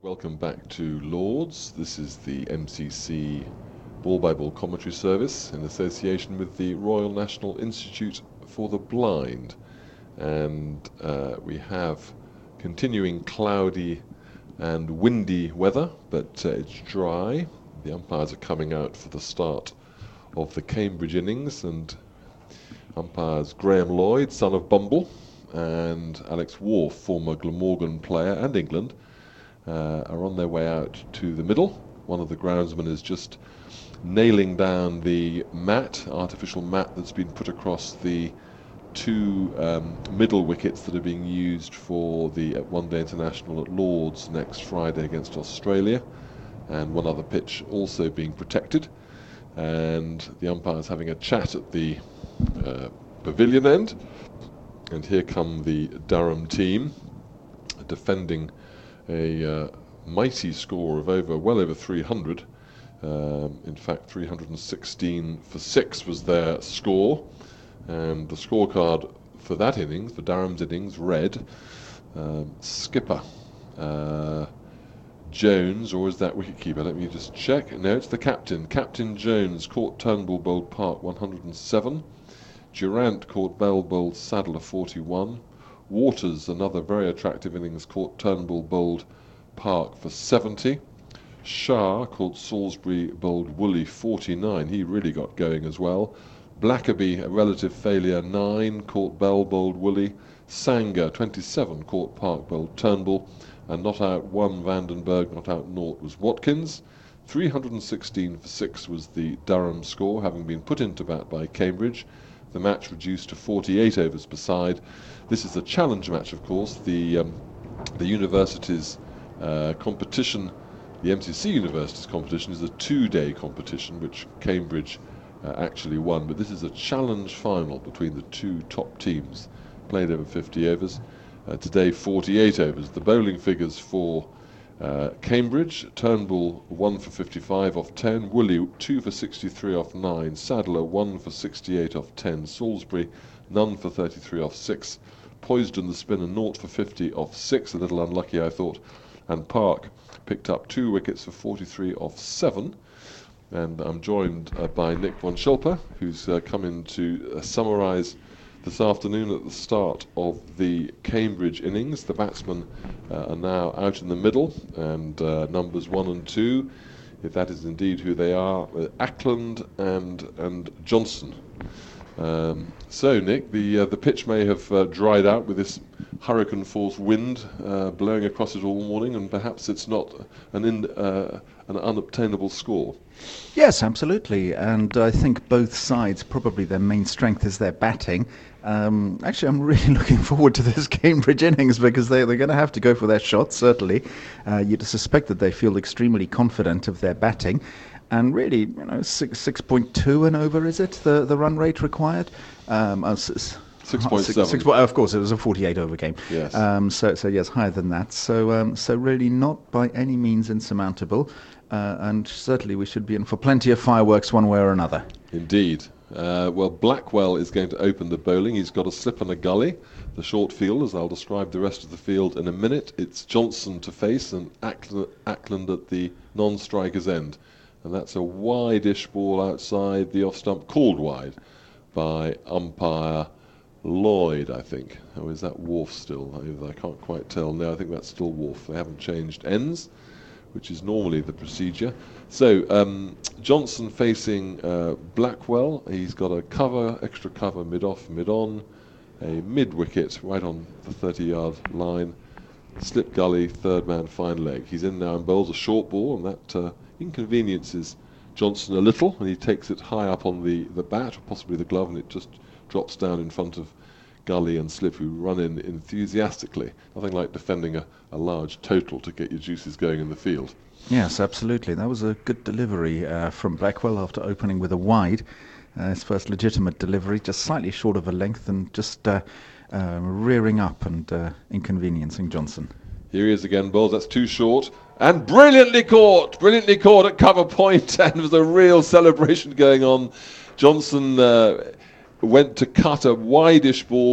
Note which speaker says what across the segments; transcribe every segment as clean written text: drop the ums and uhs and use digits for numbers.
Speaker 1: Welcome back to Lords. This is the MCC ball-by-ball commentary service in association with the Royal National Institute for the Blind. And we have continuing cloudy and windy weather, but it's dry. The umpires are coming out for the start of the Cambridge innings, and umpires Graham Lloyd, son of Bumble, and Alex Wharf, former Glamorgan player and England, are on their way out to the middle. One of the groundsmen is just nailing down the artificial mat that's been put across the two middle wickets that are being used for the One Day International at Lords next Friday against Australia, and one other pitch also being protected. And the umpire's having a chat at the pavilion end. And here come the Durham team defending a mighty score of well over 300. In fact, 316 for 6 was their score. And the scorecard for that innings, for Durham's innings, read skipper Jones, or is that wicketkeeper? Let me just check. No, it's the captain. Captain Jones caught Turnbull bowled Park 107. Durant caught Bell bowled Sadler 41. Waters, another very attractive innings, caught Turnbull bowled Park for 70. Shah caught Salisbury bowled Woolley 49. He really got going as well. Blackerby, a relative failure, 9, caught Bell bowled Woolley. Sanger, 27, caught Park bowled Turnbull. And not out 1 Vandenberg, not out 0 was Watkins. 316 for 6 was the Durham score, having been put into bat by Cambridge. The match reduced to 48 overs per side. This is a challenge match, of course. The university's competition, the MCC University's competition, is a 2-day competition, which Cambridge actually won. But this is a challenge final between the two top teams, played over 50 overs. Today, 48 overs. The bowling figures for Cambridge: Turnbull 1 for 55 off 10, Woolley 2 for 63 off 9, Sadler 1 for 68 off 10, Salisbury none for 33 off 6, Poisden the spinner 0 for 50 off 6, a little unlucky I thought, and Park picked up 2 wickets for 43 off 7. And I'm joined by Nick von Schulper, who's come in to summarise this afternoon at the start of the Cambridge innings. The batsmen are now out in the middle, and numbers 1 and 2, if that is indeed who they are, Ackland and Johnson. So, Nick, the pitch may have dried out with this hurricane force wind blowing across it all morning, and perhaps it's not an unobtainable score.
Speaker 2: Yes, absolutely, and I think both sides, probably their main strength is their batting. Actually, I'm really looking forward to this Cambridge innings because they're going to have to go for their shots, certainly. You'd suspect that they feel extremely confident of their batting. And really, 6.2 and over, is it, the run rate required?
Speaker 1: 6.7.
Speaker 2: Of course, it was a 48 over game.
Speaker 1: Yes.
Speaker 2: So yes, higher than that. So really not by any means insurmountable. And certainly we should be in for plenty of fireworks one way or another.
Speaker 1: Indeed. Well, Blackwell is going to open the bowling. He's got a slip and a gully. The short field, as I'll describe the rest of the field in a minute. It's Johnson to face and Ackland at the non-striker's end. And that's a wide-ish ball outside the off-stump, called wide by umpire Lloyd, I think. Or is that Wharf still? I can't quite tell. No, I think that's still Wharf. They haven't changed ends, which is normally the procedure. So Johnson facing Blackwell. He's got a extra cover mid-off, mid-on, a mid-wicket right on the 30-yard line, slip gully, third man, fine leg. He's in now and bowls a short ball, and that inconveniences Johnson a little, and he takes it high up on the bat, or possibly the glove, and it just drops down in front of Gully and Slip, who run in enthusiastically. Nothing like defending a large total to get your juices going in the field.
Speaker 2: Yes, absolutely. That was a good delivery from Blackwell after opening with a wide. His first legitimate delivery, just slightly short of a length, and just rearing up and inconveniencing Johnson.
Speaker 1: Here he is again, bowls. That's too short. And brilliantly caught at cover point, and there was a real celebration going on. Johnson went to cut a wide-ish ball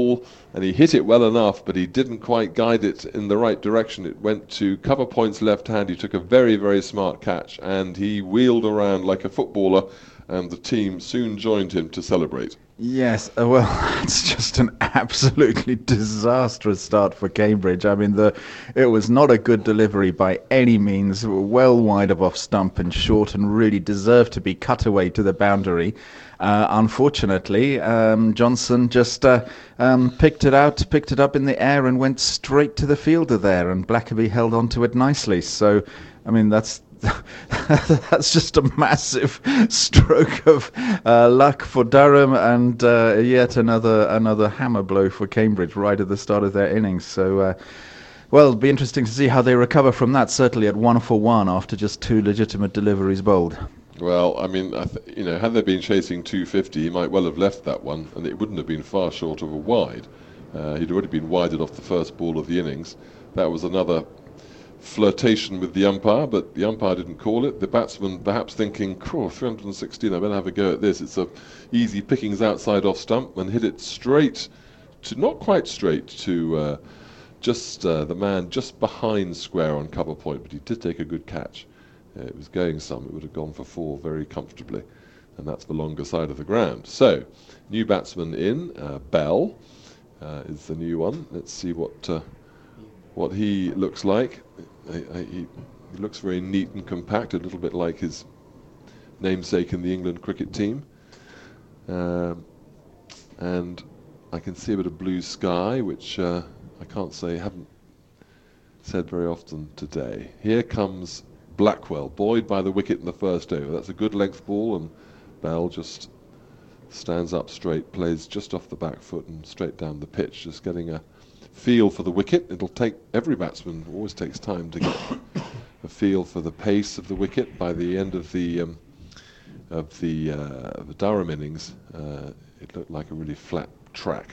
Speaker 1: and he hit it well enough, but he didn't quite guide it in the right direction. It went to cover point's left hand. He took a very, very smart catch, and he wheeled around like a footballer, and the team soon joined him to celebrate.
Speaker 2: Yes, well, it's just an absolutely disastrous start for Cambridge. I mean, it was not a good delivery by any means, well wide of off stump and short, and really deserved to be cut away to the boundary. Unfortunately, Johnson just picked it up in the air and went straight to the fielder there, and Blackaby held onto it nicely. So, I mean, that's just a massive stroke of luck for Durham, and yet another hammer blow for Cambridge right at the start of their innings. So, well, it'll be interesting to see how they recover from that. Certainly at 1-for-1 after just 2 legitimate deliveries bowled.
Speaker 1: Well, I mean, had they been chasing 250, he might well have left that one, and it wouldn't have been far short of a wide. He'd already been wided off the first ball of the innings. That was another flirtation with the umpire, but the umpire didn't call it. The batsman perhaps thinking, 316, I better have a go at this. It's a easy pickings outside off stump, and hit it straight to, not quite straight to just the man just behind square on cover point, but he did take a good catch. It was going some. It would have gone for 4 very comfortably, and that's the longer side of the ground. So, new batsman in, Bell is the new one. Let's see what he looks like. He looks very neat and compact, a little bit like his namesake in the England cricket team. And I can see a bit of blue sky, which I can't say, haven't said very often today. Here comes Blackwell, buoyed by the wicket in the first over. That's a good length ball, and Bell just stands up straight, plays just off the back foot and straight down the pitch, just getting a feel for the wicket. It'll take, every batsman always takes time to get a feel for the pace of the wicket. By the end of the Durham innings, it looked like a really flat track.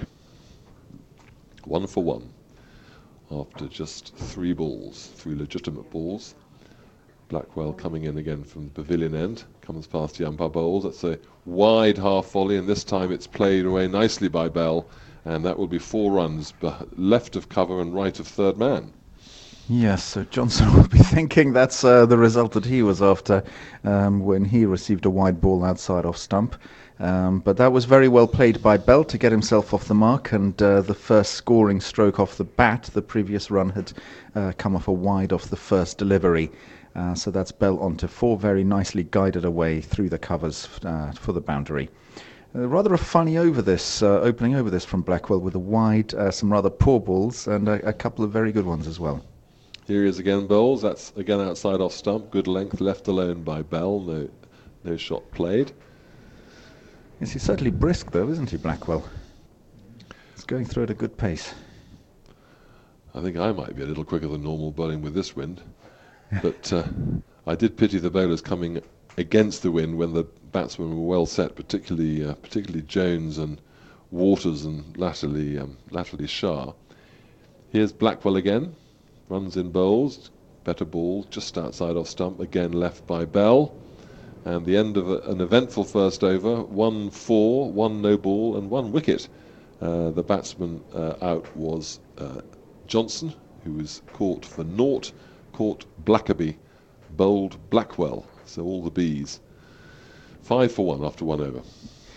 Speaker 1: 1-for-1 after just 3 balls, 3 legitimate balls. Blackwell coming in again from the pavilion end, comes past the umpire bowls. That's a wide half volley, and this time it's played away nicely by Bell, and that will be 4 runs, left of cover and right of third man.
Speaker 2: Yes, so Johnson will be thinking that's the result that he was after when he received a wide ball outside off stump. But that was very well played by Bell to get himself off the mark, and the first scoring stroke off the bat. The previous run had come off a wide off the first delivery. So that's Bell onto 4, very nicely guided away through the covers for the boundary. Rather a funny over this, opening over this from Blackwell with a wide, some rather poor balls, and a couple of very good ones as well.
Speaker 1: Here he is again, bowls. That's again outside off stump. Good length, left alone by Bell. No shot played.
Speaker 2: Yes, he's certainly brisk though, isn't he, Blackwell? He's going through at a good pace.
Speaker 1: I think I might be a little quicker than normal bowling with this wind. But I did pity the bowlers coming against the wind when the batsmen were well set, particularly Jones and Waters and latterly Shah. Here's Blackwell again, runs in bowls, better ball, just outside off stump, again left by Bell. And the end of an eventful first over, 1-4, 1 no ball and 1 wicket. The batsman out was Johnson, who was caught for naught. Caught Blackaby, bowled Blackwell, so all the Bs. 5-for-1 after 1 over.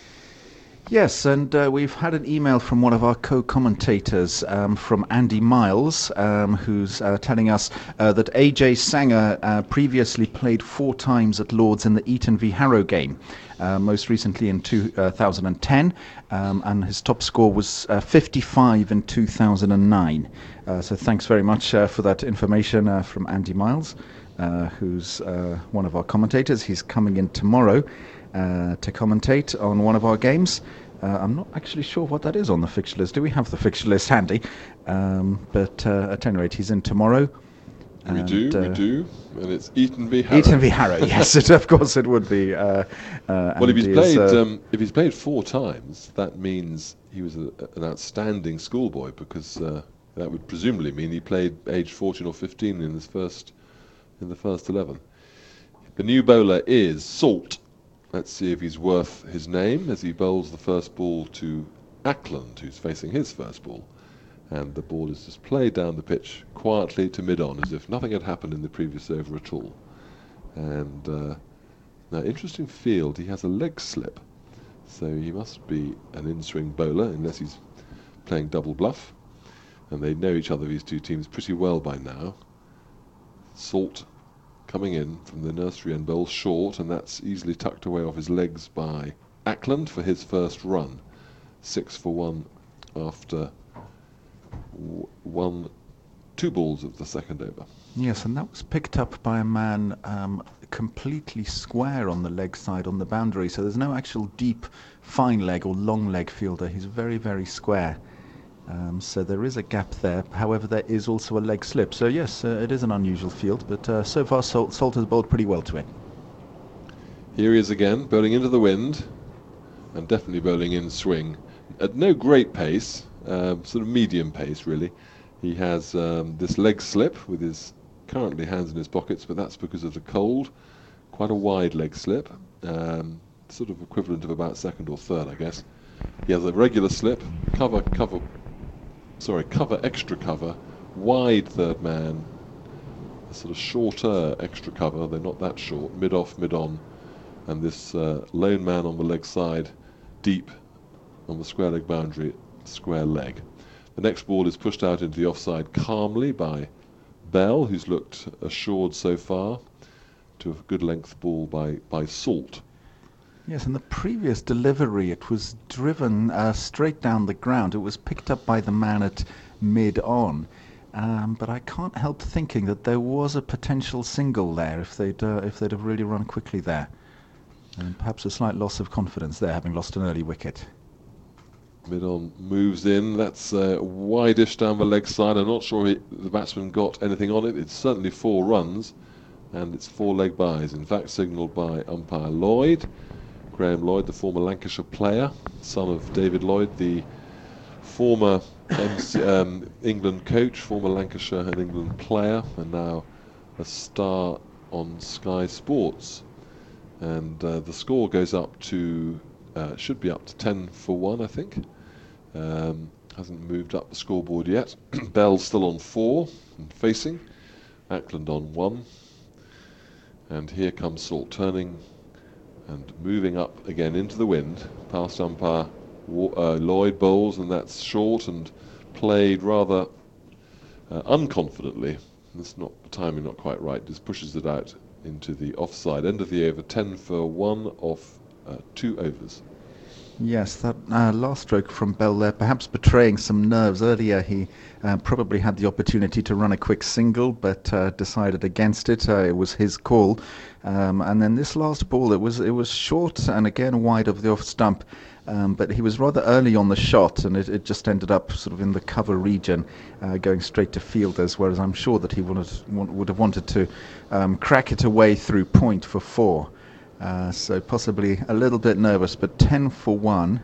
Speaker 2: Yes, and we've had an email from one of our co-commentators, from Andy Miles, who's telling us that AJ Sanger previously played 4 times at Lords in the Eton v Harrow game, most recently in 2010, and his top score was 55 in 2009. So thanks very much for that information from Andy Miles, who's one of our commentators. He's coming in tomorrow to commentate on one of our games. I'm not actually sure what that is on the fixture list. Do we have the fixture list handy? But at any rate, he's in tomorrow.
Speaker 1: We do, and it's Eton v Harrow.
Speaker 2: Eton v Harrow, yes, of course it would be.
Speaker 1: Well, if he's played 4 times, that means he was an outstanding schoolboy, because that would presumably mean he played age 14 or 15 in the first 11. The new bowler is Salt. Let's see if he's worth his name as he bowls the first ball to Ackland, who's facing his first ball. And the ball is just played down the pitch quietly to mid-on, as if nothing had happened in the previous over at all. And now, interesting field, he has a leg slip, so he must be an in-swing bowler, unless he's playing double bluff. And they know each other, these two teams, pretty well by now. Salt coming in from the nursery end, bowls short, and that's easily tucked away off his legs by Ackland for his first run. 6 for 1 after 2 balls of the second over.
Speaker 2: Yes, and that was picked up by a man completely square on the leg side on the boundary, so there's no actual deep fine leg or long leg fielder. He's very, very square. So there is a gap there. However, there is also a leg slip. So yes, it is an unusual field, but so far Salt has bowled pretty well to it.
Speaker 1: Here he is again, bowling into the wind, and definitely bowling in swing. At no great pace, sort of medium pace really. He has this leg slip with his currently hands in his pockets, but that's because of the cold. Quite a wide leg slip, sort of equivalent of about second or third, I guess. He has a regular slip, cover, extra cover, wide third man, a sort of shorter extra cover, they're not that short, mid-off, mid-on, and this lone man on the leg side, deep on the square leg boundary, square leg. The next ball is pushed out into the offside calmly by Bell, who's looked assured so far, to a good length ball by Salt.
Speaker 2: Yes, in the previous delivery it was driven straight down the ground. It was picked up by the man at mid-on. But I can't help thinking that there was a potential single there if they'd have really run quickly there. And perhaps a slight loss of confidence there, having lost an early wicket.
Speaker 1: Mid-on moves in, that's wide-ish down the leg side. I'm not sure the batsman got anything on it. It's certainly 4 runs, and it's 4 leg byes, in fact signalled by umpire Lloyd. Graham Lloyd, the former Lancashire player, son of David Lloyd, the former England coach, former Lancashire and England player, and now a star on Sky Sports. And the score goes up to, should be up to 10 for 1, I think. Hasn't moved up the scoreboard yet. Bell's still on 4 and facing. Ackland on 1. And here comes Salt turning and moving up again into the wind, past umpire Lloyd bowls, and that's short and played rather unconfidently. That's not timing, not quite right. Just pushes it out into the offside end of the over. 10 for 1 off 2 overs.
Speaker 2: Yes, that last stroke from Bell there, perhaps betraying some nerves. Earlier he probably had the opportunity to run a quick single, but decided against it. It was his call. And then this last ball, it was short and again wide of the off stump. But he was rather early on the shot, and it just ended up sort of in the cover region, going straight to fielders, whereas I'm sure that he would have wanted to crack it away through point for 4. So possibly a little bit nervous, but 10 for 1.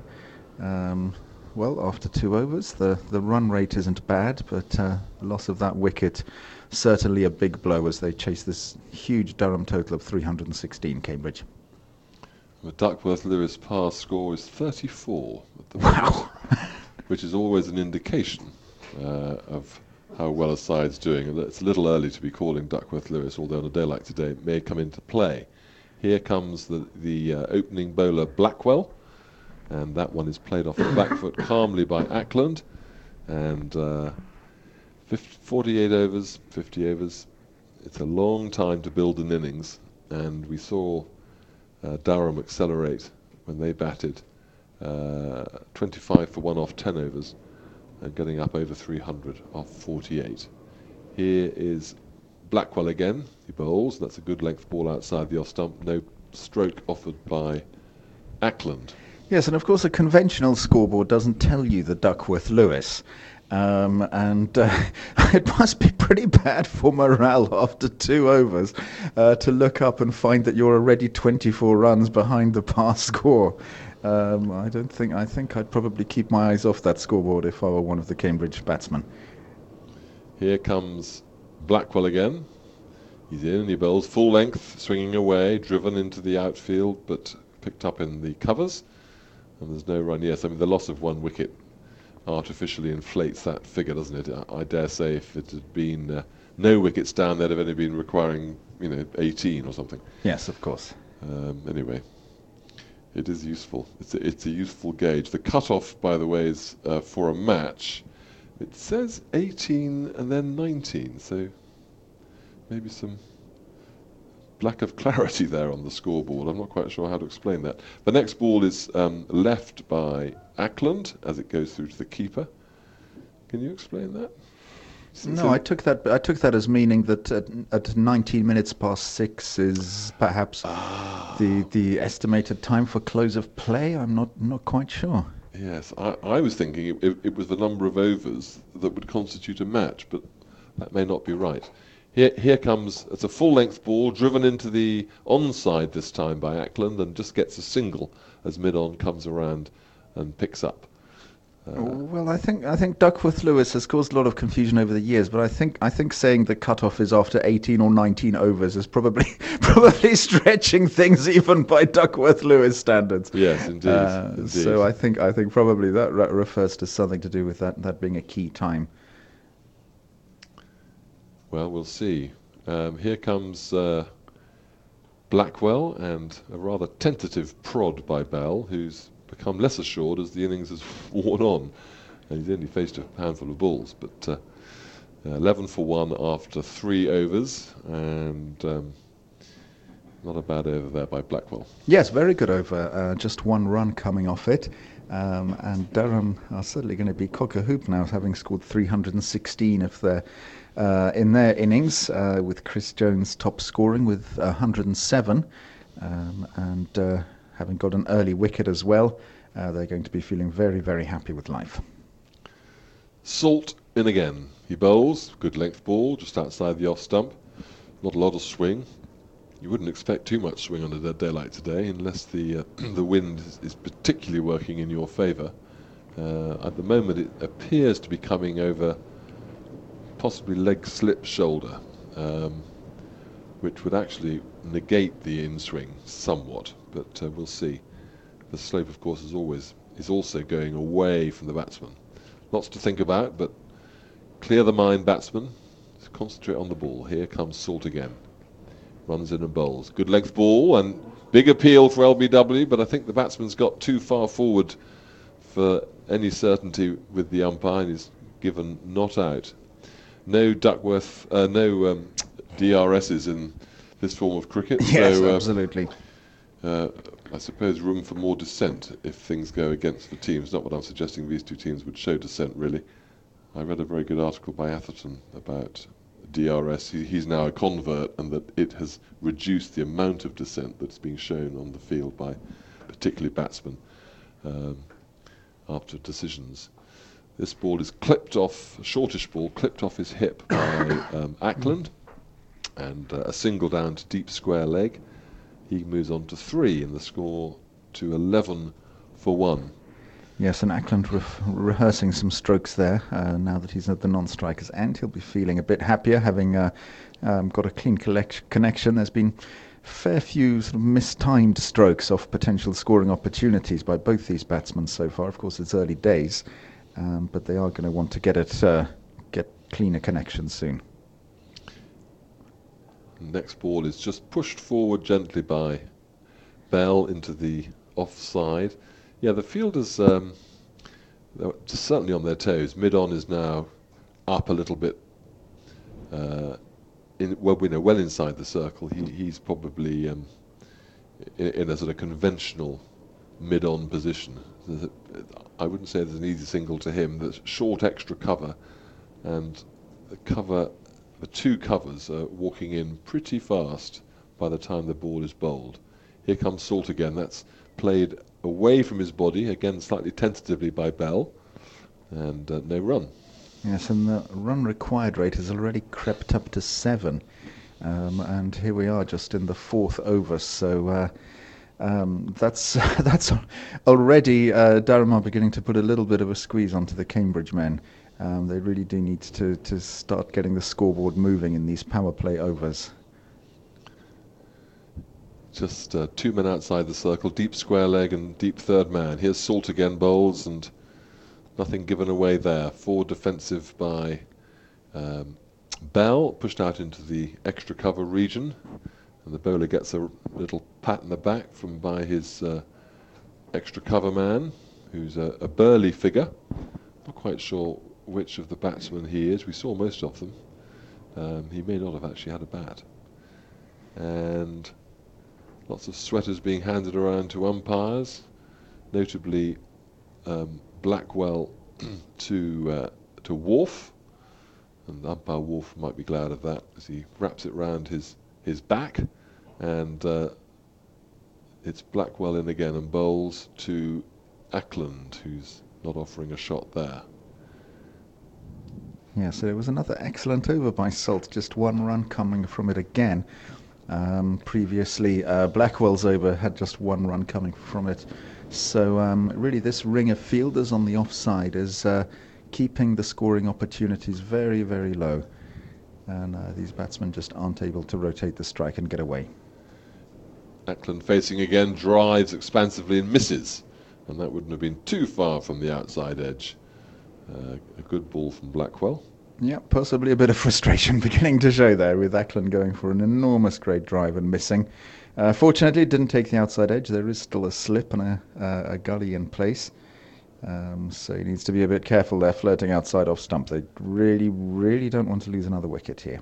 Speaker 2: Well, after 2 overs, the run rate isn't bad, but the loss of that wicket, certainly a big blow as they chase this huge Durham total of 316, Cambridge.
Speaker 1: The Duckworth-Lewis pass score is 34 at the
Speaker 2: Wow!
Speaker 1: moment, which is always an indication of how well a side's doing. It's a little early to be calling Duckworth-Lewis, although on a day like today it may come into play. Here comes the opening bowler Blackwell, and that one is played off the back foot calmly by Ackland. And 48 overs, 50 overs, it's a long time to build an innings, and we saw Durham accelerate when they batted 25 for 1 off 10 overs and getting up over 300 off 48. Here is Blackwell again. He bowls. That's a good length ball outside the off stump. No stroke offered by Ackland.
Speaker 2: Yes, and of course a conventional scoreboard doesn't tell you the Duckworth-Lewis. It must be pretty bad for morale after 2 overs to look up and find that you're already 24 runs behind the par score. I think I'd probably keep my eyes off that scoreboard if I were one of the Cambridge batsmen.
Speaker 1: Here comes Blackwell again. He's in, he bowls full length, swinging away, driven into the outfield, but picked up in the covers. And there's no run. Yes, I mean the loss of 1 wicket artificially inflates that figure, doesn't it? I dare say if it had been no wickets down, they'd have only been requiring 18 or something.
Speaker 2: Yes, of course.
Speaker 1: Anyway, it is useful. It's a useful gauge. The cut-off, by the way, is for a match. It says 18 and then 19, so maybe some lack of clarity there on the scoreboard. I'm not quite sure how to explain that. The next ball is left by Ackland as it goes through to the keeper. Can you explain that?
Speaker 2: No, I took that as meaning that at 19 minutes past 6 is perhaps the estimated time for close of play. I'm not quite sure.
Speaker 1: Yes, I was thinking it was the number of overs that would constitute a match, but that may not be right. Here comes, it's a full-length ball driven into the onside this time by Ackland and just gets a single as mid-on comes around and picks up.
Speaker 2: Well, I think Duckworth Lewis has caused a lot of confusion over the years, but I think saying the cutoff is after 18 or 19 overs is probably stretching things even by Duckworth Lewis standards.
Speaker 1: Yes, indeed.
Speaker 2: So I think probably that refers to something to do with that being a key time.
Speaker 1: Well, we'll see. Here comes Blackwell and a rather tentative prod by Bell, who's become less assured as the innings has worn on. And he's only faced a handful of balls, but 11 for 1 after 3 overs, and not a bad over there by Blackwell.
Speaker 2: Yes, very good over. Just 1 run coming off it. And Durham are certainly going to be cock-a-hoop now, having scored 316 if they're in their innings, with Chris Jones top scoring with 107, and having got an early wicket as well. They're going to be feeling very, very happy with life.
Speaker 1: Salt in again. He bowls, good length ball, just outside the off stump. Not a lot of swing. You wouldn't expect too much swing on a dead day like today, unless the wind is particularly working in your favour. At the moment, it appears to be coming over possibly leg slip shoulder, which would actually negate the in-swing somewhat, but we'll see. The slope, of course, is also going away from the batsman. Lots to think about, but clear the mind, batsman. Concentrate on the ball. Here comes Salt again. Runs in and bowls. Good length ball and big appeal for LBW, but I think the batsman's got too far forward for any certainty with the umpire, and he's given not out. No Duckworth, no DRSs in this form of cricket.
Speaker 2: Yes, so, absolutely.
Speaker 1: I suppose room for more dissent if things go against the teams. Not what I'm suggesting these two teams would show dissent, really. I read a very good article by Atherton about DRS. He's now a convert, and that it has reduced the amount of dissent that's being shown on the field by particularly batsmen after decisions. This ball is clipped off, a shortish ball, clipped off his hip by Ackland, and a single down to deep square leg. He moves on to 3 in the score to 11 for 1.
Speaker 2: Yes, and Ackland rehearsing some strokes there now that he's at the non-strikers end. He'll be feeling a bit happier, having got a clean connection. There's been fair few sort of mistimed strokes off potential scoring opportunities by both these batsmen so far. Of course, it's early days, but they are going to want to get cleaner connections soon.
Speaker 1: Next ball is just pushed forward gently by Bell into the offside. Yeah, the fielders they're certainly on their toes. Mid-on is now up a little bit, well inside the circle. He's probably in a sort of conventional mid-on position. I wouldn't say there's an easy single to him. There's short extra cover, and the 2 covers are walking in pretty fast by the time the ball is bowled. Here comes Salt again. That's played away from his body, again slightly tentatively by Bell, and no run.
Speaker 2: Yes, and the run required rate has already crept up to 7, and here we are just in the 4th over, so that's already Durham are beginning to put a little bit of a squeeze onto the Cambridge men. They really do need to start getting the scoreboard moving in these power play overs.
Speaker 1: Just 2 men outside the circle, deep square leg and deep third man. Here's Salt again, bowls, and nothing given away there. Forward defensive by Bell, pushed out into the extra cover region, and the bowler gets a little pat in the back from by his extra cover man, who's a burly figure. Not quite sure which of the batsmen he is. We saw most of them. He may not have actually had a bat. And lots of sweaters being handed around to umpires, notably Blackwell to Wharf, and umpire Wharf might be glad of that as he wraps it round his back, and it's Blackwell in again and bowls to Ackland, who's not offering a shot there.
Speaker 2: Yeah, so it was another excellent over by Salt, just 1 run coming from it again. Previously, Blackwell's over had just 1 run coming from it. So really this ring of fielders on the offside is keeping the scoring opportunities very, very low. And these batsmen just aren't able to rotate the strike and get away.
Speaker 1: Ackland facing again, drives expansively and misses. And that wouldn't have been too far from the outside edge. A good ball from Blackwell.
Speaker 2: Yeah, possibly a bit of frustration beginning to show there with Ackland going for an enormous great drive and missing. Fortunately, it didn't take the outside edge. There is still a slip and a gully in place. So he needs to be a bit careful there, flirting outside off stump. They really, really don't want to lose another wicket here.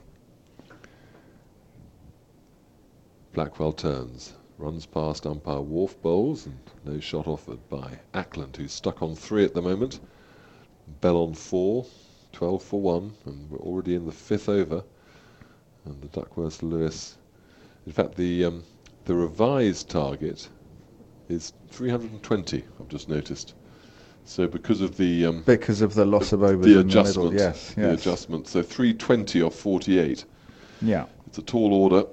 Speaker 1: Blackwell turns, runs past umpire Wharf, bowls, and no shot offered by Ackland, who's stuck on 3 at the moment. Bell on 4, 12 for 1, and we're already in the 5th over. And the Duckworth-Lewis, in fact, the revised target is 320. I've just noticed. So because of the
Speaker 2: loss of overs
Speaker 1: the
Speaker 2: in
Speaker 1: adjustment,
Speaker 2: the middle, yes.
Speaker 1: the adjustment. So 320 or 48.
Speaker 2: Yeah,
Speaker 1: it's a tall order,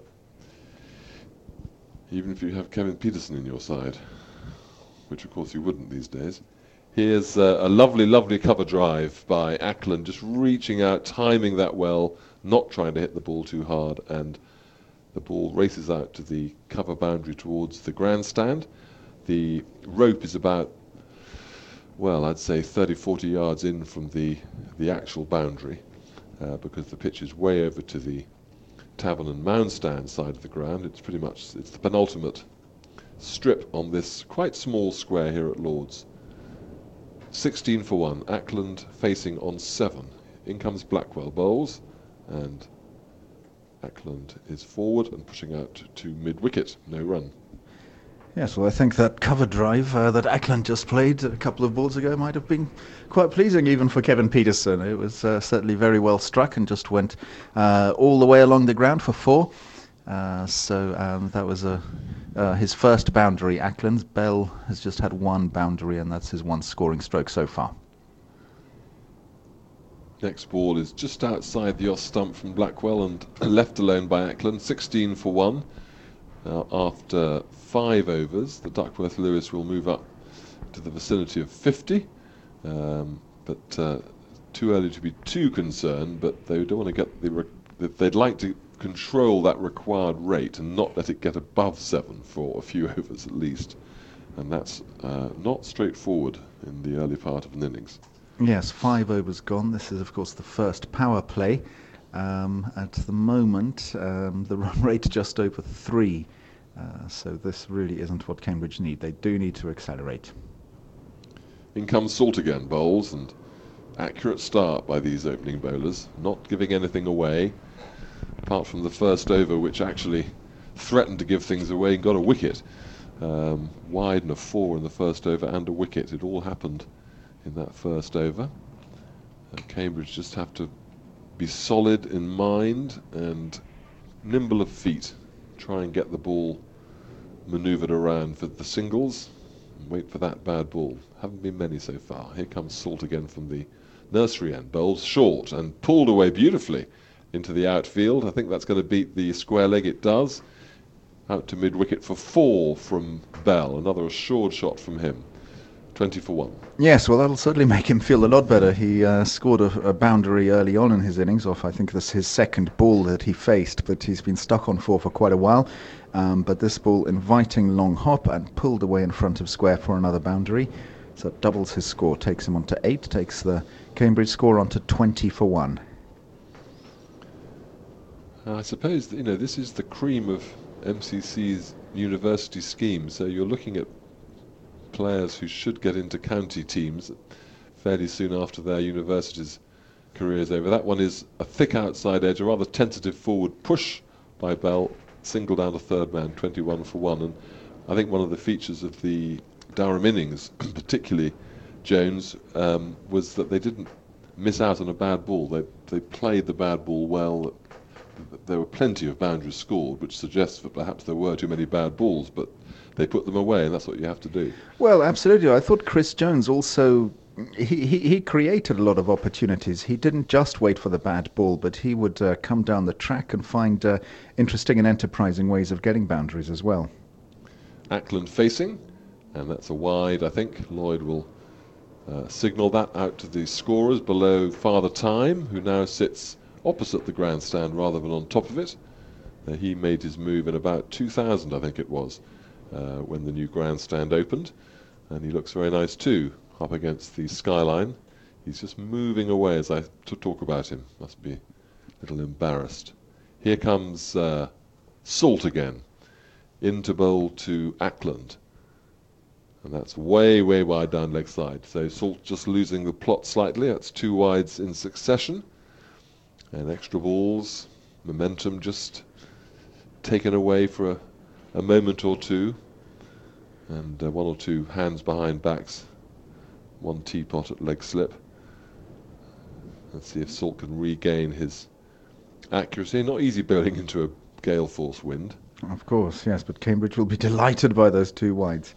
Speaker 1: even if you have Kevin Peterson in your side, which of course you wouldn't these days. Here's a lovely, lovely cover drive by Ackland, just reaching out, timing that well, not trying to hit the ball too hard, and the ball races out to the cover boundary towards the grandstand. The rope is about, well, I'd say 30, 40 yards in from the actual boundary, because the pitch is way over to the Tavern and Mound stand side of the ground. It's pretty much, it's the penultimate strip on this quite small square here at Lord's. 16 for 1, Ackland facing on 7. In comes Blackwell, bowls, and Ackland is forward and pushing out to mid-wicket, no run.
Speaker 2: Yes, well, I think that cover drive that Ackland just played a couple of balls ago might have been quite pleasing even for Kevin Peterson. It was certainly very well struck and just went all the way along the ground for 4. So that was his first boundary. Ackland's Bell has just had 1 boundary, and that's his 1 scoring stroke so far.
Speaker 1: Next ball is just outside the off stump from Blackwell and left alone by Ackland. 16 for 1. After 5 overs, the Duckworth-Lewis will move up to the vicinity of 50, but too early to be too concerned. But they don't want to get they'd like to control that required rate and not let it get above 7 for a few overs at least, and that's not straightforward in the early part of an innings.
Speaker 2: Yes, 5 overs gone. This is, of course, the first power play. At the moment, the run rate just over 3. So this really isn't what Cambridge need. They do need to accelerate.
Speaker 1: In comes Salt again, bowls, and accurate start by these opening bowlers, not giving anything away, apart from the first over, which actually threatened to give things away and got a wicket. Wide and a 4 in the first over and a wicket. It all happened in that first over. Cambridge just have to be solid in mind and nimble of feet. Try and get the ball manoeuvred around for the singles and wait for that bad ball. Haven't been many so far. Here comes Salt again from the nursery end. Bowls short and pulled away beautifully into the outfield. I think that's going to beat the square leg. It does. Out to mid-wicket for 4 from Bell. Another assured shot from him. 20 for 1.
Speaker 2: Yes, well, that'll certainly make him feel a lot better. He scored a boundary early on in his innings off, I think, this his second ball that he faced, but he's been stuck on 4 for quite a while. But this ball inviting long hop and pulled away in front of square for another boundary. So it doubles his score, takes him on to 8, takes the Cambridge score on to 20 for 1.
Speaker 1: I suppose that, this is the cream of MCC's university scheme, so you're looking at players who should get into county teams fairly soon after their university's career is over. That one is a thick outside edge, a rather tentative forward push by Bell, single down to third man, 21 for 1. And I think one of the features of the Durham innings, particularly Jones, was that they didn't miss out on a bad ball. They played the bad ball well. There were plenty of boundaries scored, which suggests that perhaps there were too many bad balls, but they put them away, and that's what you have to do.
Speaker 2: Well, absolutely. I thought Chris Jones also, he created a lot of opportunities. He didn't just wait for the bad ball, but he would come down the track and find interesting and enterprising ways of getting boundaries as well.
Speaker 1: Ackland facing, and that's a wide, I think. Lloyd will signal that out to the scorers below Father Time, who now sits opposite the grandstand rather than on top of it. He made his move in about 2000, I think it was, when the new grandstand opened, and he looks very nice too, up against the skyline. He's just moving away as I talk about him. Must be a little embarrassed. Here comes Salt again, into bowl to Ackland, and that's way wide down leg side. So Salt just losing the plot slightly. That's 2 wides in succession, and extra balls, momentum just taken away for a moment or two, and 1 or 2 hands behind backs, 1 teapot at leg slip. Let's see if Salt can regain his accuracy. Not easy bowling into a gale force wind.
Speaker 2: Of course, yes, but Cambridge will be delighted by those 2 wides.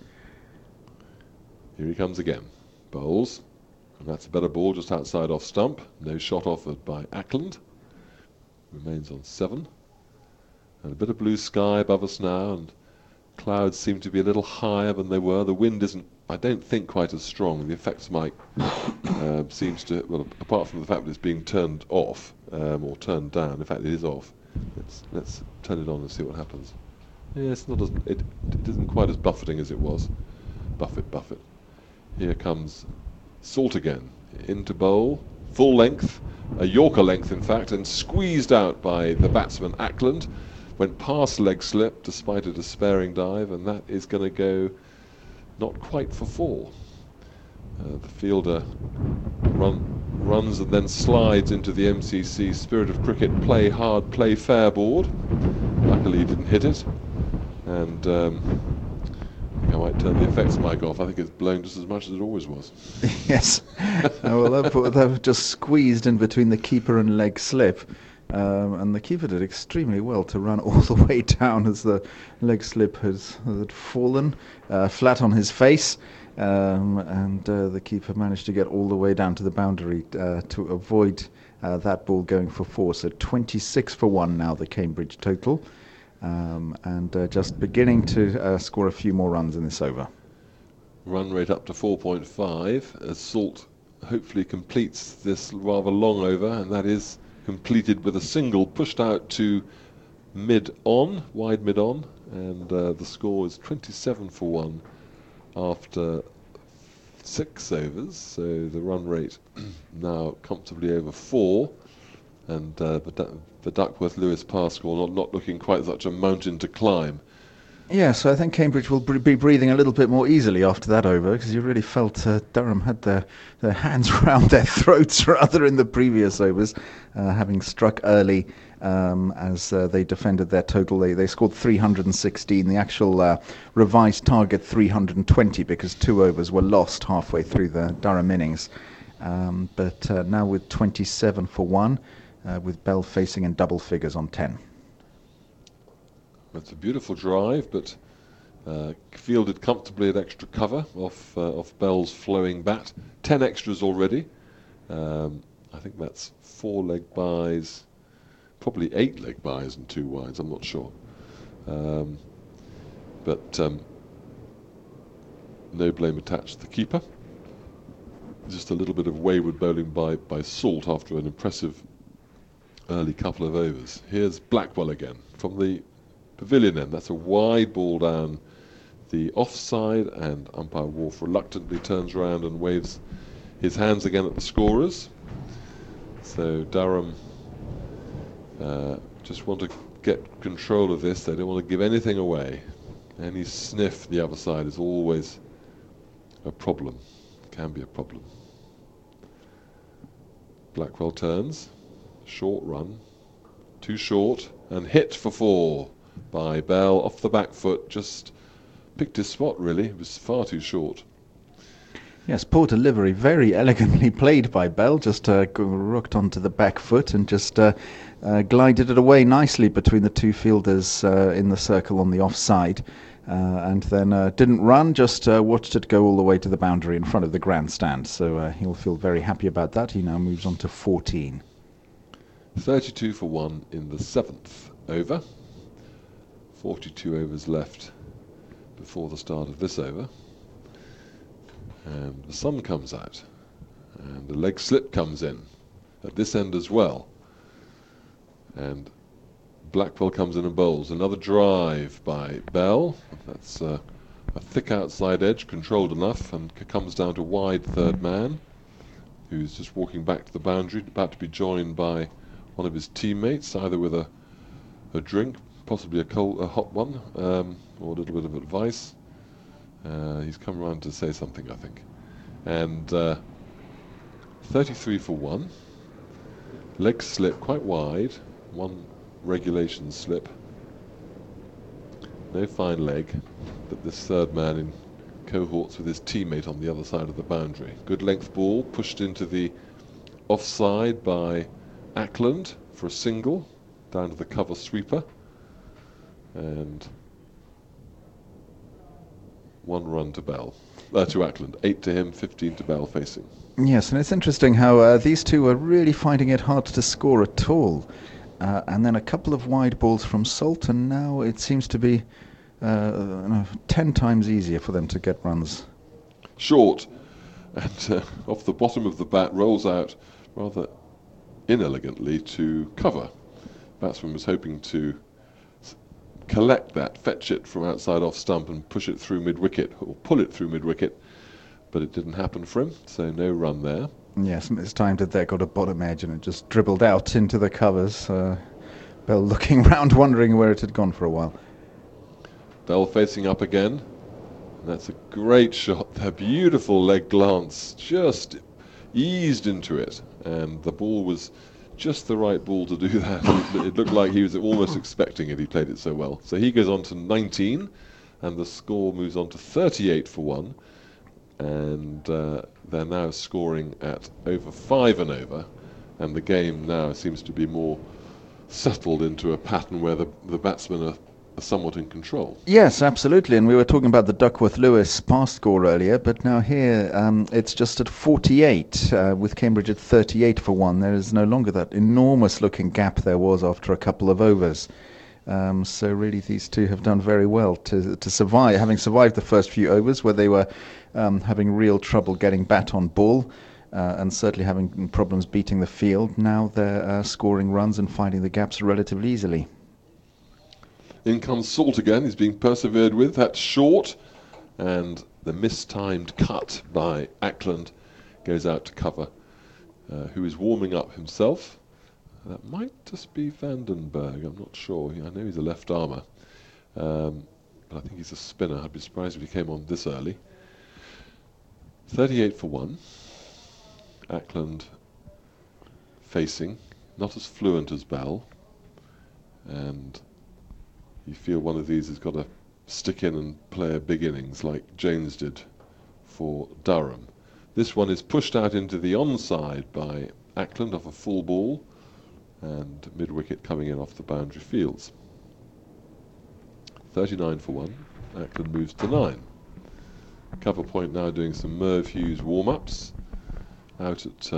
Speaker 1: Here he comes again. Bowls, and that's a better ball just outside off stump. No shot offered by Ackland. Remains on 7. And a bit of blue sky above us now, and clouds seem to be a little higher than they were. The wind isn't, I don't think, quite as strong. The effects mic seems to, well, apart from the fact that it's being turned off or turned down. In fact, it is off. Let's turn it on and see what happens. Yeah, it's not as, it isn't quite as buffeting as it was. Buffet. Here comes Salt again, into bowl, full length, a Yorker length in fact, and squeezed out by the batsman Ackland. Went past leg slip despite a despairing dive, and that is going to go not quite for 4. The fielder runs and then slides into the MCC Spirit of Cricket play hard, play fair board. Luckily he didn't hit it, and I might turn the effects mic off. I think it's blown just as much as it always was.
Speaker 2: Yes. Well, that just squeezed in between the keeper and leg slip. And the keeper did extremely well to run all the way down as the leg slip had fallen flat on his face, and the keeper managed to get all the way down to the boundary to avoid that ball going for 4. So 26 for 1 now, the Cambridge total, and just beginning to score a few more runs in this over.
Speaker 1: Run rate up to 4.5 as Salt hopefully completes this rather long over, and that is completed with a single pushed out to mid-on, wide mid-on, and the score is 27 for 1 after 6 overs, so the run rate now comfortably over 4, and the Duckworth-Lewis pass score not looking quite such a mountain to climb.
Speaker 2: Yeah, so I think Cambridge will be breathing a little bit more easily after that over, because you really felt Durham had their hands around their throats rather in the previous overs, having struck early as they defended their total. They scored 316, the actual revised target 320, because 2 overs were lost halfway through the Durham innings. But now with 27 for 1, with Bell facing in double figures on 10.
Speaker 1: That's a beautiful drive, but fielded comfortably at extra cover off Bell's flowing bat. 10 extras already. I think that's 4 leg byes, probably 8 leg byes and 2 wides, I'm not sure. But no blame attached to the keeper. Just a little bit of wayward bowling by Salt after an impressive early couple of overs. Here's Blackwell again from the pavilion end. That's a wide ball down the offside, and umpire Wharf reluctantly turns around and waves his hands again at the scorers. So Durham just want to get control of this. They don't want to give anything away. Any sniff the other side is always a problem, can be a problem. Blackwell turns, short run, too short, and hit for 4 by Bell off the back foot. Just picked his spot really, it was far too short.
Speaker 2: Yes, poor delivery, very elegantly played by Bell, just rooked onto the back foot and just glided it away nicely between the two fielders in the circle on the offside, and then didn't run, just watched it go all the way to the boundary in front of the grandstand. So he'll feel very happy about that. He now moves on to 14.
Speaker 1: 32 for 1 in the 7th over. 42 overs left before the start of this over. And the sun comes out, and the leg slip comes in at this end as well, and Blackwell comes in and bowls. Another drive by Bell. That's a thick outside edge, controlled enough, and comes down to wide third man, who's just walking back to the boundary, about to be joined by one of his teammates, either with a drink, possibly a hot one, or a little bit of advice. He's come around to say something, I think. And 33 for 1. Leg slip quite wide. One regulation slip. No fine leg. But this third man in cohorts with his teammate on the other side of the boundary. Good length ball pushed into the offside by Ackland for a single down to the cover sweeper. And 1 run to Bell, to Ackland, 8 to him, 15 to Bell facing.
Speaker 2: Yes, and it's interesting how these two are really finding it hard to score at all. And then a couple of wide balls from Salt, and now it seems to be 10 times easier for them to get runs.
Speaker 1: Short, and off the bottom of the bat, rolls out rather inelegantly to cover. Batsman was hoping to collect that, fetch it from outside off stump and push it through mid-wicket, or pull it through mid-wicket, but it didn't happen for him, so no run there.
Speaker 2: Yes, mistimed it there, got a bottom edge, and it just dribbled out into the covers. Bell looking round, wondering where it had gone for a while.
Speaker 1: Bell facing up again, and that's a great shot there, beautiful leg glance, just eased into it, and the ball was just the right ball to do that. It looked like he was almost expecting it. He played it so well. So he goes on to 19, and the score moves on to 38 for 1. And they're now scoring at over 5 and over, and the game now seems to be more settled into a pattern where the batsmen are somewhat in control.
Speaker 2: Yes, absolutely, and we were talking about the Duckworth-Lewis pass score earlier, but now here it's just at 48, with Cambridge at 38 for 1. There is no longer that enormous looking gap there was after a couple of overs. So really these two have done very well to survive, having survived the first few overs where they were having real trouble getting bat on ball, and certainly having problems beating the field. Now they're scoring runs and finding the gaps relatively easily.
Speaker 1: In comes Salt again, he's being persevered with. That's short, and the mistimed cut by Ackland goes out to cover, who is warming up himself. That might just be Vandenberg, I'm not sure. I know he's a left armer, but I think he's a spinner. I'd be surprised if he came on this early. 38 for 1. Ackland facing, not as fluent as Bell, and you feel one of these has got to stick in and play a big innings like Jones did for Durham. This one is pushed out into the onside by Ackland off a full ball, and mid-wicket coming in off the boundary fields. 39 for 1. Ackland moves to 9. Cover Point now doing some Merv Hughes warm-ups out at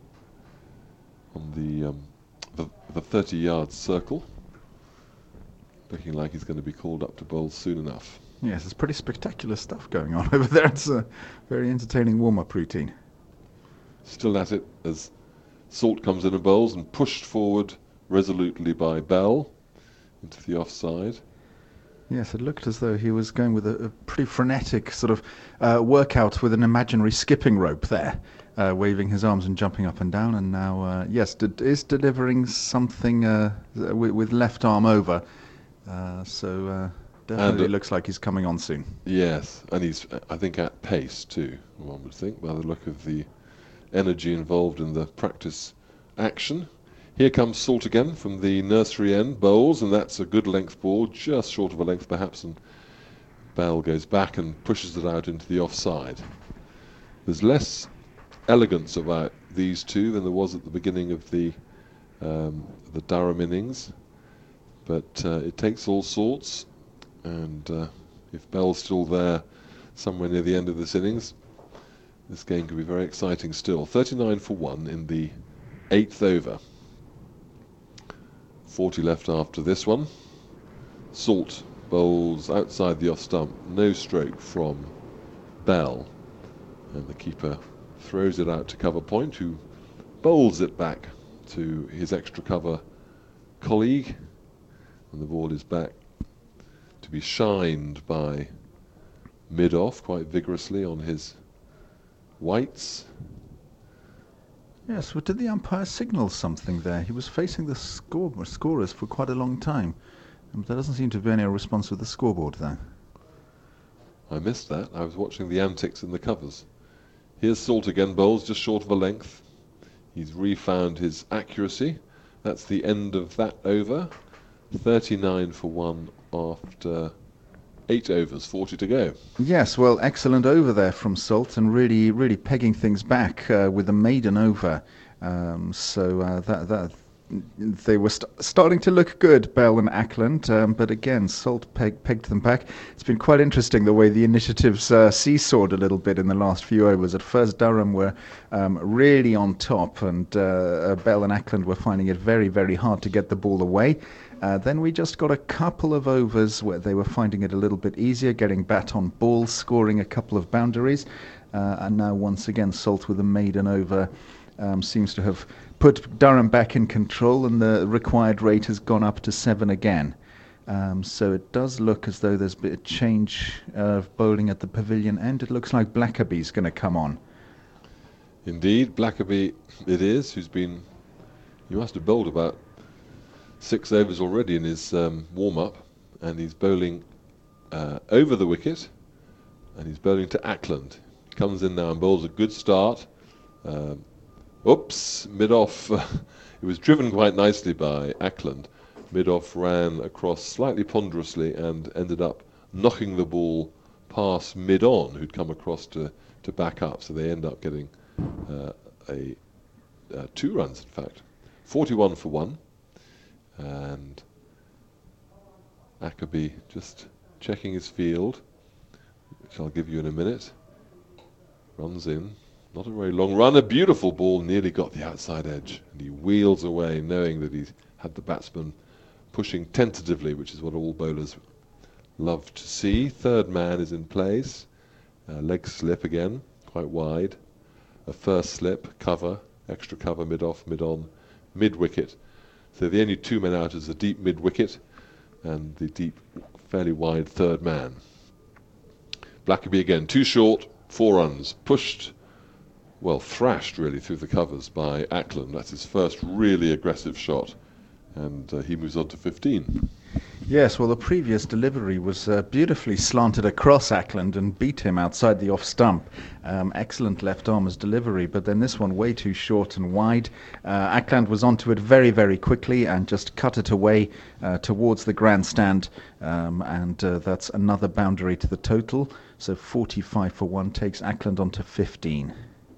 Speaker 1: on the 30-yard circle, looking like he's going to be called up to bowl soon enough.
Speaker 2: Yes, it's pretty spectacular stuff going on over there. It's a very entertaining warm-up routine.
Speaker 1: Still at it as Salt comes in and bowls and pushed forward resolutely by Bell into the offside.
Speaker 2: Yes, it looked as though he was going with a pretty frenetic sort of workout with an imaginary skipping rope there, waving his arms and jumping up and down. And now, yes, is delivering something with left arm over. So definitely
Speaker 1: And
Speaker 2: looks like he's coming on soon.
Speaker 1: yes, and he's, I think, at pace too, one would think, by the look of the energy involved in the practice action. Here comes Salt again from the nursery end, bowls, and that's a good length ball, just short of a length perhaps, and Bell goes back and pushes it out into the offside. There's less elegance about these two than there was at the beginning of the Durham innings, but it takes all sorts, and if Bell's still there somewhere near the end of this innings, this game could be very exciting still. 39 for 1 in the 8th over. 40 left after this one. Salt bowls outside the off stump, no stroke from Bell, and the keeper throws it out to cover point, who bowls it back to his extra cover colleague, and the ball is back to be shined by mid-off quite vigorously on his whites.
Speaker 2: Yes, but did the umpire signal something there? He was facing the scorers for quite a long time. There doesn't seem to be any response with the scoreboard there.
Speaker 1: I missed that. I was watching the antics in the covers. Here's Salt again, bowls just short of a length. He's refound his accuracy. That's the end of that over. 39 for 1 after 8 overs, 40 to go.
Speaker 2: Yes, well, excellent over there from Salt, and really, really pegging things back with a maiden over. That they were starting to look good, Bell and Ackland, but again, Salt pegged them back. It's been quite interesting the way the initiatives seesawed a little bit in the last few overs. At first, Durham were really on top, and Bell and Ackland were finding it very, very hard to get the ball away. Then we just got a couple of overs where they were finding it a little bit easier, getting bat on ball, scoring a couple of boundaries. And now once again, Salt with a maiden over seems to have put Durham back in control, and the required rate has gone up to 7 again. So it does look as though there's a bit of change of bowling at the pavilion end. It looks like Blackerby's going to come on.
Speaker 1: Indeed, Blackerby it is, he must have bowled about 6 overs already in his warm-up, and he's bowling over the wicket, and he's bowling to Ackland. He comes in now and bowls a good start. Oops, mid-off, it was driven quite nicely by Ackland. Mid-off ran across slightly ponderously and ended up knocking the ball past mid-on, who'd come across to back up, so they end up getting 2 runs, in fact. 41 for 1. And Ackerby just checking his field, which I'll give you in a minute. Runs in, not a very long run, a beautiful ball, nearly got the outside edge, and he wheels away knowing that he's had the batsman pushing tentatively, which is what all bowlers love to see. Third man is in place, leg slip again, quite wide, a first slip, cover, extra cover, mid-off, mid-on, mid-wicket. So the only 2 men out is the deep mid-wicket and the deep, fairly wide third man. Blackerby again, too short, 4 runs, pushed, well, thrashed really through the covers by Ackland. That's his first really aggressive shot, and he moves on to 15.
Speaker 2: Yes, well, the previous delivery was beautifully slanted across Ackland and beat him outside the off stump. Excellent left-armer's delivery, but then this one way too short and wide. Ackland was onto it very, very quickly and just cut it away towards the grandstand, and that's another boundary to the total. So 45 for 1 takes Ackland onto 15.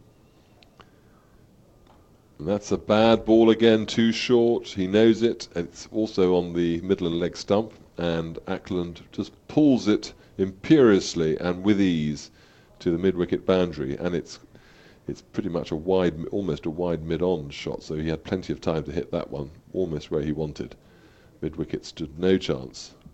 Speaker 1: And that's a bad ball again, too short. He knows it. It's also on the middle of the leg stump, and Ackland just pulls it imperiously and with ease to the mid-wicket boundary, and it's pretty much almost a wide mid-on shot, so he had plenty of time to hit that one almost where he wanted. Mid-wicket stood no chance.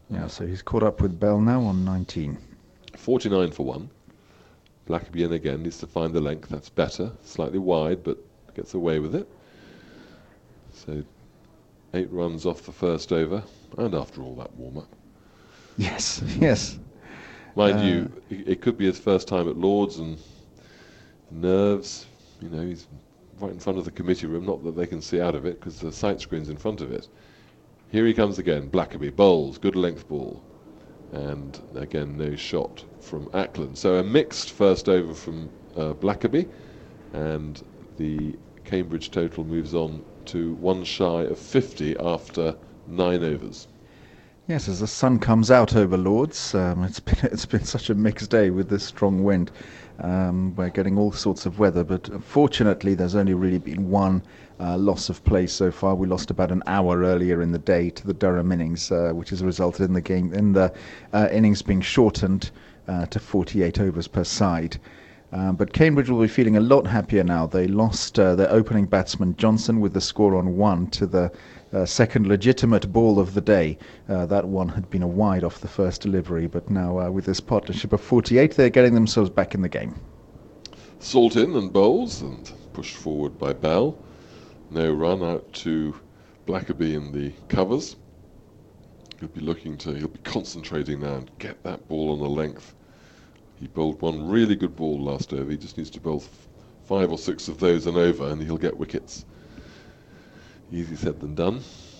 Speaker 2: Yeah, so he's caught up with Bell now on 19.
Speaker 1: 49 for 1. Blackerby in again, needs to find the length. That's better. Slightly wide, but gets away with it. So 8 runs off the first over, and after all, that warm-up.
Speaker 2: Yes, yes.
Speaker 1: Mind you, it could be his first time at Lords, and nerves. You know, he's right in front of the committee room. Not that they can see out of it, because the sight screen's in front of it. Here he comes again. Blackerby bowls, good length ball, and again no shot from Ackland. So a mixed first over from Blackerby, and the Cambridge total moves on to 1 shy of 50 after 9 overs.
Speaker 2: Yes, as the sun comes out over Lords, it's been such a mixed day with this strong wind. We're getting all sorts of weather, but fortunately there's only really been one loss of play so far. We lost about an hour earlier in the day to the Durham innings, which has resulted in the innings being shortened to 48 overs per side. But Cambridge will be feeling a lot happier now. They lost their opening batsman Johnson with the score on 1 to the second legitimate ball of the day. That one had been a wide off the first delivery, but now with this partnership of 48, they're getting themselves back in the game.
Speaker 1: Salt in and bowls, and pushed forward by Bell. No run out to Blackerby in the covers. He'll be concentrating now and get that ball on the length. He bowled one really good ball last over. He just needs to bowl 5 or 6 of those and over, and he'll get wickets. Easy said than done.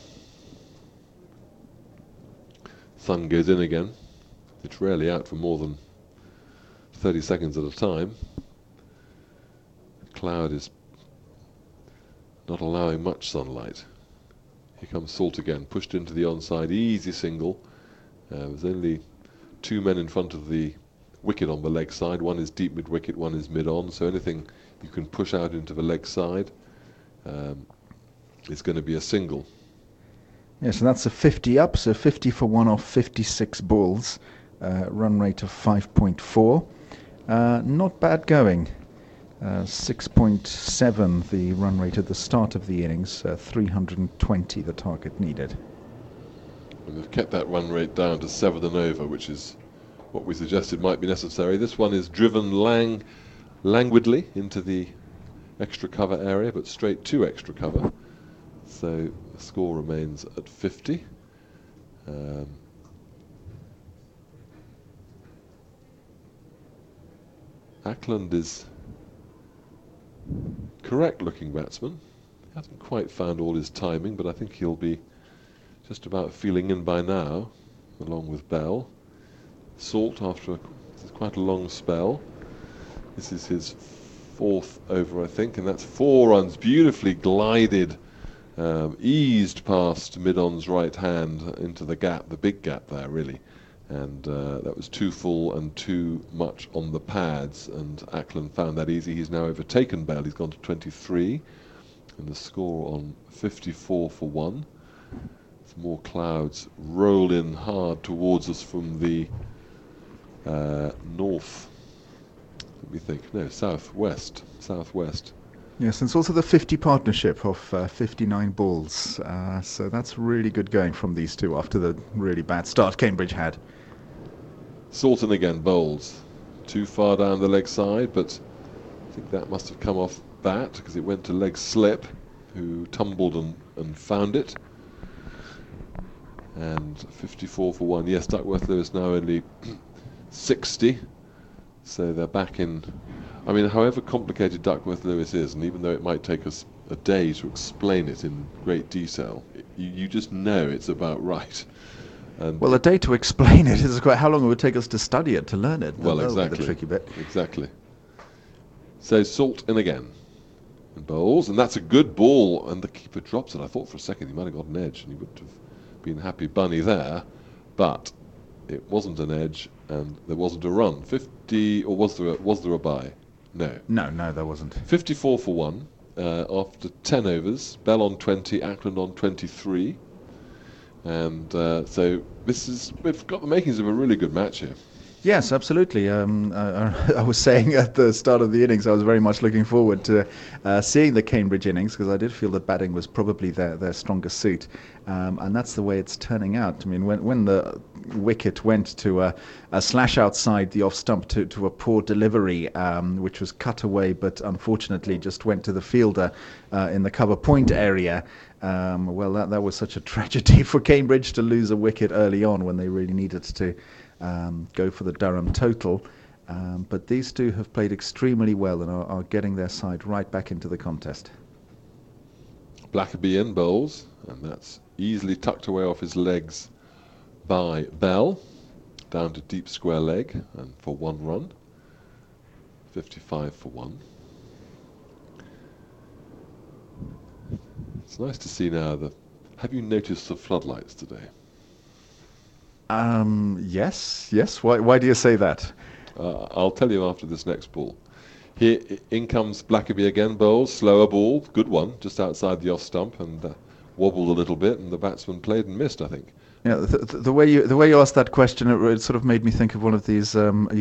Speaker 1: Sun goes in again. It's rarely out for more than 30 seconds at a time. The cloud is not allowing much sunlight. Here comes Salt again, pushed into the onside, easy single. There's only 2 men in front of the wicket on the leg side. One is deep mid-wicket, one is mid-on, so anything you can push out into the leg side is going to be a single.
Speaker 2: Yes, and that's a 50 up, so 50 for 1 off 56 balls. Run rate of 5.4. Not bad going. 6.7 the run rate at the start of the innings, 320 the target needed.
Speaker 1: And they've kept that run rate down to 7 and over, which is what we suggested might be necessary. This one is driven languidly into the extra cover area, but straight to extra cover. So the score remains at 50. Ackland is correct looking batsman. He hasn't quite found all his timing, but I think he'll be just about feeling in by now, along with Bell. Salt after quite a long spell. This is his 4th over, I think, and that's 4 runs. Beautifully glided, eased past mid-on's right hand into the gap, the big gap there, really. And that was too full and too much on the pads, and Ackland found that easy. He's now overtaken Bell. He's gone to 23, and the score on 54 for 1. As more clouds roll in hard towards us from the north. Let me think. No, southwest.
Speaker 2: Yes, and it's also the 50 partnership of 59 balls. So that's really good going from these two after the really bad start Cambridge had.
Speaker 1: Salton again bowls. Too far down the leg side, but I think that must have come off bat because it went to leg slip, who tumbled and found it. And 54 for 1. Yes, Duckworth Lewis now only 60, so they're back in. I mean, however complicated Duckworth Lewis is, and even though it might take us a day to explain it in great detail, you just know it's about right. And
Speaker 2: well, a day to explain it is quite how long it would take us to study it, to learn it.
Speaker 1: Well,
Speaker 2: That'll
Speaker 1: exactly.
Speaker 2: be the tricky bit.
Speaker 1: Exactly. So Salt in again, and bowls, and that's a good ball, and the keeper drops it. I thought for a second he might have got an edge, and he would have been happy bunny there, but it wasn't an edge, and there wasn't a run. 50, or was there a bye? No.
Speaker 2: No, there wasn't.
Speaker 1: 54 for 1 after 10 overs. Bell on 20, Ackland on 23. And so we've got the makings of a really good match here.
Speaker 2: Yes, absolutely. I was saying at the start of the innings, I was very much looking forward to seeing the Cambridge innings because I did feel that batting was probably their strongest suit, and that's the way it's turning out. I mean, when the wicket went to a slash outside the off stump to a poor delivery, which was cut away, but unfortunately just went to the fielder in the cover point area. Well, that was such a tragedy for Cambridge to lose a wicket early on when they really needed to go for the Durham total. But these two have played extremely well and are getting their side right back into the contest.
Speaker 1: Blackerby in bowls, and that's easily tucked away off his legs by Bell, down to deep square leg, and for 1 run. 55 for 1. It's nice to see now have you noticed the floodlights today?
Speaker 2: Yes. Why do you say that?
Speaker 1: I'll tell you after this next ball. Here, in comes Blackerby again, bowls, slower ball, good one, just outside the off stump, and wobbled a little bit, and the batsman played and missed, I think.
Speaker 2: Yeah, the way you asked that question, it sort of made me think of one of these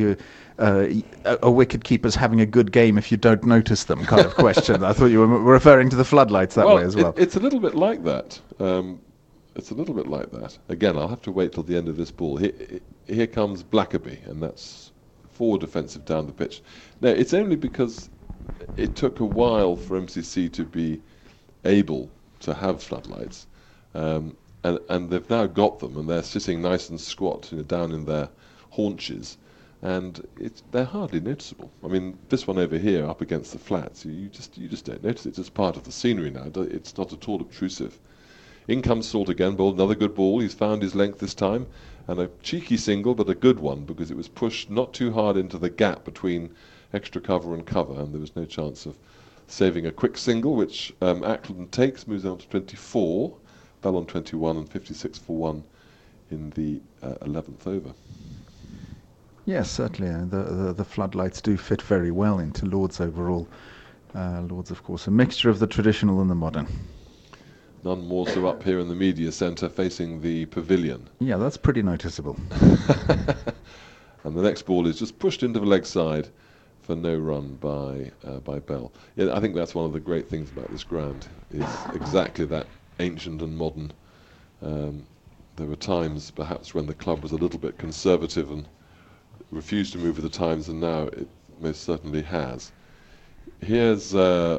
Speaker 2: a wicket keeper's having a good game if you don't notice them kind of question. I thought you were referring to the floodlights that way as well.
Speaker 1: It's a little bit like that. It's a little bit like that. Again, I'll have to wait till the end of this ball. Here comes Blackerby, and that's forward defensive down the pitch. Now, it's only because it took a while for MCC to be able to have floodlights, and they've now got them, and they're sitting nice and squat, down in their haunches, and they're hardly noticeable. I mean, this one over here up against the flats, you just don't notice it. It's just part of the scenery now. It's not at all obtrusive. In comes Salt again, bowled another good ball. He's found his length this time, and a cheeky single, but a good one, because it was pushed not too hard into the gap between extra cover and cover, and there was no chance of saving a quick single, which Ackland takes, moves on to 24, Bell on 21, and 56 for 1 in the 11th over.
Speaker 2: Yes, certainly. The floodlights do fit very well into Lord's overall. Lord's, of course, a mixture of the traditional and the modern.
Speaker 1: None more so up here in the media centre facing the pavilion.
Speaker 2: Yeah, that's pretty noticeable.
Speaker 1: And the next ball is just pushed into the leg side for no run by Bell. Yeah, I think that's one of the great things about this ground, is exactly that ancient and modern. There were times perhaps when the club was a little bit conservative and refused to move with the times, and now it most certainly has. Here's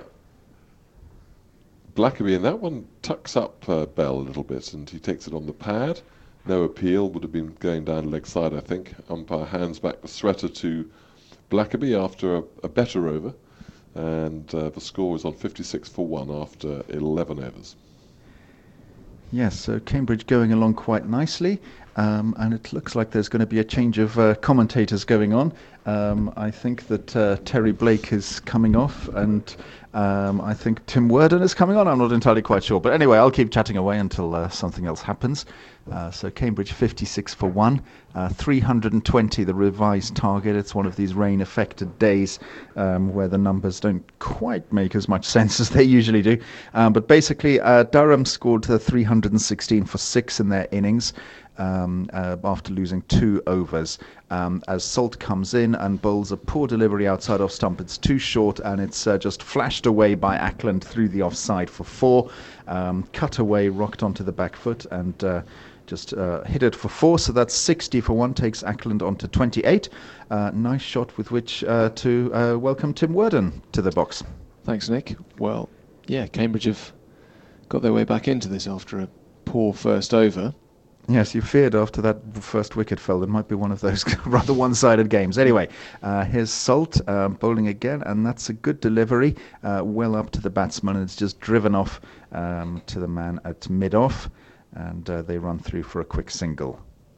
Speaker 1: Blackerby, and that one tucks up Bell a little bit, and he takes it on the pad. No appeal, would have been going down leg side, I think. Umpire hands back the sweater to Blackerby after a better over, and the score is on 56 for 1 after 11 overs.
Speaker 2: Yes, so Cambridge going along quite nicely, and it looks like there's going to be a change of commentators going on. I think that Terry Blake is coming off, and I think Tim Worden is coming on. I'm not entirely quite sure, but anyway, I'll keep chatting away until something else happens. So Cambridge 56 for 1, 320 the revised target. It's one of these rain-affected days where the numbers don't quite make as much sense as they usually do. But basically, Durham scored 316 for 6 in their innings. After losing 2 overs, as Salt comes in and bowls a poor delivery outside off stump. It's too short, and it's just flashed away by Ackland through the offside for 4. Cut away, rocked onto the back foot, and just hit it for 4. So that's 60 for 1, takes Ackland on to 28. Nice shot with which to welcome Tim Worden to the box.
Speaker 3: Thanks, Nick. Well, yeah, Cambridge have got their way back into this after a poor first over.
Speaker 2: Yes, you feared after that first wicket fell it might be one of those rather one-sided games. Anyway, here's Salt bowling again, and that's a good delivery, well up to the batsman, and it's just driven off to the man at mid-off, and they run through for a quick single.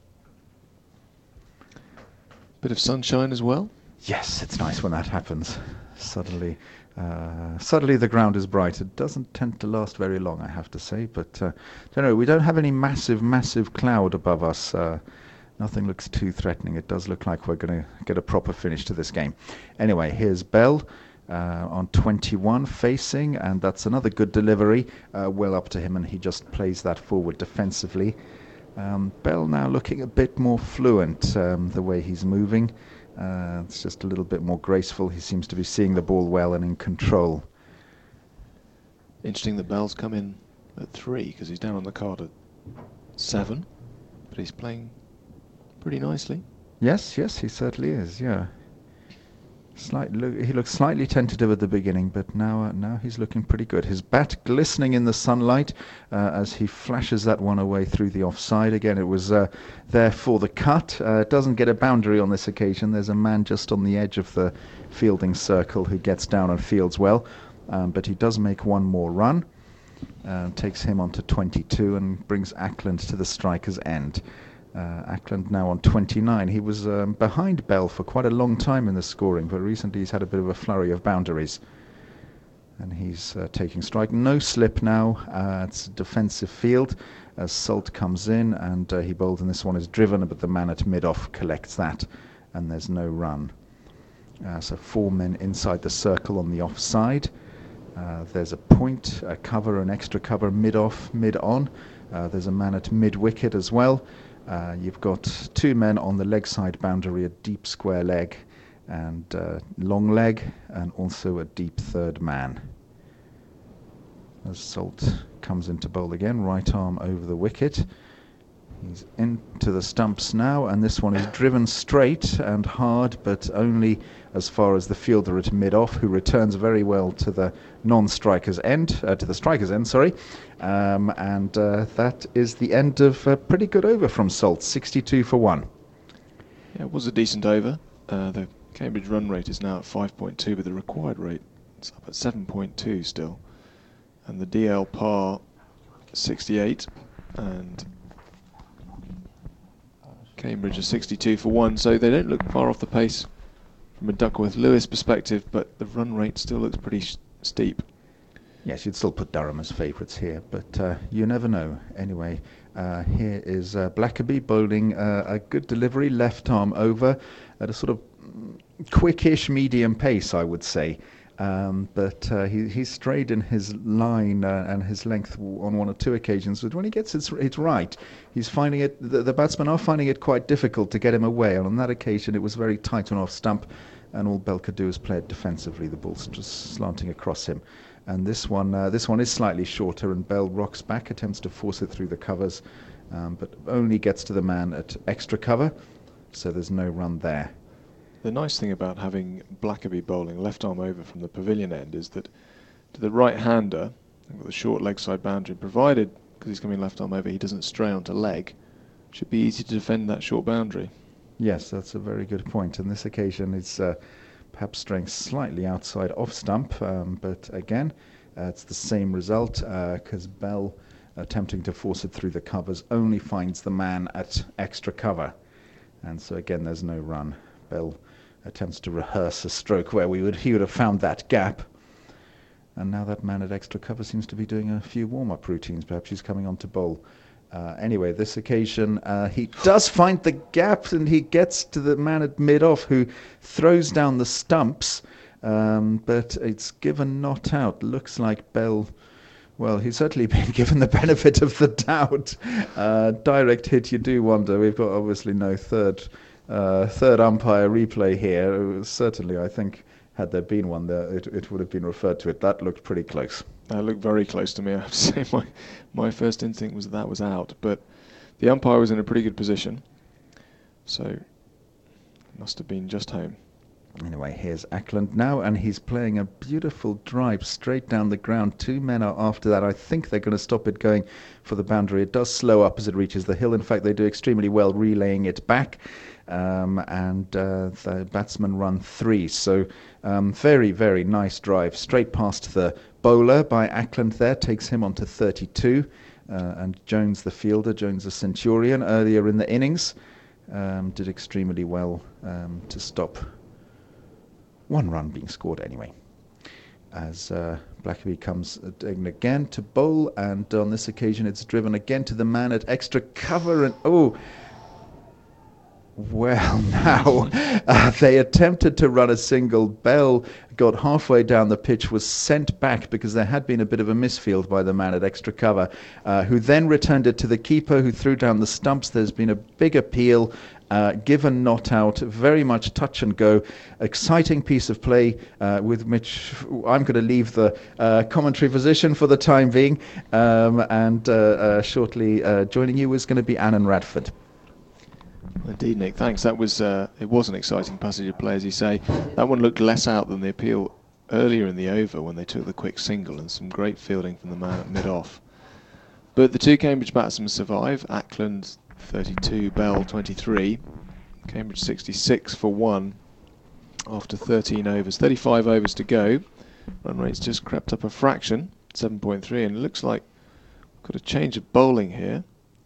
Speaker 3: Bit of sunshine as well.
Speaker 2: Yes, it's nice when that happens. Suddenly the ground is bright. It doesn't tend to last very long, I have to say, but don't know. We don't have any massive cloud above us. Nothing looks too threatening. It does look like we're going to get a proper finish to this game. Anyway, here's Bell on 21 facing, and that's another good delivery, well up to him, and he just plays that forward defensively. Bell now looking a bit more fluent, the way he's moving. It's just a little bit more graceful. He seems to be seeing the ball well and in control.
Speaker 3: Interesting that Bell's come in at 3 because he's down on the card at 7, but he's playing pretty nicely.
Speaker 2: Yes, he certainly is, yeah. He looks slightly tentative at the beginning, but now he's looking pretty good. His bat glistening in the sunlight as he flashes that one away through the offside. Again, it was there for the cut. Doesn't get a boundary on this occasion. There's a man just on the edge of the fielding circle who gets down and fields well, but he does make one more run. Takes him on to 22 and brings Ackland to the striker's end. Ackland now on 29. He was behind Bell for quite a long time in the scoring, but recently he's had a bit of a flurry of boundaries. And he's taking strike. No slip now. It's a defensive field as Salt comes in, and he bowled, and this one is driven, but the man at mid-off collects that, and there's no run. So 4 men inside the circle on the offside. There's a point, a cover, an extra cover mid-off, mid-on. There's a man at mid-wicket as well. You've got 2 men on the leg side boundary, a deep square leg and long leg, and also a deep third man. As Salt comes into bowl again, right arm over the wicket. He's into the stumps now, and this one is driven straight and hard, but only as far as the fielder at mid-off, who returns very well to the non-striker's end, to the striker's end, sorry. And that is the end of a pretty good over from Salt, 62 for 1.
Speaker 3: Yeah, it was a decent over. The Cambridge run rate is now at 5.2, but the required rate is up at 7.2 still. And the DL par 68, and Cambridge are 62 for 1, so they don't look far off the pace from a Duckworth-Lewis perspective, but the run rate still looks pretty steep.
Speaker 2: Yes, you'd still put Durham as favourites here, but you never know. Anyway, here is Blackerby bowling a good delivery, left arm over at a sort of quickish medium pace, I would say. But he's strayed in his line and his length on 1 or 2 occasions. But when he gets it right, he's finding it. The batsmen are finding it quite difficult to get him away. And on that occasion, it was very tight on off stump, and all Bell could do is play it defensively. The ball's just slanting across him. And this one is slightly shorter, and Bell rocks back, attempts to force it through the covers, but only gets to the man at extra cover. So there's no run there.
Speaker 3: The nice thing about having Blackerby bowling left arm over from the pavilion end is that to the right-hander, the short leg side boundary, provided, because he's coming left arm over, he doesn't stray onto leg, should be easy to defend that short boundary.
Speaker 2: Yes, that's a very good point. And this occasion it's perhaps straying slightly outside off stump, but again, it's the same result because Bell, attempting to force it through the covers, only finds the man at extra cover. And so again, there's no run. Bell attempts to rehearse a stroke where he would have found that gap. And now that man at extra cover seems to be doing a few warm-up routines. Perhaps he's coming on to bowl. Anyway, this occasion, he does find the gap, and he gets to the man at mid-off, who throws down the stumps, but it's given not out. Looks like Bell, well, he's certainly been given the benefit of the doubt. Direct hit, you do wonder. We've got obviously no third umpire replay here. It was certainly, I think, had there been one there, it would have been referred to it. That looked pretty close.
Speaker 3: That looked very close to me, I have to say. My first instinct was that was out, but the umpire was in a pretty good position, so it must have been just home.
Speaker 2: Anyway, here's Ackland now, and he's playing a beautiful drive straight down the ground. 2 men are after that. I think they're going to stop it going for the boundary. It does slow up as it reaches the hill. In fact, they do extremely well relaying it back. And the batsmen run 3. So very, very nice drive. Straight past the bowler by Ackland there, takes him on to 32. And Jones, the fielder, Jones the Centurion, earlier in the innings, did extremely well to stop 1 run being scored anyway. As Blackerby comes again to bowl, and on this occasion it's driven again to the man at extra cover, and Well, now they attempted to run a single. Bell got halfway down the pitch, was sent back because there had been a bit of a misfield by the man at extra cover, who then returned it to the keeper, who threw down the stumps. There's been a big appeal, given not out, very much touch and go. Exciting piece of play with which I'm going to leave the commentary position for the time being, and shortly joining you is going to be Annan Radford.
Speaker 3: Indeed, Nick. Thanks. That was it was an exciting passage of play, as you say. That one looked less out than the appeal earlier in the over when they took the quick single, and some great fielding from the man at mid-off. But the two Cambridge batsmen survive. Ackland 32, Bell 23. Cambridge 66 for 1 after 13 overs. 35 overs to go. Run rate's just crept up a fraction, 7.3, and it looks like we've got a change of bowling here.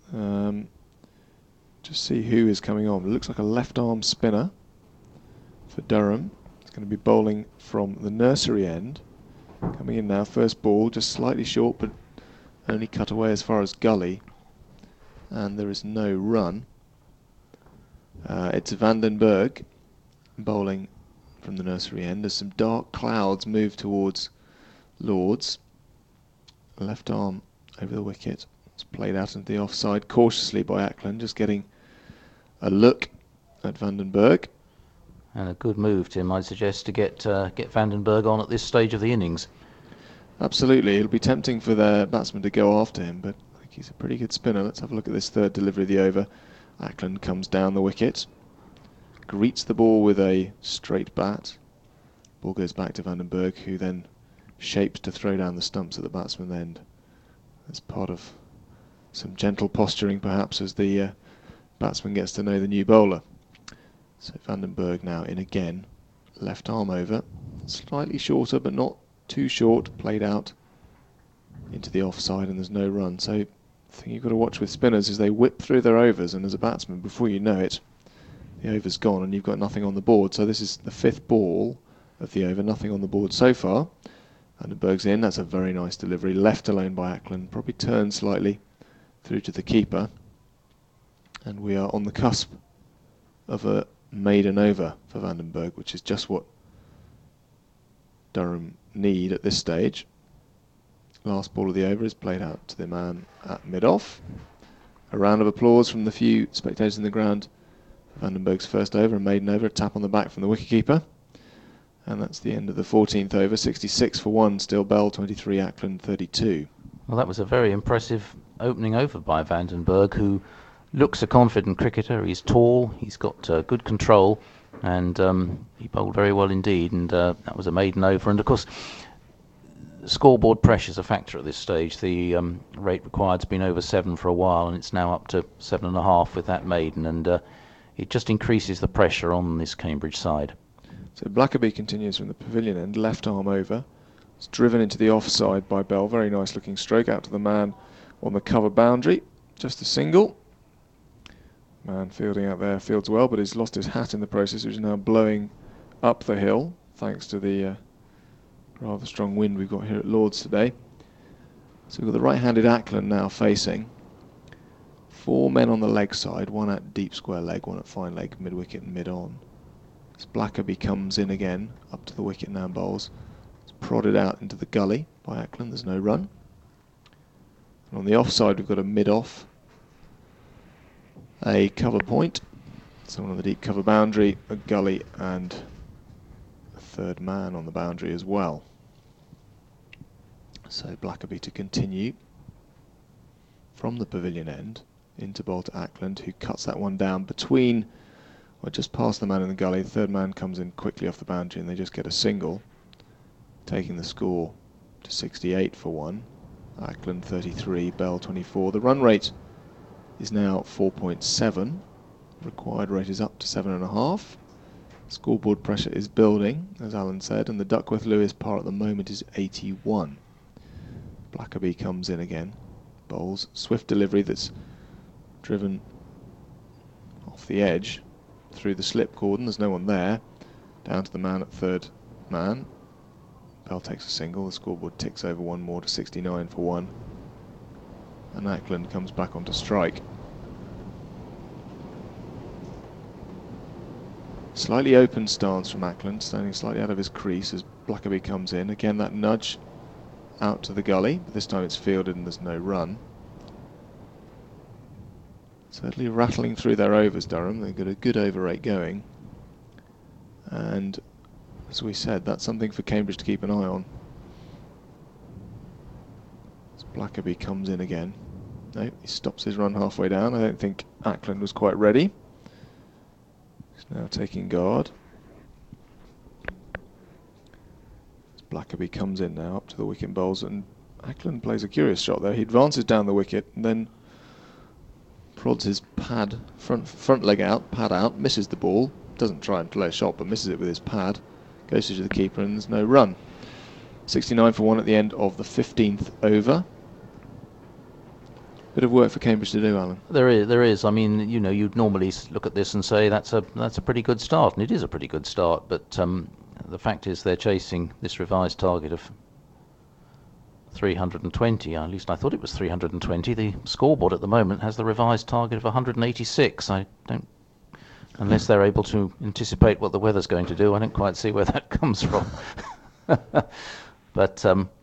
Speaker 3: Just see who is coming on. It looks like a left-arm spinner for Durham. It's going to be bowling from the nursery end. Coming in now, first ball, just slightly short, but only cut away as far as gully. And there is no run. It's Vandenberg bowling from the nursery end as some dark clouds move towards Lords. Left arm over the wicket. It's played out into the offside cautiously by Ackland, just getting a look at Vandenberg.
Speaker 4: And a good move, Tim, I'd suggest, to get Vandenberg on at this stage of the innings.
Speaker 3: Absolutely. It'll be tempting for their batsman to go after him, but I think he's a pretty good spinner. Let's have a look at this third delivery of the over. Ackland comes down the wicket, greets the ball with a straight bat. Ball goes back to Vandenberg, who then shapes to throw down the stumps at the batsman's end. As part of some gentle posturing, perhaps, as the batsman gets to know the new bowler. So Vandenberg now in again. Left arm over. Slightly shorter, but not too short. Played out into the offside, and there's no run. So the thing you've got to watch with spinners is they whip through their overs, and as a batsman, before you know it, the over's gone and you've got nothing on the board. So this is the fifth ball of the over. Nothing on the board so far. Vandenberg's in. That's a very nice delivery. Left alone by Ackland. Probably turned slightly through to the keeper. And we are on the cusp of a maiden over for Vandenberg, which is just what Durham need at this stage. Last ball of the over is played out to the man at mid-off. A round of applause from the few spectators in the ground. Vandenberg's first over, a maiden over, a tap on the back from the wicketkeeper. And that's the end of the 14th over. 66 for 1, still Bell 23, Ackland 32.
Speaker 4: Well, that was a very impressive opening over by Vandenberg, who looks a confident cricketer. He's tall, he's got good control, and he bowled very well indeed, and that was a maiden over. And of course, scoreboard pressure is a factor at this stage. The rate required's been over 7 for a while, and it's now up to 7.5 with that maiden, and it just increases the pressure on this Cambridge side.
Speaker 3: So Blackerby continues from the pavilion end, left arm over. It's driven into the offside by Bell. Very nice looking stroke out to the man on the cover boundary. Just a single. Man fielding out there fields well, but he's lost his hat in the process, which is now blowing up the hill, thanks to the rather strong wind we've got here at Lords today. So we've got the right-handed Ackland now facing. 4 men on the leg side, one at deep square leg, one at fine leg, mid-wicket and mid-on. As Blackerby comes in again, up to the wicket now and bowls. It's prodded out into the gully by Ackland, there's no run. And on the offside we've got a mid-off, a cover point, someone on the deep cover boundary, a gully and a third man on the boundary as well. So Blackerby to continue from the pavilion end into bowl to Ackland, who cuts that one down between, or just past the man in the gully. The third man comes in quickly off the boundary and they just get a single, taking the score to 68 for 1. Ackland 33, Bell 24. The run rate is now 4.7. Required rate is up to 7.5. Scoreboard pressure is building, as Alan said, and the Duckworth-Lewis par at the moment is 81. Blackerby comes in again, bowls. Swift delivery that's driven off the edge through the slip cordon. There's no one there. Down to the man at third man. Bell takes a single. The scoreboard ticks over one more to 69 for 1. And Ackland comes back onto strike. Slightly open stance from Ackland, standing slightly out of his crease as Blackerby comes in. Again, that nudge out to the gully, but this time it's fielded and there's no run. Certainly rattling through their overs, Durham. They've got a good over rate going. And as we said, that's something for Cambridge to keep an eye on. As Blackerby comes in again. No, he stops his run halfway down. I don't think Ackland was quite ready. He's now taking guard. As Blackerby comes in now up to the wicket bowls, and Ackland plays a curious shot there. He advances down the wicket and then prods his pad, front leg out, pad out, misses the ball. Doesn't try and play a shot, but misses it with his pad. Goes to the keeper and there's no run. 69 for 1 at the end of the 15th over. Bit of work for Cambridge to do, Alan.
Speaker 4: There is. I mean, you know, you'd normally look at this and say that's a pretty good start, and it is a pretty good start. But the fact is, they're chasing this revised target of 320. At least I thought it was 320. The scoreboard at the moment has the revised target of 186. I don't, unless they're able to anticipate what the weather's going to do, I don't quite see where that comes from. But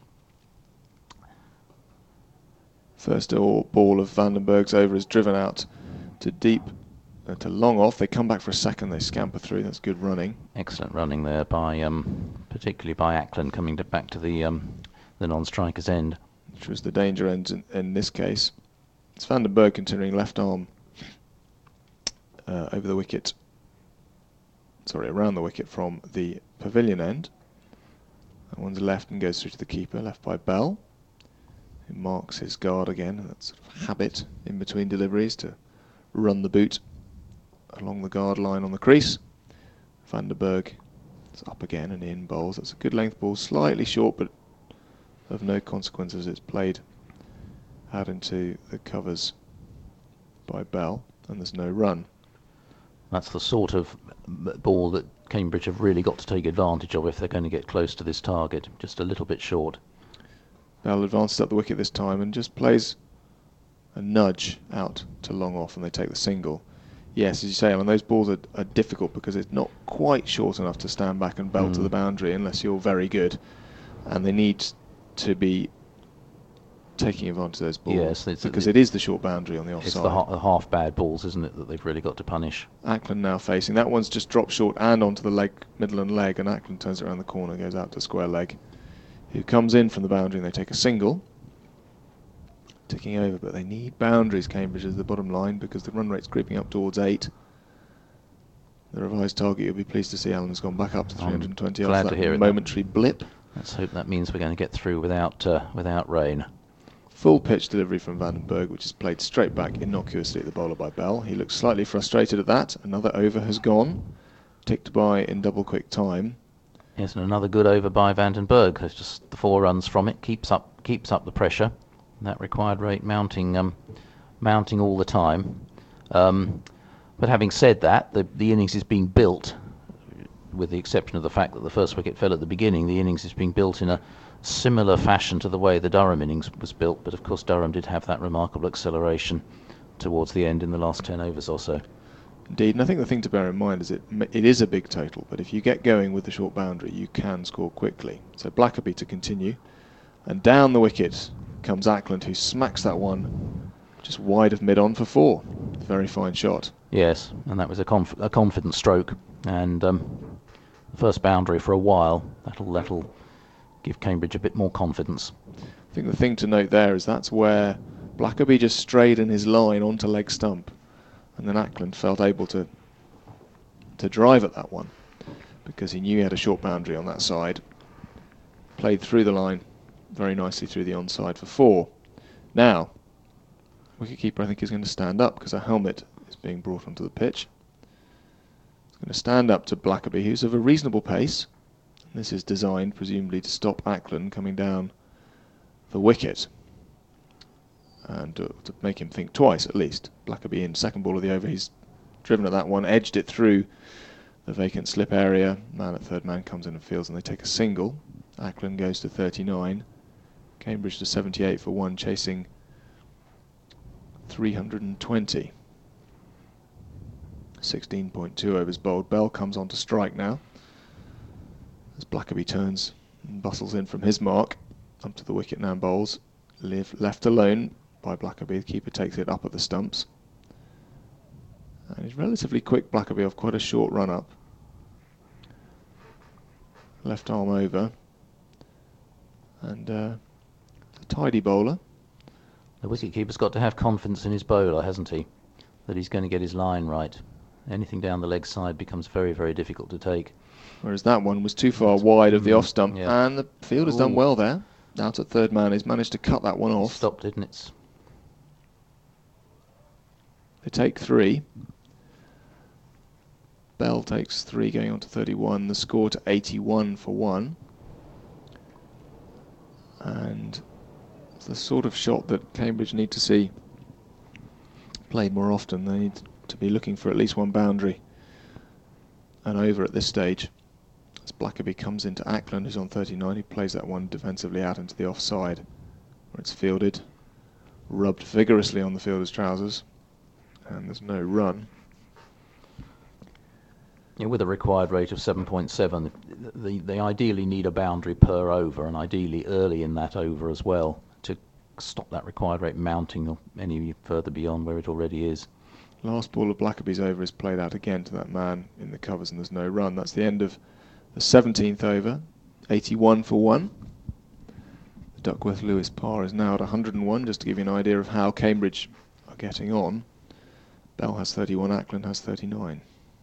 Speaker 3: first ball of Vandenberg's over is driven out to deep, to long off. They come back for a second. They scamper through. That's good running.
Speaker 4: Excellent running there by, particularly by Ackland, coming back to the non-striker's end.
Speaker 3: Which was the danger end in this case. It's Vandenberg continuing left arm over the wicket. Sorry, around the wicket from the pavilion end. That one's left and goes through to the keeper, left by Bell, who marks his guard again. That's sort of habit in between deliveries to run the boot along the guard line on the crease. Vandenberg is up again and in bowls. That's a good length ball, slightly short, but of no consequence as it's played out into the covers by Bell, and there's no run.
Speaker 4: That's the sort of ball that Cambridge have really got to take advantage of if they're going to get close to this target. Just a little bit short.
Speaker 3: Bell advances up the wicket this time and just plays a nudge out to long off, and they take the single. Yes, as you say, Alan, those balls are difficult because it's not quite short enough to stand back and belt to the boundary unless you're very good, and they need to be taking advantage of those balls.
Speaker 4: Yes,
Speaker 3: because it is the short boundary on the offside.
Speaker 4: It's the half bad balls, isn't it, that they've really got to punish.
Speaker 3: Ackland now facing. That one's just dropped short and onto the leg, middle and leg, and Ackland turns it around the corner, goes out to square leg, who comes in from the boundary, and they take a single. Ticking over, but they need boundaries, Cambridge, is the bottom line, because the run rate's creeping up towards 8. The revised target, you'll be pleased to see, Alan, has gone back up to 320
Speaker 4: glad
Speaker 3: after
Speaker 4: to hear
Speaker 3: that
Speaker 4: it,
Speaker 3: momentary blip.
Speaker 4: Let's hope that means we're going to get through without rain.
Speaker 3: Full pitch delivery from Vandenberg, which is played straight back innocuously at the bowler by Bell. He looks slightly frustrated at that. Another over has gone, ticked by in double quick time.
Speaker 4: Yes, and another good over by Vandenberg. There's just the 4 runs from it. Keeps up the pressure. That required rate mounting all the time. But having said that, the innings is being built, with the exception of the fact that the first wicket fell at the beginning. The innings is being built in a similar fashion to the way the Durham innings was built, but of course Durham did have that remarkable acceleration towards the end in the last 10 overs or so.
Speaker 3: Indeed, and I think the thing to bear in mind is it is a big total, but if you get going with the short boundary, you can score quickly. So Blackerby to continue, and down the wicket comes Ackland, who smacks that one just wide of mid-on for 4. Very fine shot.
Speaker 4: Yes, and that was a confident stroke, and the first boundary for a while. That'll give Cambridge a bit more confidence.
Speaker 3: I think the thing to note there is that's where Blackerby just strayed in his line onto leg stump, and then Ackland felt able to drive at that one because he knew he had a short boundary on that side. Played through the line very nicely through the onside for 4. Now, wicketkeeper I think is going to stand up because a helmet is being brought onto the pitch. He's going to stand up to Blackerby, who's of a reasonable pace. This is designed presumably to stop Ackland coming down the wicket and to make him think twice at least. Blackerby in, second ball of the over, he's driven at that one, edged it through the vacant slip area. Man at third man comes in and fields, and they take a single. Ackland goes to 39. Cambridge to 78 for 1, chasing 320. 16.2 overs bowled. Bell comes on to strike now, as Blackerby turns and bustles in from his mark up to the wicket now and bowls. Left alone by Blackerby. The keeper takes it up at the stumps. And he's relatively quick, Blackerby, off quite a short run up. Left arm over. And a tidy bowler.
Speaker 4: The wicketkeeper's got to have confidence in his bowler, hasn't he? That he's going to get his line right. Anything down the leg side becomes very, very difficult to take.
Speaker 3: Whereas that one was too far wide of the off stump.
Speaker 4: Yeah.
Speaker 3: And the fielder's done well there. Out at third man, he's managed to cut that one off.
Speaker 4: Stopped, didn't it?
Speaker 3: They take 3. Bell takes 3 going on to 31. The score to 81 for 1. And it's the sort of shot that Cambridge need to see played more often. They need to be looking for at least one boundary and over at this stage. As Blackerby comes into Ackland, who's on 39, he plays that one defensively out into the offside, where it's fielded, rubbed vigorously on the fielder's trousers, and there's no run.
Speaker 4: Yeah, with a required rate of 7.7, they ideally need a boundary per over, and ideally early in that over as well, to stop that required rate mounting any further beyond where it already is.
Speaker 3: Last ball of Blackerby's over is played out again to that man in the covers, and there's no run. That's the end of the 17th over, 81 for 1. The Duckworth-Lewis par is now at 101, just to give you an idea of how Cambridge are getting on. Bell has 31, Ackland has 39.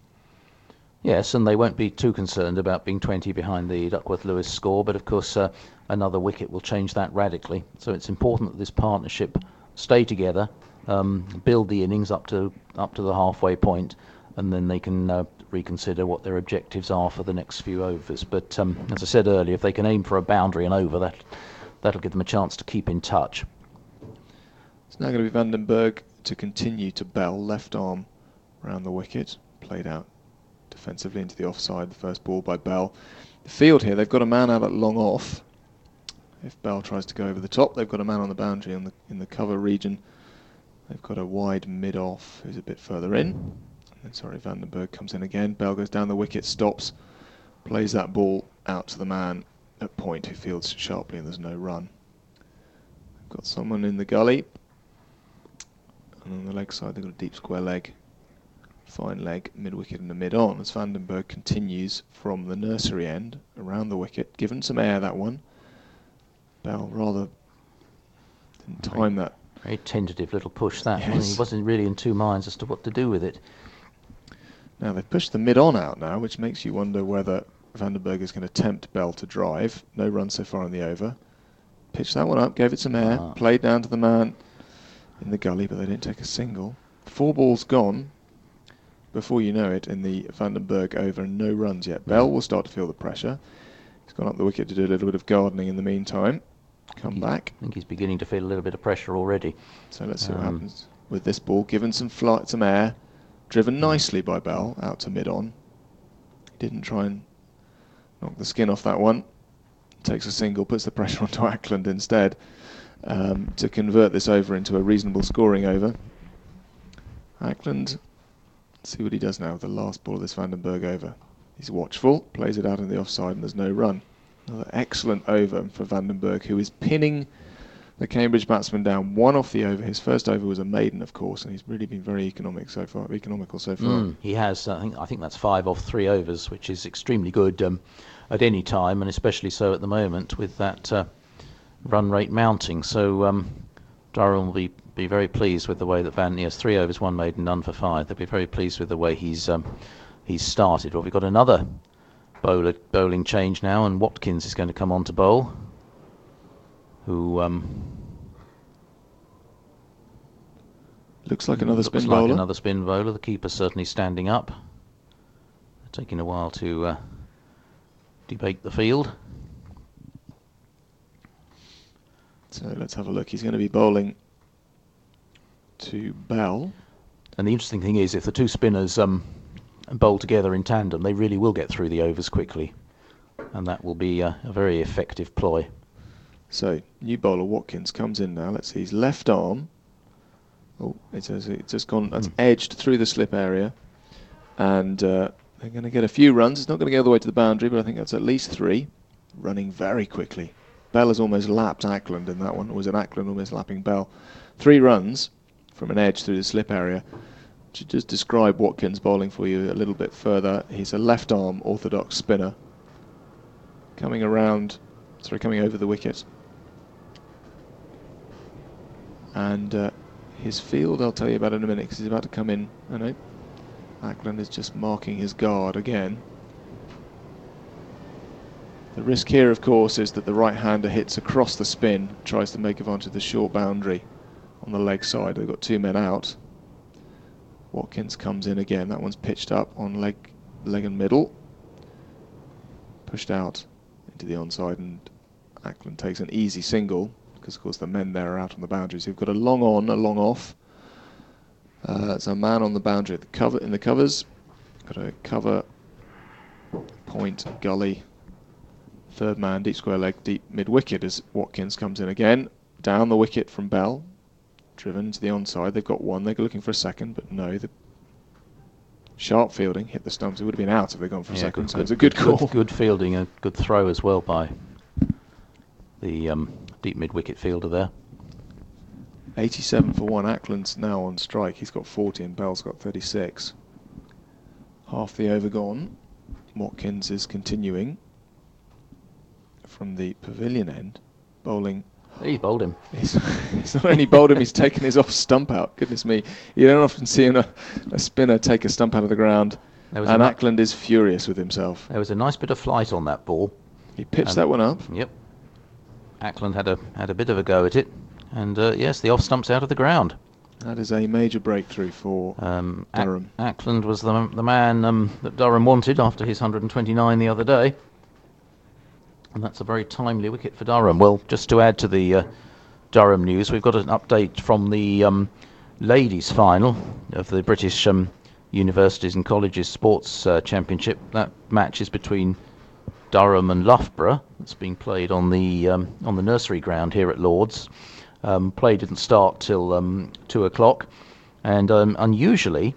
Speaker 4: Yes, and they won't be too concerned about being 20 behind the Duckworth-Lewis score, but of course another wicket will change that radically. So it's important that this partnership stay together, build the innings up to the halfway point, and then they can reconsider what their objectives are for the next few overs. But as I said earlier, if they can aim for a boundary and over, that'll give them a chance to keep in touch.
Speaker 3: It's now going to be Vandenberg to continue to Bell, left arm round the wicket, played out defensively into the offside. The first ball by Bell. The field here, they've got a man out at long off. If Bell tries to go over the top, they've got a man on the boundary in the cover region. They've got a wide mid-off who's a bit further in. And then, sorry, Vandenberg comes in again. Bell goes down the wicket, stops, plays that ball out to the man at point who fields sharply, and there's no run. They've got someone in the gully. And on the leg side, they've got a deep square leg. Fine leg, mid-wicket and a mid-on, as Vandenberg continues from the nursery end around the wicket. Given some air, that one. Bell rather didn't time that.
Speaker 4: Very tentative little push, that.
Speaker 3: Yes.
Speaker 4: He wasn't really in two minds as to what to do with it.
Speaker 3: Now they've pushed the mid-on out now, which makes you wonder whether Vandenberg is going to tempt Bell to drive. No run so far in the over. Pitched that one up, gave it some air, played down to the man in the gully, but they didn't take a single. 4 balls gone before you know it in the Vandenberg over, and no runs yet. Bell will start to feel the pressure. He's gone up the wicket to do a little bit of gardening in the meantime. Come back.
Speaker 4: I think he's beginning to feel a little bit of pressure already.
Speaker 3: So let's see what happens with this ball. Given some flight, some air, driven nicely by Bell out to mid-on. He didn't try and knock the skin off that one. Takes a single, puts the pressure onto Ackland instead to convert this over into a reasonable scoring over. Ackland, let's see what he does now with the last ball of this Vandenberg over. He's watchful, plays it out in the offside, and there's no run. Another excellent over for Vandenberg, who is pinning the Cambridge batsman down. 1 off the over. His first over was a maiden, of course, and he's really been very economical so far.
Speaker 4: He has. I think that's 5 off 3 overs, which is extremely good at any time, and especially so at the moment with that run rate mounting. So Durham will be very pleased with the way that he has 3 overs, 1 maiden, none for 5. They'll be very pleased with the way he's started. Well, we've got another bowling change now, and Watkins is going to come on to bowl, who
Speaker 3: looks like another spin
Speaker 4: bowler.
Speaker 3: bowler.
Speaker 4: Another spin bowler. The keeper's certainly standing up. Taking a while to debate the field.
Speaker 3: So let's have a look. He's going to be bowling to Bell.
Speaker 4: And the interesting thing is, if the two spinners bowl together in tandem, they really will get through the overs quickly, and that will be a very effective ploy.
Speaker 3: So new bowler Watkins comes in now. Let's see his left arm. Oh, it's just gone. That's edged through the slip area, And they're going to get a few runs. It's not going to go all the way to the boundary, but I think that's at least 3. Running very quickly. Bell has almost lapped Ackland in that one. Or was it Ackland almost lapping Bell? 3 runs from an edge through the slip area. To just describe Watkins' bowling for you a little bit further, he's a left-arm orthodox spinner. Coming over the wicket. And his field I'll tell you about in a minute, because he's about to come in. I know Ackland is just marking his guard again. The risk here, of course, is that the right-hander hits across the spin, tries to make advantage of the short boundary on the leg side. They've got 2 men out. Watkins comes in again. That one's pitched up on leg and middle. Pushed out into the onside, and Ackland takes an easy single, because, of course, the men there are out on the boundaries. You've got a long on, a long off. It's a man on the boundary at the in the covers. Got a cover, point, gully. 3rd man, deep square leg, deep mid-wicket as Watkins comes in again. Down the wicket from Bell. Driven to the onside. They've got 1. They're looking for a second, but no. The sharp fielding hit the stumps. It would have been out if they'd gone for a second. So it's a good call.
Speaker 4: Good fielding, a good throw as well by the deep mid-wicket fielder there.
Speaker 3: 87 for 1. Ackland's now on strike. He's got 40 and Bell's got 36. Half the over gone. Watkins is continuing from the pavilion end, bowling.
Speaker 4: He bowled him.
Speaker 3: He's not only bowled him, he's taken his off stump out. Goodness me. You don't often see a spinner take a stump out of the ground. And Ackland is furious with himself.
Speaker 4: There was a nice bit of flight on that ball.
Speaker 3: He pitched that one up.
Speaker 4: Yep. Ackland had a bit of a go at it. And yes, the off stump's out of the ground.
Speaker 3: That is a major breakthrough for Durham.
Speaker 4: Ackland was the man that Durham wanted after his 129 the other day. And that's a very timely wicket for Durham. Well, just to add to the Durham news, we've got an update from the ladies' final of the British Universities and Colleges Sports Championship. That match is between Durham and Loughborough. It's being played on the nursery ground here at Lord's. Play didn't start till 2 o'clock, and unusually,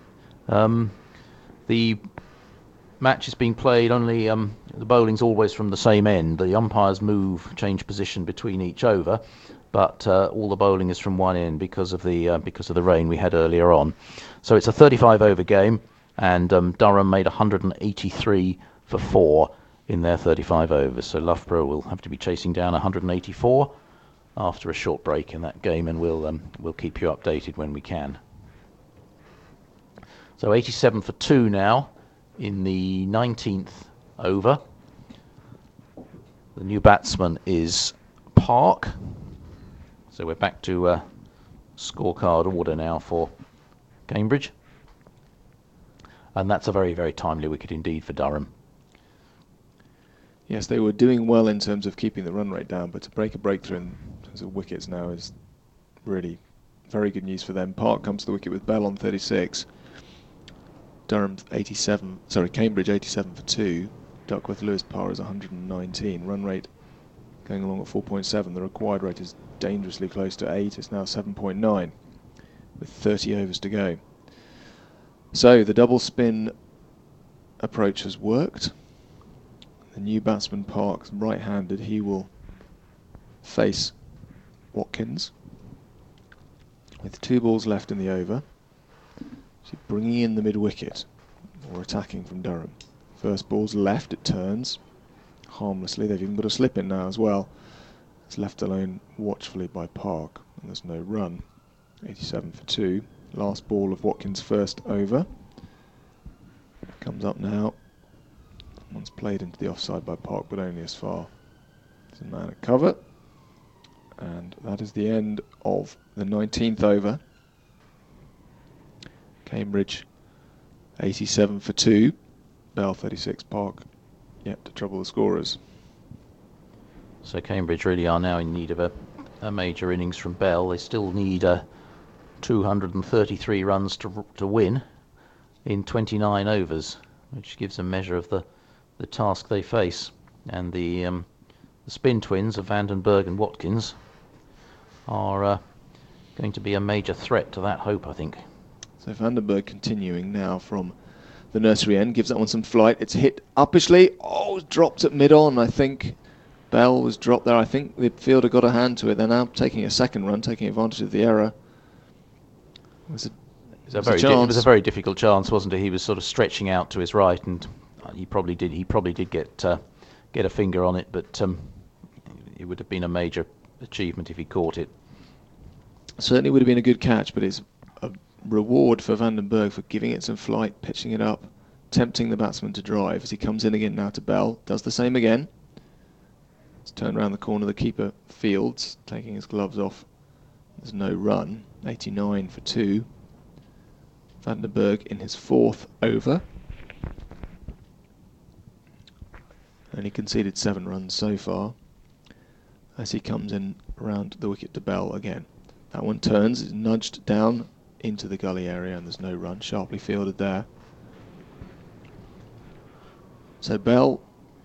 Speaker 4: the match is being played only. The bowling's always from the same end. The umpires change position between each over, but all the bowling is from one end because of the rain we had earlier on. So it's a 35 over game, and Durham made 183 for 4 in their 35 overs. So Loughborough will have to be chasing down 184 after a short break in that game, and we'll keep you updated when we can. So 87 for 2 now in the 19th over. The new batsman is Park. So we're back to scorecard order now for Cambridge. And that's a very, very timely wicket indeed for Durham.
Speaker 3: Yes, they were doing well in terms of keeping the run rate down, but to break a breakthrough in terms of wickets now is really very good news for them. Park comes to the wicket with Bell on 36. Cambridge 87 for 2. Duckworth Lewis par is 119. Run rate going along at 4.7. The required rate is dangerously close to 8. It's now 7.9 with 30 overs to go. So the double spin approach has worked. The new batsman Park, right-handed, he will face Watkins with 2 balls left in the over. So bringing in the mid-wicket, or attacking from Durham. First ball's left, it turns harmlessly. They've even got a slip in now as well. It's left alone watchfully by Park, and there's no run. 87 for 2. Last ball of Watkins' first over. Comes up now. One's played into the offside by Park, but only as far. There's a man at cover. And that is the end of the 19th over. Cambridge 87 for 2. Bell 36. Park yet to trouble the scorers.
Speaker 4: So Cambridge really are now in need of a major innings from Bell. They still need 233 runs to win in 29 overs, which gives a measure of the task they face. And the spin twins of Vandenberg and Watkins are going to be a major threat to that hope, I think.
Speaker 3: So Vandenberg continuing now from the nursery end, gives that one some flight. It's hit uppishly. Oh, it's dropped at mid-on, I think. Bell was dropped there. I think the fielder got a hand to it. They're now taking a second run, taking advantage of the error.
Speaker 4: It was a very difficult chance, wasn't it? He was sort of stretching out to his right, and he probably did get a finger on it, but it would have been a major achievement if he caught it.
Speaker 3: Certainly would have been a good catch, but it's a reward for Vandenberg for giving it some flight, pitching it up, tempting the batsman to drive as he comes in again now to Bell. Does the same again. It's turned around the corner. The keeper Fields taking his gloves off. There's no run. 89 for 2. Vandenberg in his 4th over. Only conceded 7 runs so far as he comes in around the wicket to Bell again. That one turns, is nudged down into the gully area, and there's no run. Sharply fielded there. So Bell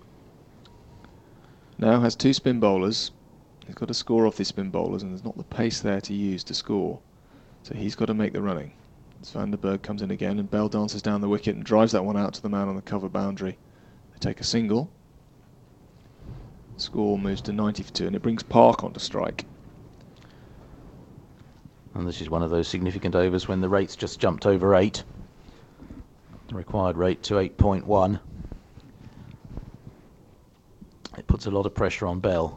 Speaker 3: now has 2 spin bowlers. He's got to score off these spin bowlers, and there's not the pace there to use to score. So he's got to make the running. As Vandenberg comes in again, and Bell dances down the wicket and drives that one out to the man on the cover boundary. They take a single. Score moves to 90 for 2, and it brings Park onto strike.
Speaker 4: And this is one of those significant overs when the rate's just jumped over 8. The required rate to 8.1. It puts a lot of pressure on Bell.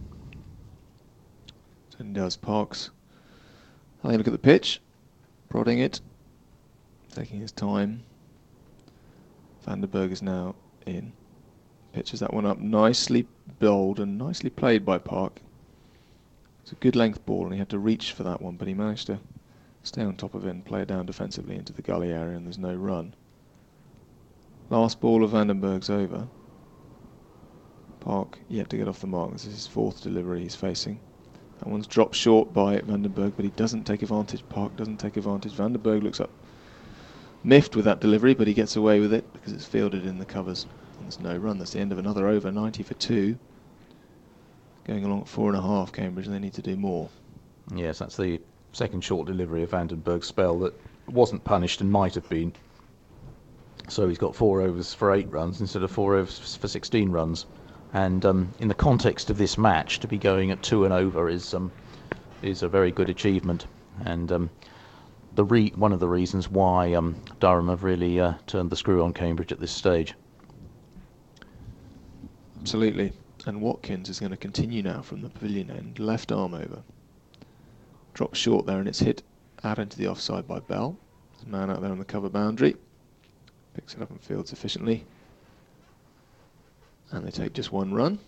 Speaker 3: And does Parks. Having a look at the pitch, prodding it, taking his time. Vandenberg is now in. Pitches that one up, nicely bowled and nicely played by Park. It's a good length ball, and he had to reach for that one, but he managed to stay on top of it and play it down defensively into the gully area, and there's no run. Last ball of Vandenberg's over. Park yet to get off the mark. This is his 4th delivery he's facing. That one's dropped short by Vandenberg, but he doesn't take advantage. Park doesn't take advantage. Vandenberg looks up miffed with that delivery, but he gets away with it because it's fielded in the covers. And there's no run. That's the end of another over. 90 for 2. Going along at 4.5, Cambridge, and they need to do more.
Speaker 4: Yes, that's the second short delivery of Vandenberg's spell that wasn't punished and might have been. So he's got 4 overs for 8 runs instead of 4 overs for 16 runs. And in the context of this match, to be going at 2 and over is a very good achievement. And one of the reasons why Durham have really turned the screw on Cambridge at this stage.
Speaker 3: Absolutely. And Watkins is going to continue now from the pavilion end, left arm over. Drops short there, and it's hit out into the offside by Bell. There's a man out there on the cover boundary. Picks it up and fields efficiently. And they take just 1 run.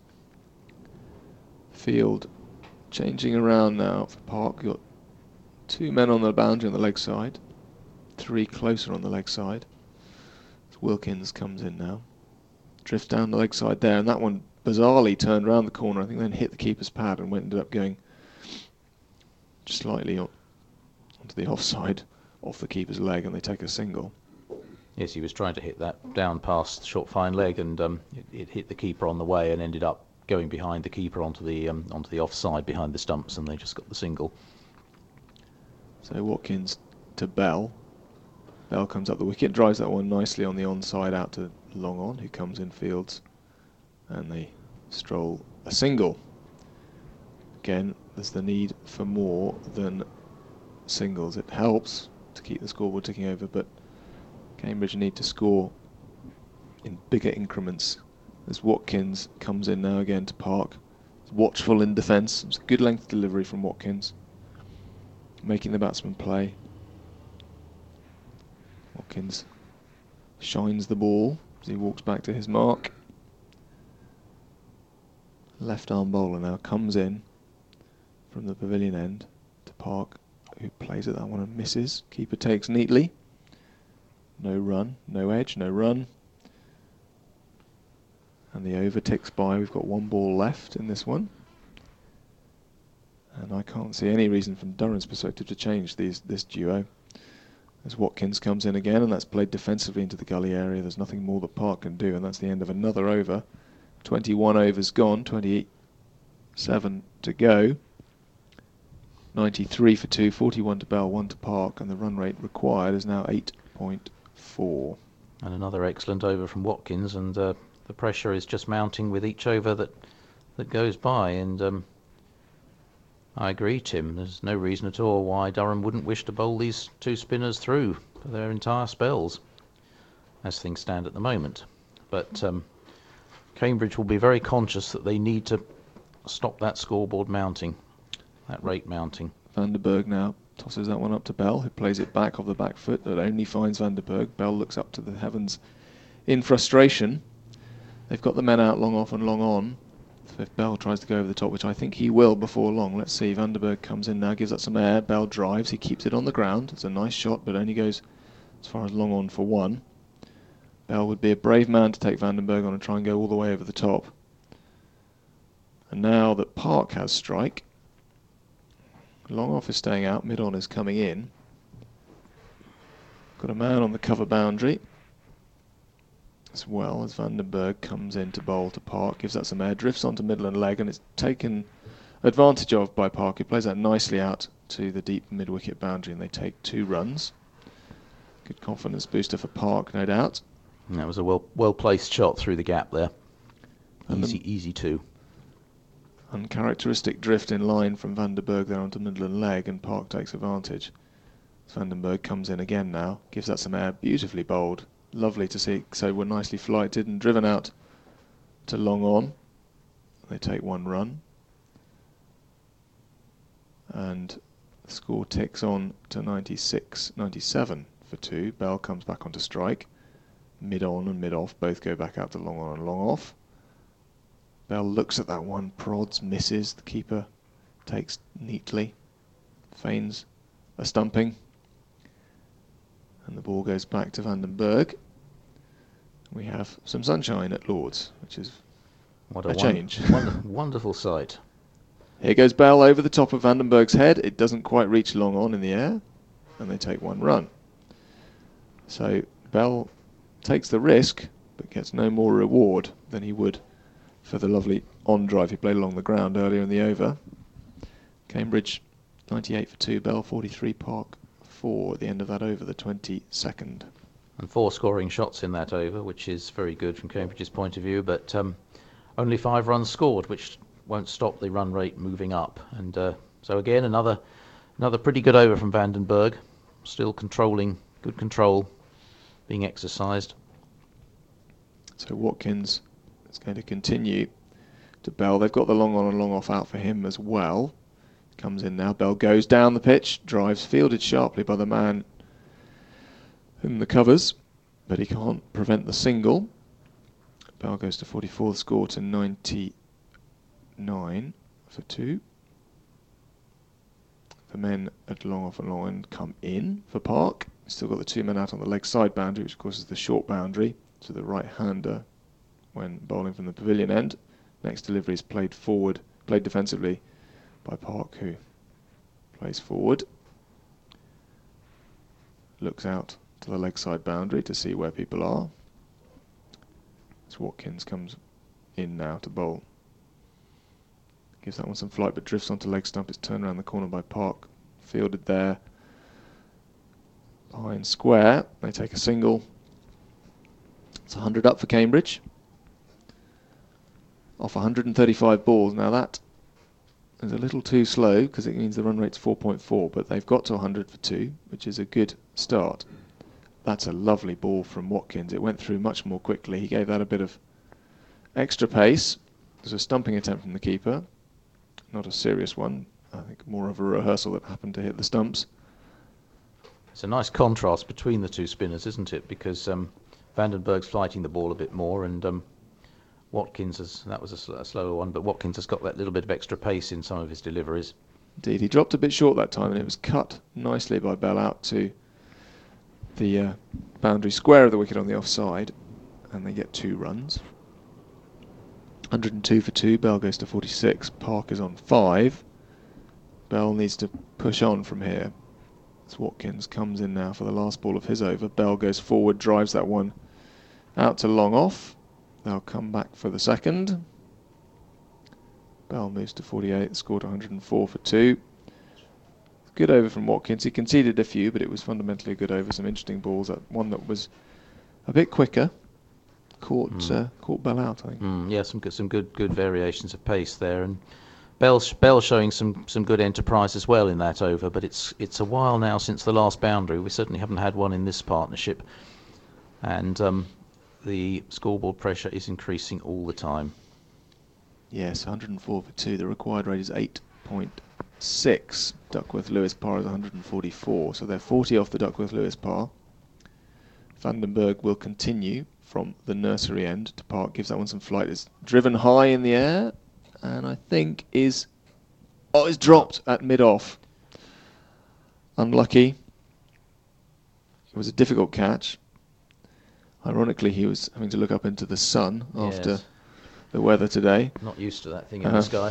Speaker 3: Field changing around now for Park. Got 2 men on the boundary on the leg side. 3 closer on the leg side. Wilkins comes in now. Drifts down the leg side there, and that one bizarrely turned round the corner, I think, then hit the keeper's pad and ended up going just slightly onto the offside, off the keeper's leg, and they take a single.
Speaker 4: Yes, he was trying to hit that down past short fine leg, and it hit the keeper on the way and ended up going behind the keeper onto the offside behind the stumps, and they just got the single.
Speaker 3: So Watkins to Bell. Bell comes up the wicket, drives that one nicely on the onside out to Long On, who comes in fields, and they stroll a single. Again, there's the need for more than singles. It helps to keep the scoreboard ticking over, but Cambridge need to score in bigger increments. As Watkins comes in now again to Park. He's watchful in defence. It's a good length delivery from Watkins, making the batsman play. Watkins shines the ball as he walks back to his mark. Left arm bowler now comes in from the pavilion end to Park, who plays at that one and misses. Keeper takes neatly. No run, no edge, no run. And the over ticks by. We've got 1 ball left in this one. And I can't see any reason from Durham's perspective to change this duo. As Watkins comes in again, and that's played defensively into the gully area. There's nothing more that Park can do, and that's the end of another over. 21 overs gone, 27 to go. 93 for 2, 41 to Bell, 1 to Park, and the run rate required is now 8.4.
Speaker 4: And another excellent over from Watkins, and the pressure is just mounting with each over that goes by. And I agree, Tim. There's no reason at all why Durham wouldn't wish to bowl these two spinners through for their entire spells, as things stand at the moment. But Cambridge will be very conscious that they need to stop that scoreboard mounting, that rate mounting.
Speaker 3: Van der Berg now tosses that one up to Bell, who plays it back off the back foot, but only finds Van der Berg. Bell looks up to the heavens in frustration. They've got the men out long off and long on. So if Bell tries to go over the top, which I think he will before long, let's see. Van der Berg comes in now, gives that some air. Bell drives, he keeps it on the ground. It's a nice shot, but only goes as far as long on for one. Bell would be a brave man to take Van den Berg on and try and go all the way over the top. And now that Park has strike, long off is staying out, mid on is coming in. Got a man on the cover boundary, as well as Van den Berg comes in to bowl to Park, gives that some air, drifts onto middle and leg, and it's taken advantage of by Park, who plays that nicely out to the deep mid-wicket boundary, and they take 2 runs. Good confidence booster for Park, no doubt.
Speaker 4: And that was a well-placed shot through the gap there.
Speaker 3: And
Speaker 4: Easy too.
Speaker 3: Uncharacteristic drift in line from Van den Berg there onto middle and leg, and Park takes advantage. Van den Berg comes in again now, gives that some air, beautifully bowled. Lovely to see, so we're nicely flighted and driven out to long on. They take 1 run. And the score ticks on to 96, 97 for 2. Bell comes back onto strike. Mid on and mid off both go back out to long on and long off. Bell looks at that one, prods, misses. The keeper takes neatly, feigns a stumping. And the ball goes back to Van den Berg. We have some sunshine at Lord's, which is
Speaker 4: What
Speaker 3: a change.
Speaker 4: Wonderful sight.
Speaker 3: Here goes Bell over the top of Van den Berg's head. It doesn't quite reach long on in the air, and they take 1 run. So Bell takes the risk, but gets no more reward than he would for the lovely on drive he played along the ground earlier in the over. Cambridge 98 for 2, Bell 43, Park 4 at the end of that over, the 22nd.
Speaker 4: And 4 scoring shots in that over, which is very good from Cambridge's point of view, but only 5 runs scored, which won't stop the run rate moving up. And so again, another pretty good over from Van den Berg, still controlling, good control being exercised.
Speaker 3: So Watkins is going to continue to Bell. They've got the long on and long off out for him as well. Comes in now. Bell goes down the pitch, drives, fielded sharply by the man in the covers, but he can't prevent the single. Bell goes to 44, the score to 99 for 2. The men at long off and long on come in for Park. Still got the 2 men out on the leg side boundary, which of course is the short boundary to the right-hander when bowling from the pavilion end. Next delivery is played defensively by Park, who plays forward. Looks out to the leg side boundary to see where people are. As Watkins comes in now to bowl. Gives that one some flight, but drifts onto leg stump. It's turned around the corner by Park. Fielded there. Behind square. They take a single. It's 100 up for Cambridge. Off 135 balls. Now that is a little too slow because it means the run rate's 4.4, but they've got to 100 for 2, which is a good start. That's a lovely ball from Watkins. It went through much more quickly. He gave that a bit of extra pace. There's a stumping attempt from the keeper. Not a serious one. I think more of a rehearsal that happened to hit the stumps.
Speaker 4: It's a nice contrast between the 2 spinners, isn't it? Because Van den Berg's flighting the ball a bit more, and Watkins that was a slower one, but Watkins has got that little bit of extra pace in some of his deliveries.
Speaker 3: Indeed, he dropped a bit short that time, and it was cut nicely by Bell out to the boundary square of the wicket on the offside, and they get 2 runs. 102 for 2, Bell goes to 46, Park is on 5. Bell needs to push on from here. As Watkins comes in now for the last ball of his over. Bell goes forward, drives that one out to long off. They'll come back for the second. Bell moves to 48, scored 104 for 2. Good over from Watkins. He conceded a few, but it was fundamentally a good over. Some interesting balls. One that was a bit quicker. Caught Bell out, I think.
Speaker 4: Yeah, some good variations of pace there, and Bell showing some good enterprise as well in that over. But it's a while now since the last boundary. We certainly haven't had one in this partnership, and the scoreboard pressure is increasing all the time.
Speaker 3: Yes, 104 for 2. The required rate is 8.6. Duckworth Lewis par is 144, so they're 40 off the Duckworth Lewis par. Vandenberg will continue from the nursery end to park, gives that one some flight. It's driven high in the air, and I think is dropped at mid-off. Unlucky. It was a difficult catch. Ironically, he was having to look up into the sun after the weather today.
Speaker 4: Not used to that thing in the sky.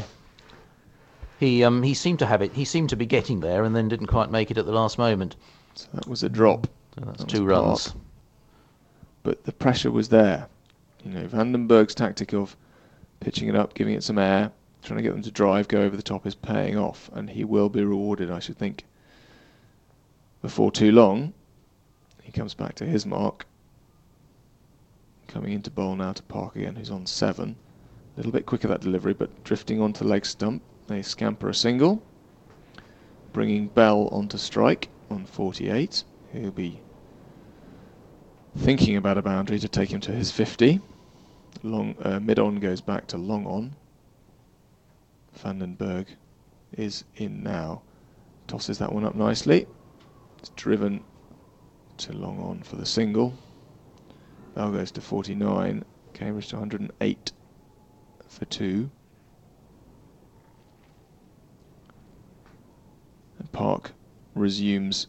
Speaker 4: He seemed to have it. He seemed to be getting there, and then didn't quite make it at the last moment.
Speaker 3: So that was a drop.
Speaker 4: So that's 2 runs.
Speaker 3: Park. But the pressure was there. You know, Vandenberg's tactic of pitching it up, giving it some air, trying to get them to drive, go over the top is paying off, and he will be rewarded, I should think, before too long. He comes back to his mark. Coming into bowl now to Park again, who's on 7. A little bit quicker that delivery, but drifting onto the leg stump. They scamper a single, bringing Bell onto strike on 48. He'll be thinking about a boundary to take him to his 50. Mid-on goes back to long on. Vandenberg is in now. Tosses that one up nicely. It's driven to long on for the single. Bell goes to 49. Cambridge to 108 for 2. And Park resumes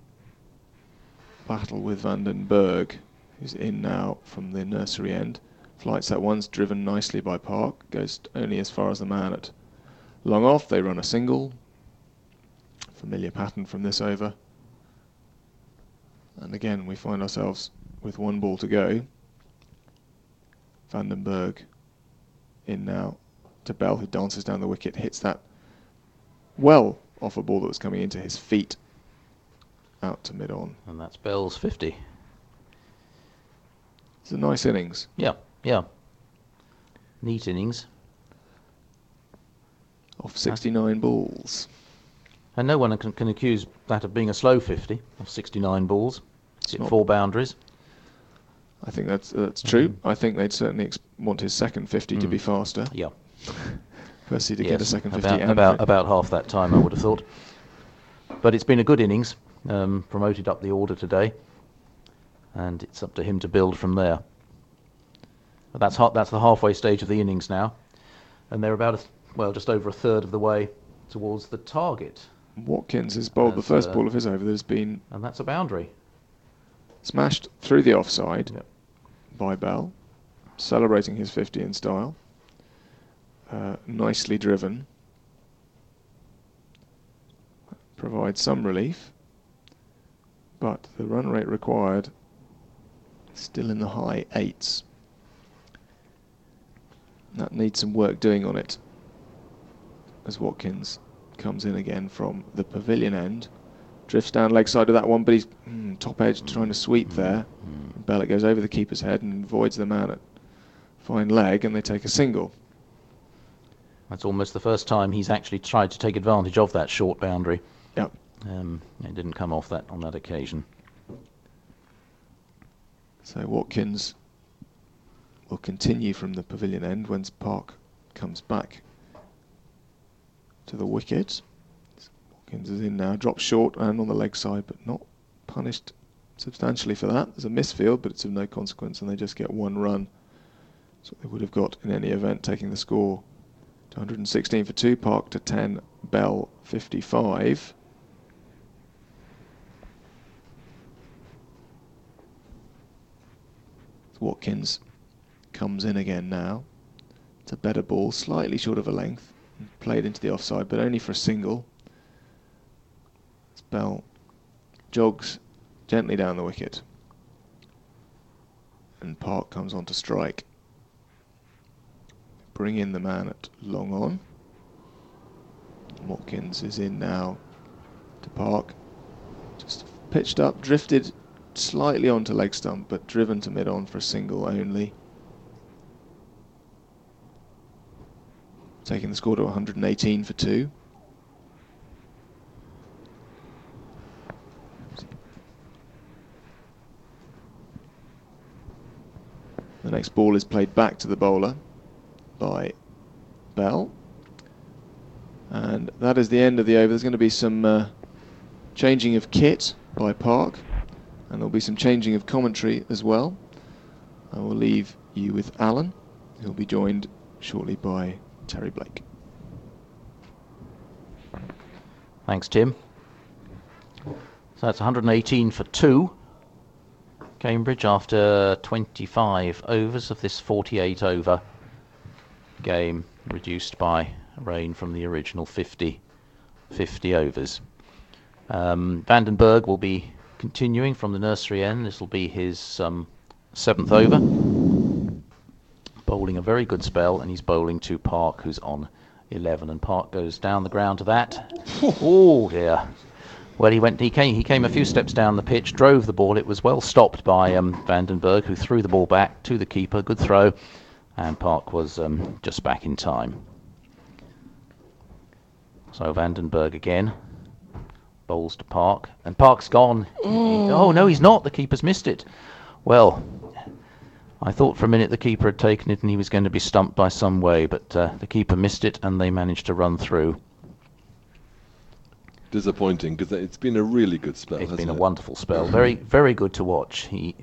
Speaker 3: battle with Vandenberg, who's in now from the nursery end. Flights that one's driven nicely by Park, goes only as far as the man at long off. They run a single. Familiar pattern from this over. And again, we find ourselves with 1 ball to go. Vandenberg in now to Bell, who dances down the wicket, hits that well off a ball that was coming into his feet. Out to mid-on.
Speaker 4: And that's Bell's 50.
Speaker 3: It's a nice innings.
Speaker 4: Yeah. Neat innings.
Speaker 3: Off 69 balls.
Speaker 4: And no one can accuse that of being a slow 50, of 69 balls. It's 4 boundaries.
Speaker 3: I think that's true. I think they'd certainly want his second 50 to be faster.
Speaker 4: Yeah.
Speaker 3: Percy to get a second 50.
Speaker 4: About half that time, I would have thought. But it's been a good innings. Promoted up the order today, and it's up to him to build from there. But that's the halfway stage of the innings now, and they're about just over a third of the way towards the target.
Speaker 3: Watkins has bowled the first ball of his over. There's been,
Speaker 4: and that's a boundary,
Speaker 3: smashed through the offside by Bell, celebrating his 50 in style. Nicely driven, provides some relief. But the run rate required is still in the high 8s. That needs some work doing on it. As Watkins comes in again from the pavilion end. Drifts down leg side of that one, but he's top edge trying to sweep there. Bell, it goes over the keeper's head and avoids the man at fine leg, and they take a single.
Speaker 4: That's almost the first time he's actually tried to take advantage of that short boundary.
Speaker 3: Yep.
Speaker 4: It didn't come off that on that occasion.
Speaker 3: So Watkins will continue from the pavilion end when Park comes back to the wicket. Watkins is in now, drops short and on the leg side, but not punished substantially for that. There's a misfield, but it's of no consequence, and they just get 1 run. That's what they would have got in any event, taking the score to 116 for 2, Park to 10, Bell 55. Watkins comes in again now. It's a better ball, slightly short of a length. Played into the offside, but only for a single. Bell jogs gently down the wicket. And Park comes on to strike. Bring in the man at long on. Watkins is in now to Park. Just pitched up, drifted slightly onto leg stump, but driven to mid-on for a single only. Taking the score to 118 for 2. The next ball is played back to the bowler by Bell. And that is the end of the over. There's going to be some changing of kit by Park, and there'll be some changing of commentary as well. I will leave you with Alan, who'll be joined shortly by Terry Blake.
Speaker 4: Thanks, Tim. So that's 118 for 2. Cambridge after 25 overs of this 48 over game, reduced by rain from the original 50 overs. Vandenberg will be continuing from the nursery end. This will be his 7th over. Bowling a very good spell, and he's bowling to Park, who's on 11, and Park goes down the ground to that. Oh dear. Well, he came a few steps down the pitch, drove the ball. It was well stopped by Vandenberg, who threw the ball back to the keeper. Good throw, and Park was just back in time. So Vandenberg again bowls to Park, and Park's gone. Oh no, he's not. The keeper's missed it. Well, I thought for a minute the keeper had taken it and he was going to be stumped by some way, but the keeper missed it and they managed to run through.
Speaker 1: Disappointing, because it's been a really good spell.
Speaker 4: It's been a
Speaker 1: it?
Speaker 4: wonderful spell. Very, very good to watch. He's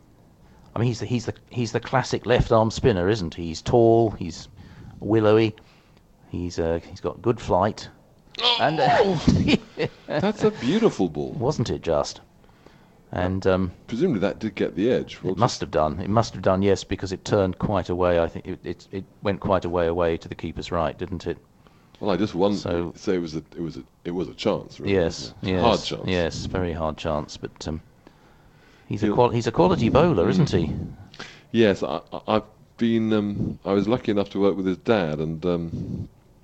Speaker 4: the classic left arm spinner, isn't he? He's tall. He's willowy. He's got good flight. And
Speaker 1: That's a beautiful ball.
Speaker 4: wasn't it just? And
Speaker 1: Presumably that did get the edge.
Speaker 4: it must have done. It must have done, yes, because it turned quite away. I think it went quite a way away to the keeper's right, didn't it?
Speaker 1: Well, I just wondered.
Speaker 4: So-
Speaker 1: It was a chance, really.
Speaker 4: Yes,
Speaker 1: wasn't it?
Speaker 4: yes,
Speaker 1: Hard chance.
Speaker 4: yes, very hard chance. But he's
Speaker 1: He'll-
Speaker 4: a quality bowler, isn't he?
Speaker 1: Yes, I've been. I was lucky enough to work with his dad, and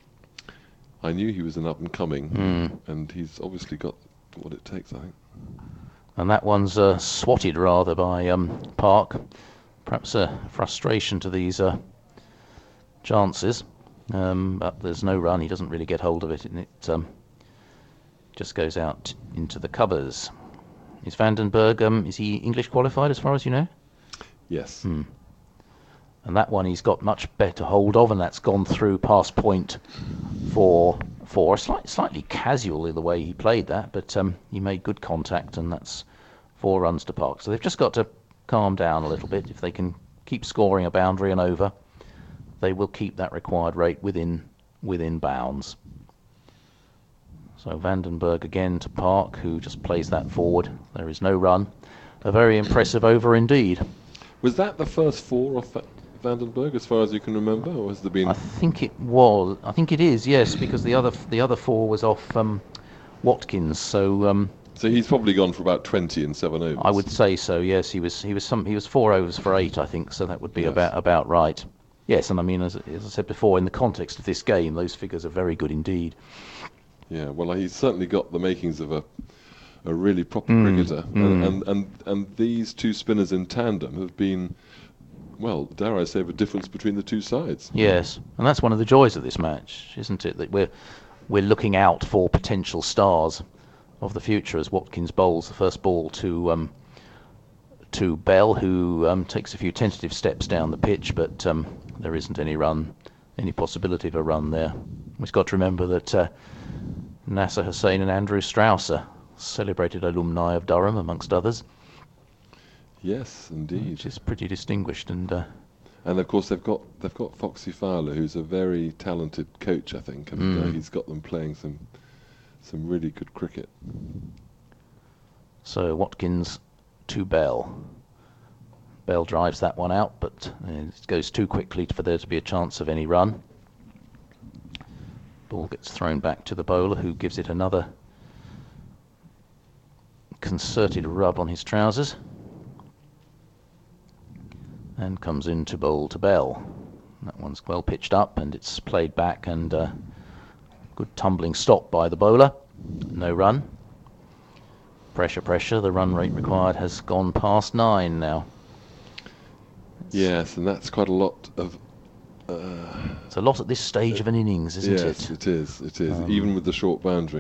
Speaker 1: I knew he was an up and coming, and he's obviously got what it takes, I think.
Speaker 4: And that one's swatted rather by Park. Perhaps a frustration to these chances. But there's no run. He doesn't really get hold of it, and it just goes out into the covers. Is Vandenberg, is he English qualified as far as you know?
Speaker 1: Yes.
Speaker 4: And that one he's got much better hold of, and that's gone through past point for slightly casual in the way he played that, but he made good contact, and that's 4 runs to Park. So they've just got to calm down a little bit. If they can keep scoring a boundary and over, they will keep that required rate within bounds. So Vandenberg again to Park, who just plays that forward. There is no run. A very impressive over indeed.
Speaker 1: Was that the first 4 off Vandenberg, as far as you can remember, or has there been?
Speaker 4: I think it was. I think it is. Yes, because the other 4 was off Watkins. So
Speaker 1: So he's probably gone for about 20 in 7 overs.
Speaker 4: I would say so. Yes, he was 4 overs for 8. I think so. That would be
Speaker 1: Yes.
Speaker 4: about right. Yes, and I mean, as I said before, in the context of this game, those figures are very good indeed.
Speaker 1: Yeah, well, he's certainly got the makings of a really proper cricketer, and these 2 spinners in tandem have been, well, dare I say, the difference between the 2 sides.
Speaker 4: Yes, and that's one of the joys of this match, isn't it? That we're looking out for potential stars of the future as Watkins bowls the first ball to Bell, who takes a few tentative steps down the pitch, but there isn't any possibility of a run there. We've got to remember that Nasser Hussain and Andrew Strauss are celebrated alumni of Durham, amongst others,
Speaker 1: Yes, indeed.
Speaker 4: which is pretty distinguished. And
Speaker 1: And of course they've got Foxy Fowler, who's a very talented coach, I think, and he's got them playing some really good cricket.
Speaker 4: so Watkins to Bell. Bell drives that one out, but it goes too quickly for there to be a chance of any run. Ball gets thrown back to the bowler, who gives it another concerted rub on his trousers and comes in to bowl to Bell. That one's well pitched up and it's played back, and good tumbling stop by the bowler. No run. Pressure, pressure. The run rate required has gone past 9 now.
Speaker 1: Yes, and that's quite a lot of.
Speaker 4: It's a lot at this stage of an innings, isn't
Speaker 1: Yes,
Speaker 4: it?
Speaker 1: it is. It is, even with the short boundary.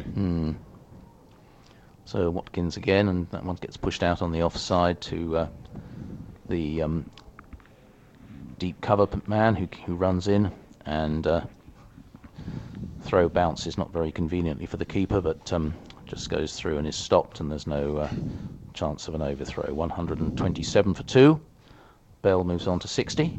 Speaker 4: So Watkins again, and that one gets pushed out on the offside to the deep cover man who runs in, and throw bounces not very conveniently for the keeper, but just goes through and is stopped, and there's no chance of an overthrow. 127 for 2. Bell moves on to 60.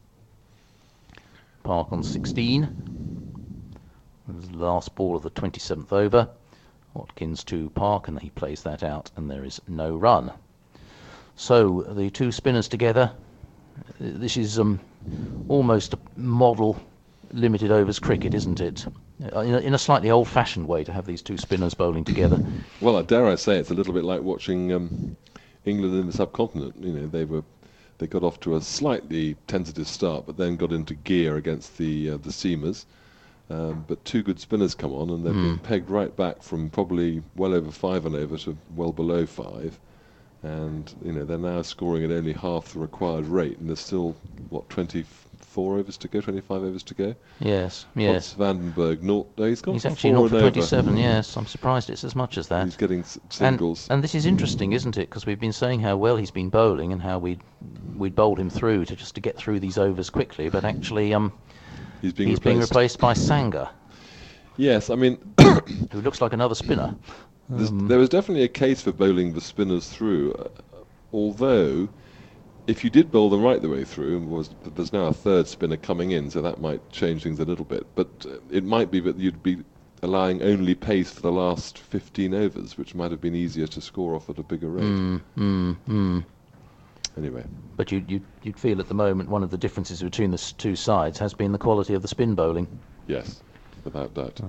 Speaker 4: Park on 16. This is the last ball of the 27th over. Watkins to Park, and he plays that out, and there is no run. So the two spinners together. This is almost a model limited overs cricket, isn't it? In a slightly old-fashioned way to have these two spinners bowling together.
Speaker 1: Well, dare I say, it's a little bit like watching England in the subcontinent. You know, they got off to a slightly tentative start, but then got into gear against the seamers. But two good spinners come on, and they've been pegged right back from probably well over 5 and over to well below 5. And you know, they're now scoring at only half the required rate, and there's still 24 overs to go, 25 overs to go.
Speaker 4: Yes.
Speaker 1: Hans Vandenberg, he's
Speaker 4: actually 0 for 27. Yes, I'm surprised it's as much as that.
Speaker 1: He's getting singles.
Speaker 4: And this is interesting, isn't it? Because we've been saying how well he's been bowling and how we'd bowled him through to get through these overs quickly, but actually
Speaker 1: he's being
Speaker 4: replaced by Sangha.
Speaker 1: Yes, I mean,
Speaker 4: who looks like another spinner.
Speaker 1: There was definitely a case for bowling the spinners through, although if you did bowl them right the way through, there's now a third spinner coming in, so that might change things a little bit. But it might be that you'd be allowing only pace for the last 15 overs, which might have been easier to score off at a bigger rate. Anyway.
Speaker 4: But you'd feel at the moment one of the differences between the two sides has been the quality of the spin bowling.
Speaker 1: Yes, without doubt.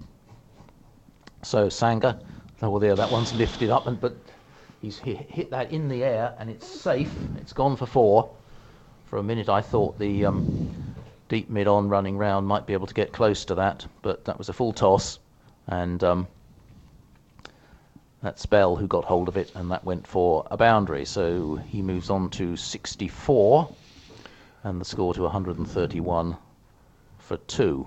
Speaker 4: So Sangha, well there, that one's lifted up, but he's hit that in the air, and it's safe. It's gone for 4. For a minute I thought the deep mid-on running round might be able to get close to that, but that was a full toss, and that's Bell who got hold of it, and that went for a boundary. So he moves on to 64, and the score to 131 for 2.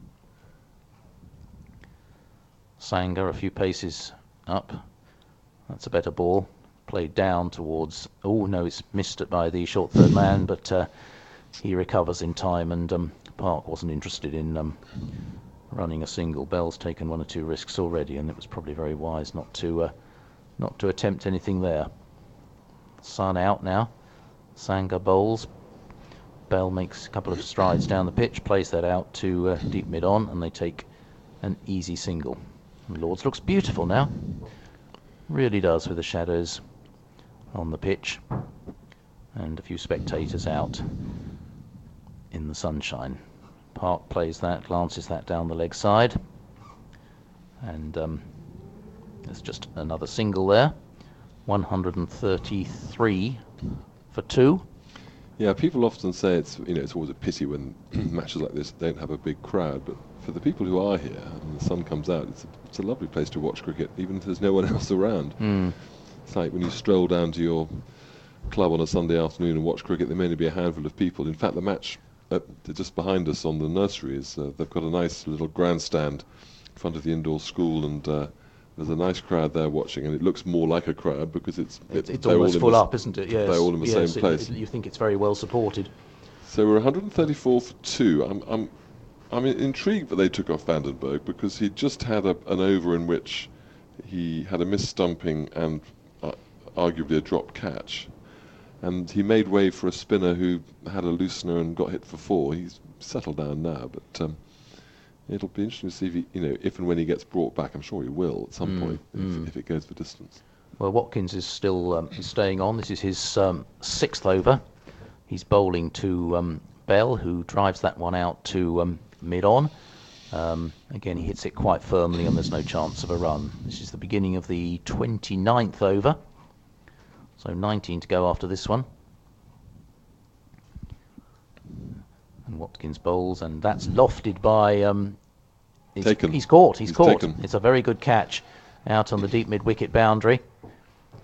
Speaker 4: Sangha a few paces up. That's a better ball. Played down towards... Oh, no, it's missed it by the short third man, but he recovers in time, and Park wasn't interested in running a single. Bell's taken 1 or 2 risks already, and it was probably very wise not to attempt anything there. Sun out now. Sangha bowls. Bell makes a couple of strides down the pitch, plays that out to deep mid-on, and they take an easy single. Lords looks beautiful now. Really does, with the shadows on the pitch and a few spectators out in the sunshine. Park plays that, glances that down the leg side, and there's just another single there. 133 for 2.
Speaker 1: Yeah, people often say it's always a pity when matches like this don't have a big crowd, but for the people who are here and the sun comes out, it's a lovely place to watch cricket, even if there's no one else around. It's like when you stroll down to your club on a Sunday afternoon and watch cricket, there may only be a handful of people. In fact, the match just behind us on the nursery they've got a nice little grandstand in front of the indoor school, and there's a nice crowd there watching, and it looks more like a crowd because it's
Speaker 4: almost full up, isn't it? Yes.
Speaker 1: They're all in the same place.
Speaker 4: You think it's very well supported.
Speaker 1: So we're 134 for 2. I'm intrigued that they took off Vandenberg, because he just had an over in which he had a miss-stumping and arguably a drop catch. And he made way for a spinner who had a loosener and got hit for 4. He's settled down now, but it'll be interesting to see if if and when he gets brought back. I'm sure he will at some point if it goes the distance.
Speaker 4: Well, Watkins is still staying on. This is his 6th over. He's bowling to Bell, who drives that one out to mid-on. Again, he hits it quite firmly, and there's no chance of a run. This is the beginning of the 29th over. So 19 to go after this one. And Watkins bowls, and that's lofted by...
Speaker 1: Taken.
Speaker 4: He's caught.
Speaker 1: Taken.
Speaker 4: It's a very good catch out on the deep mid-wicket boundary.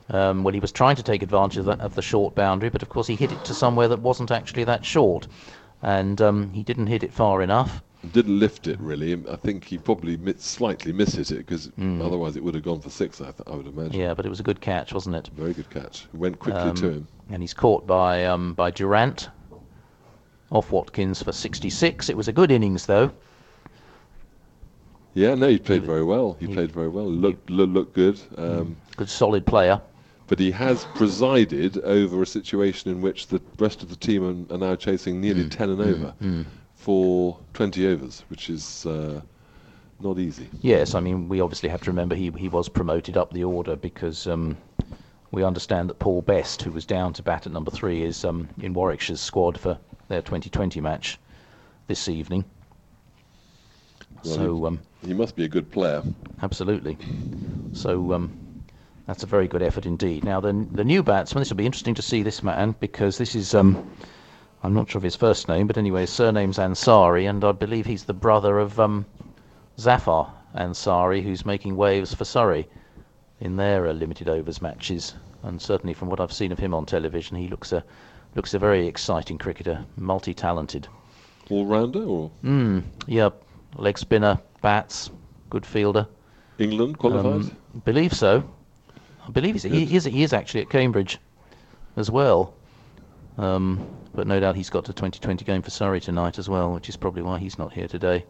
Speaker 4: Well, he was trying to take advantage of the short boundary, but of course he hit it to somewhere that wasn't actually that short, and he didn't hit it far enough.
Speaker 1: Didn't lift it really. I think he probably slightly mishit it because otherwise it would have gone for 6. I would imagine.
Speaker 4: Yeah, but it was a good catch, wasn't it?
Speaker 1: Very good catch. Went quickly to him.
Speaker 4: And he's caught by Durant off Watkins for 66. It was a good innings though.
Speaker 1: Yeah, no, he played very well. He played very well. Looked good.
Speaker 4: Good solid player.
Speaker 1: But he has presided over a situation in which the rest of the team are now chasing nearly 10 and over for 20 overs, which is not easy.
Speaker 4: Yes, I mean, we obviously have to remember he was promoted up the order because we understand that Paul Best, who was down to bat at number 3, is in Warwickshire's squad for their 2020 match this evening.
Speaker 1: Well,
Speaker 4: So
Speaker 1: he must be a good player.
Speaker 4: absolutely. So that's a very good effort indeed. Now the new batsman, this will be interesting to see this man because this is I'm not sure of his first name, but anyway, his surname's Ansari, and I believe he's the brother of Zafar Ansari, who's making waves for Surrey in their limited overs matches. And certainly from what I've seen of him on television, he looks a very exciting cricketer, multi-talented.
Speaker 1: All-rounder or
Speaker 4: Yeah, leg spinner, bats, good fielder.
Speaker 1: England qualified?
Speaker 4: Believe so. I believe he is actually at Cambridge as well. But no doubt he's got a 2020 game for Surrey tonight as well, which is probably why he's not here today.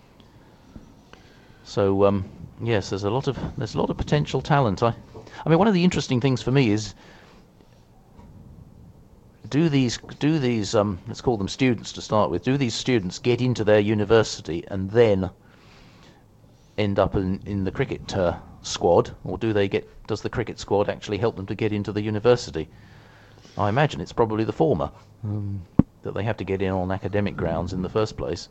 Speaker 4: So yes, there's a lot of potential talent. I mean, one of the interesting things for me is do these let's call them students to start with. Do these students get into their university and then end up in the cricket squad, or does the cricket squad actually help them to get into the university? I imagine it's probably the former, that they have to get in on academic grounds in the first place.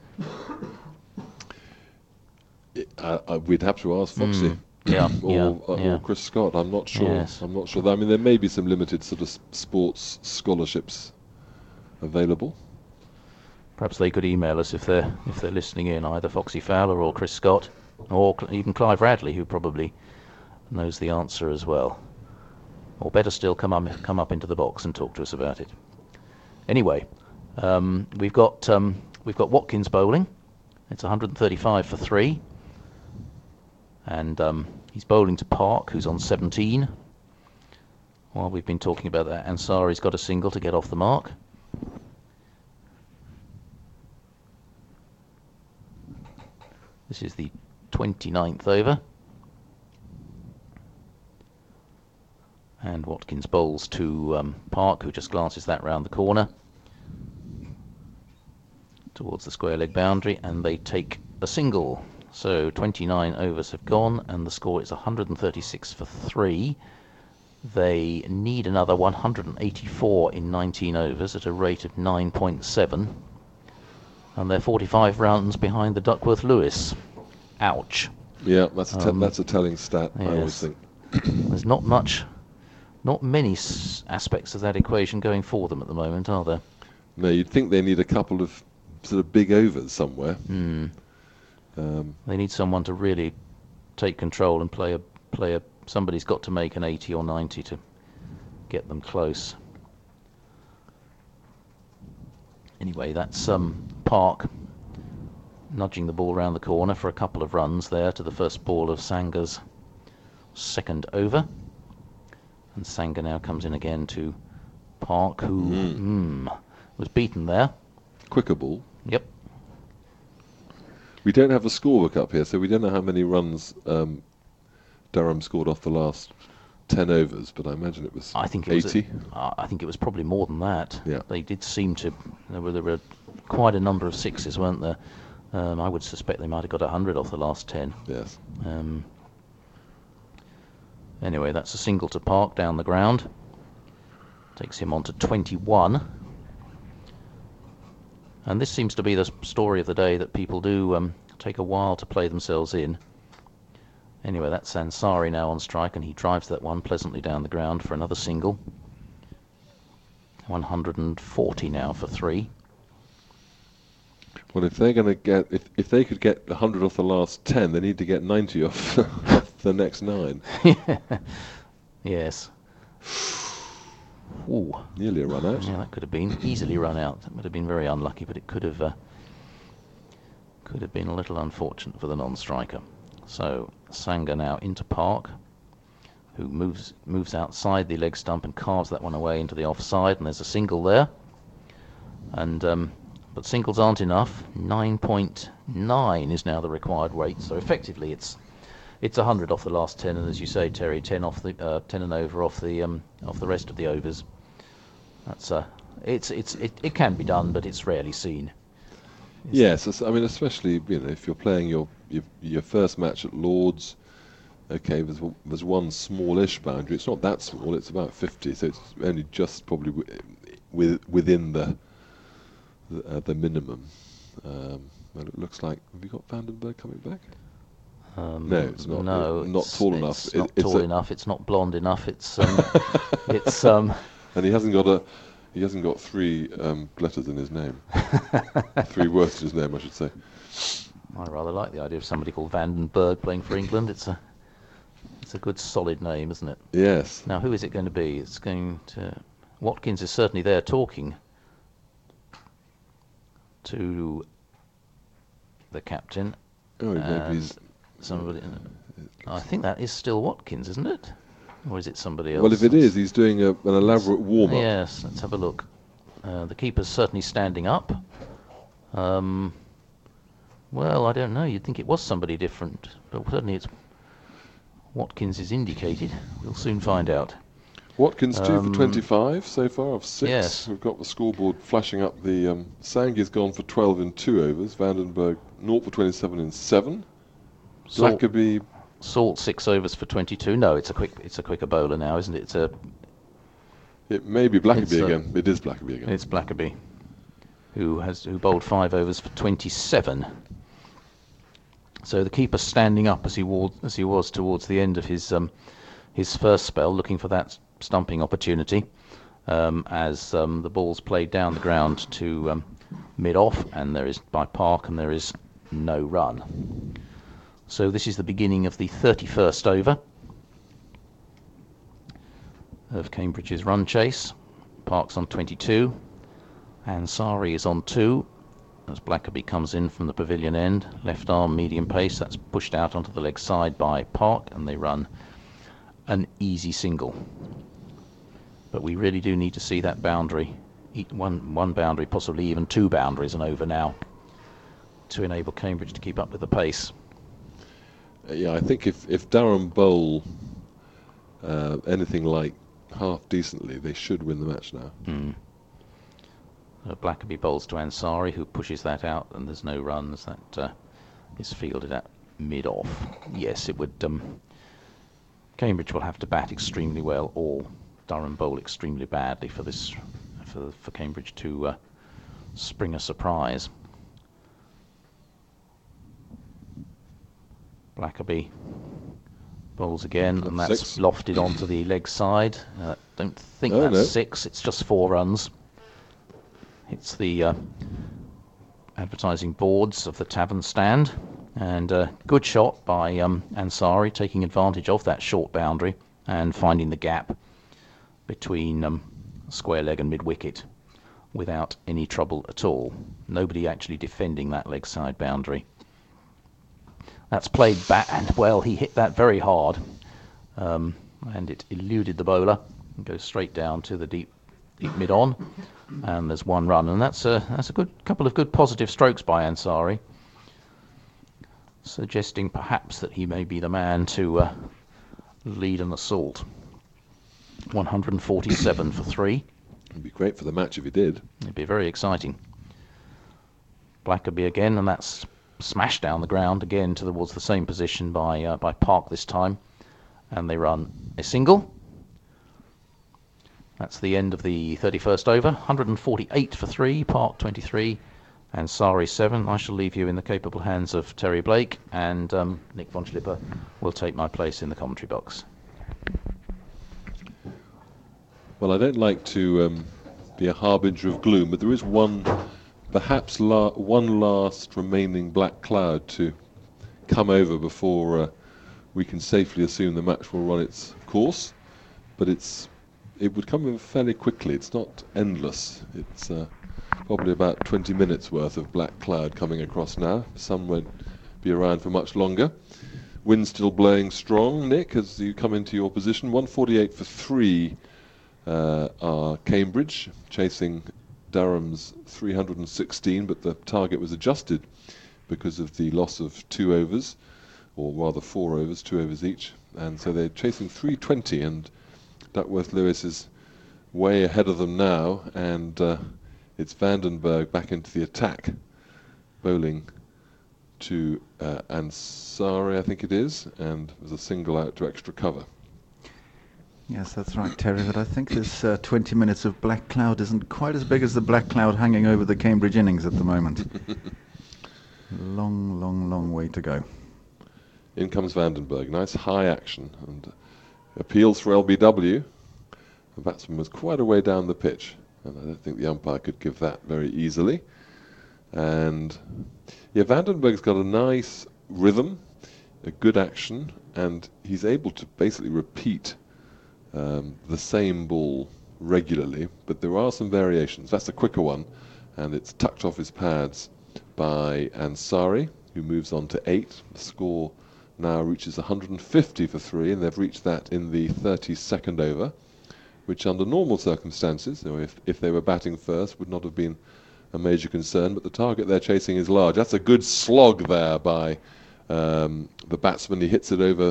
Speaker 1: We'd have to ask Foxy.
Speaker 4: Yeah,
Speaker 1: or Chris Scott. I'm not sure.
Speaker 4: Yes.
Speaker 1: I'm not sure. I mean, there may be some limited sort of sports scholarships available.
Speaker 4: Perhaps they could email us if they're listening in, either Foxy Fowler or Chris Scott, or even Clive Radley, who probably knows the answer as well. Or better still, come up into the box and talk to us about it. Anyway, we've got Watkins bowling. It's 135 for 3. And he's bowling to Park, who's on 17. While we've been talking about that, Ansari's got a single to get off the mark. This is the 29th over. And Watkins bowls to Park, who just glances that round the corner towards the square leg boundary, and they take a single. So 29 overs have gone, and the score is 136 for 3. They need another 184 in 19 overs at a rate of 9.7. And they're 45 runs behind the Duckworth Lewis. Ouch.
Speaker 1: Yeah, that's a telling stat,
Speaker 4: yes.
Speaker 1: I always think.
Speaker 4: There's not many aspects of that equation going for them at the moment, are there?
Speaker 1: No, you'd think they need a couple of sort of big overs somewhere.
Speaker 4: They need someone to really take control and play a. Somebody's got to make an 80 or 90 to get them close. Anyway, that's Park nudging the ball round the corner for a couple of runs there to the first ball of Sanga's second over. And Sanga now comes in again to Park, who was beaten there.
Speaker 1: Quicker ball.
Speaker 4: Yep.
Speaker 1: We don't have a scorebook up here, so we don't know how many runs Durham scored off the last 10 overs, but I imagine it was 80.
Speaker 4: I think it was probably more than that.
Speaker 1: Yeah.
Speaker 4: They did seem to. There were quite a number of sixes, weren't there? I would suspect they might have got 100 off the last 10.
Speaker 1: Yes.
Speaker 4: Anyway, that's a single to Park down the ground. Takes him on to 21. And this seems to be the story of the day, that people do take a while to play themselves in. Anyway, that's Ansari now on strike, and he drives that one pleasantly down the ground for another single. 140 now for 3.
Speaker 1: Well, if they're going to get, if they could get 100 off the last 10, they need to get 90 off the next 9.
Speaker 4: Yes. Ooh,
Speaker 1: Nearly a run out.
Speaker 4: yeah, that could have been easily run out. That would have been very unlucky, but it could have been a little unfortunate for the non-striker. So Sanger now into Park, who moves outside the leg stump and carves that one away into the offside, and there's a single there. And but singles aren't enough. 9.9 is now the required weight. So effectively, it's 100 off the last 10, and as you say, Terry, 10 off the 10 and over off the rest of the overs. That's it can be done, but it's rarely seen.
Speaker 1: Yes, I mean, especially if you're playing your first match at Lords. Okay, there's one smallish boundary. It's not that small. It's about 50, so it's only just probably within the minimum. Well, it looks like. Have you got Vandenberg coming back? No, it's not.
Speaker 4: No,
Speaker 1: not tall enough.
Speaker 4: It's not tall enough. It's not blonde enough. It's
Speaker 1: And he hasn't got three letters in his name. 3 words in his name, I should say.
Speaker 4: I rather like the idea of somebody called Vandenberg playing for England. It's a good solid name, isn't it?
Speaker 1: Yes.
Speaker 4: Now, who is it going to be? It's going to... Watkins is certainly there talking to the captain.
Speaker 1: Oh, maybe he's...
Speaker 4: Somebody... I think that is still Watkins, isn't it? Or is it somebody else?
Speaker 1: Well, if it is, he's doing an elaborate warm-up.
Speaker 4: Yes, let's have a look. The keeper's certainly standing up. Well, I don't know. You'd think it was somebody different, but certainly it's Watkins is indicated. We'll soon find out.
Speaker 1: Watkins 2 for 25 so far of 6.
Speaker 4: Yes.
Speaker 1: We've got the scoreboard flashing up. The Sangi's gone for 12 in 2 overs. Vandenberg 0 for 27 in 7. Blackerby.
Speaker 4: Salt 6 overs for 22. No, it's a quicker bowler now, isn't it?
Speaker 1: It may be Blackerby again. It is Blackerby again.
Speaker 4: It's Blackerby, who bowled 5 overs for 27. So the keeper standing up as he was towards the end of his first spell, looking for that stumping opportunity, as the ball's played down the ground to mid-off, and there is by Park, and there is no run. So this is the beginning of the 31st over of Cambridge's run chase. Park's on 22, Ansari is on 2. As Blackerby comes in from the pavilion end, left arm medium pace, that's pushed out onto the leg side by Park, and they run an easy single. But we really do need to see that boundary, one boundary, possibly even 2 boundaries and over now, to enable Cambridge to keep up with the pace.
Speaker 1: Yeah, I think if Durham bowl anything like half decently, they should win the match now.
Speaker 4: Blackerby bowls to Ansari, who pushes that out, and there's no runs. That is fielded at mid-off. Yes, it would. Cambridge will have to bat extremely well, or Durham bowl extremely badly for Cambridge to spring a surprise. Blackerby bowls again, and that's
Speaker 1: 6.
Speaker 4: lofted onto the leg side. Don't think that's 6. It's just 4 runs. It's the advertising boards of the tavern stand, and good shot by Ansari, taking advantage of that short boundary and finding the gap between square leg and mid wicket without any trouble at all. Nobody actually defending that leg side boundary. That's played back, and well, he hit that very hard, and it eluded the bowler and goes straight down to the deep mid on, and there's 1 run, and that's a good couple of good positive strokes by Ansari, suggesting perhaps that he may be the man to lead an assault. 147 for 3.
Speaker 1: It'd be great for the match if he did.
Speaker 4: It'd be very exciting. Blackerby again, and that's smashed down the ground again towards the same position by Park this time, and they run a single. That's the end of the 31st over. 148 for 3, Park 23, Ansari 7. I shall leave you in the capable hands of Terry Blake, and Nick von Schlipper will take my place in the commentary box.
Speaker 1: Well, I don't like to be a harbinger of gloom, but there is perhaps one last remaining black cloud to come over before we can safely assume the match will run its course. But it's it would come in fairly quickly. It's not endless. It's probably about 20 minutes worth of black cloud coming across now. The sun won't be around for much longer. Wind still blowing strong, Nick, as you come into your position. 148 for 3 are Cambridge, chasing Durham's 316, but the target was adjusted because of the loss of 2 overs, or rather 4 overs, 2 overs each. And so they're chasing 320, and Duckworth Lewis is way ahead of them now, and it's Vandenberg back into the attack, bowling to Ansari, I think it is, and there's a single out to extra cover.
Speaker 2: Yes, that's right, Terry, but I think this 20 minutes of black cloud isn't quite as big as the black cloud hanging over the Cambridge innings at the moment. Long, long, long way to go.
Speaker 1: In comes Vandenberg, nice high action, and appeals for LBW. The batsman was quite a way down the pitch, and I don't think the umpire could give that very easily. And yeah, Vandenberg's got a nice rhythm, a good action, and he's able to basically repeat the same ball regularly, but there are some variations. That's a quicker one, and it's tucked off his pads by Ansari, who moves on to 8. The score now reaches 150 for 3, and they've reached that in the 32nd over, which under normal circumstances, or if they were batting first, would not have been a major concern, but the target they're chasing is large. That's a good slog there by the batsman. He hits it over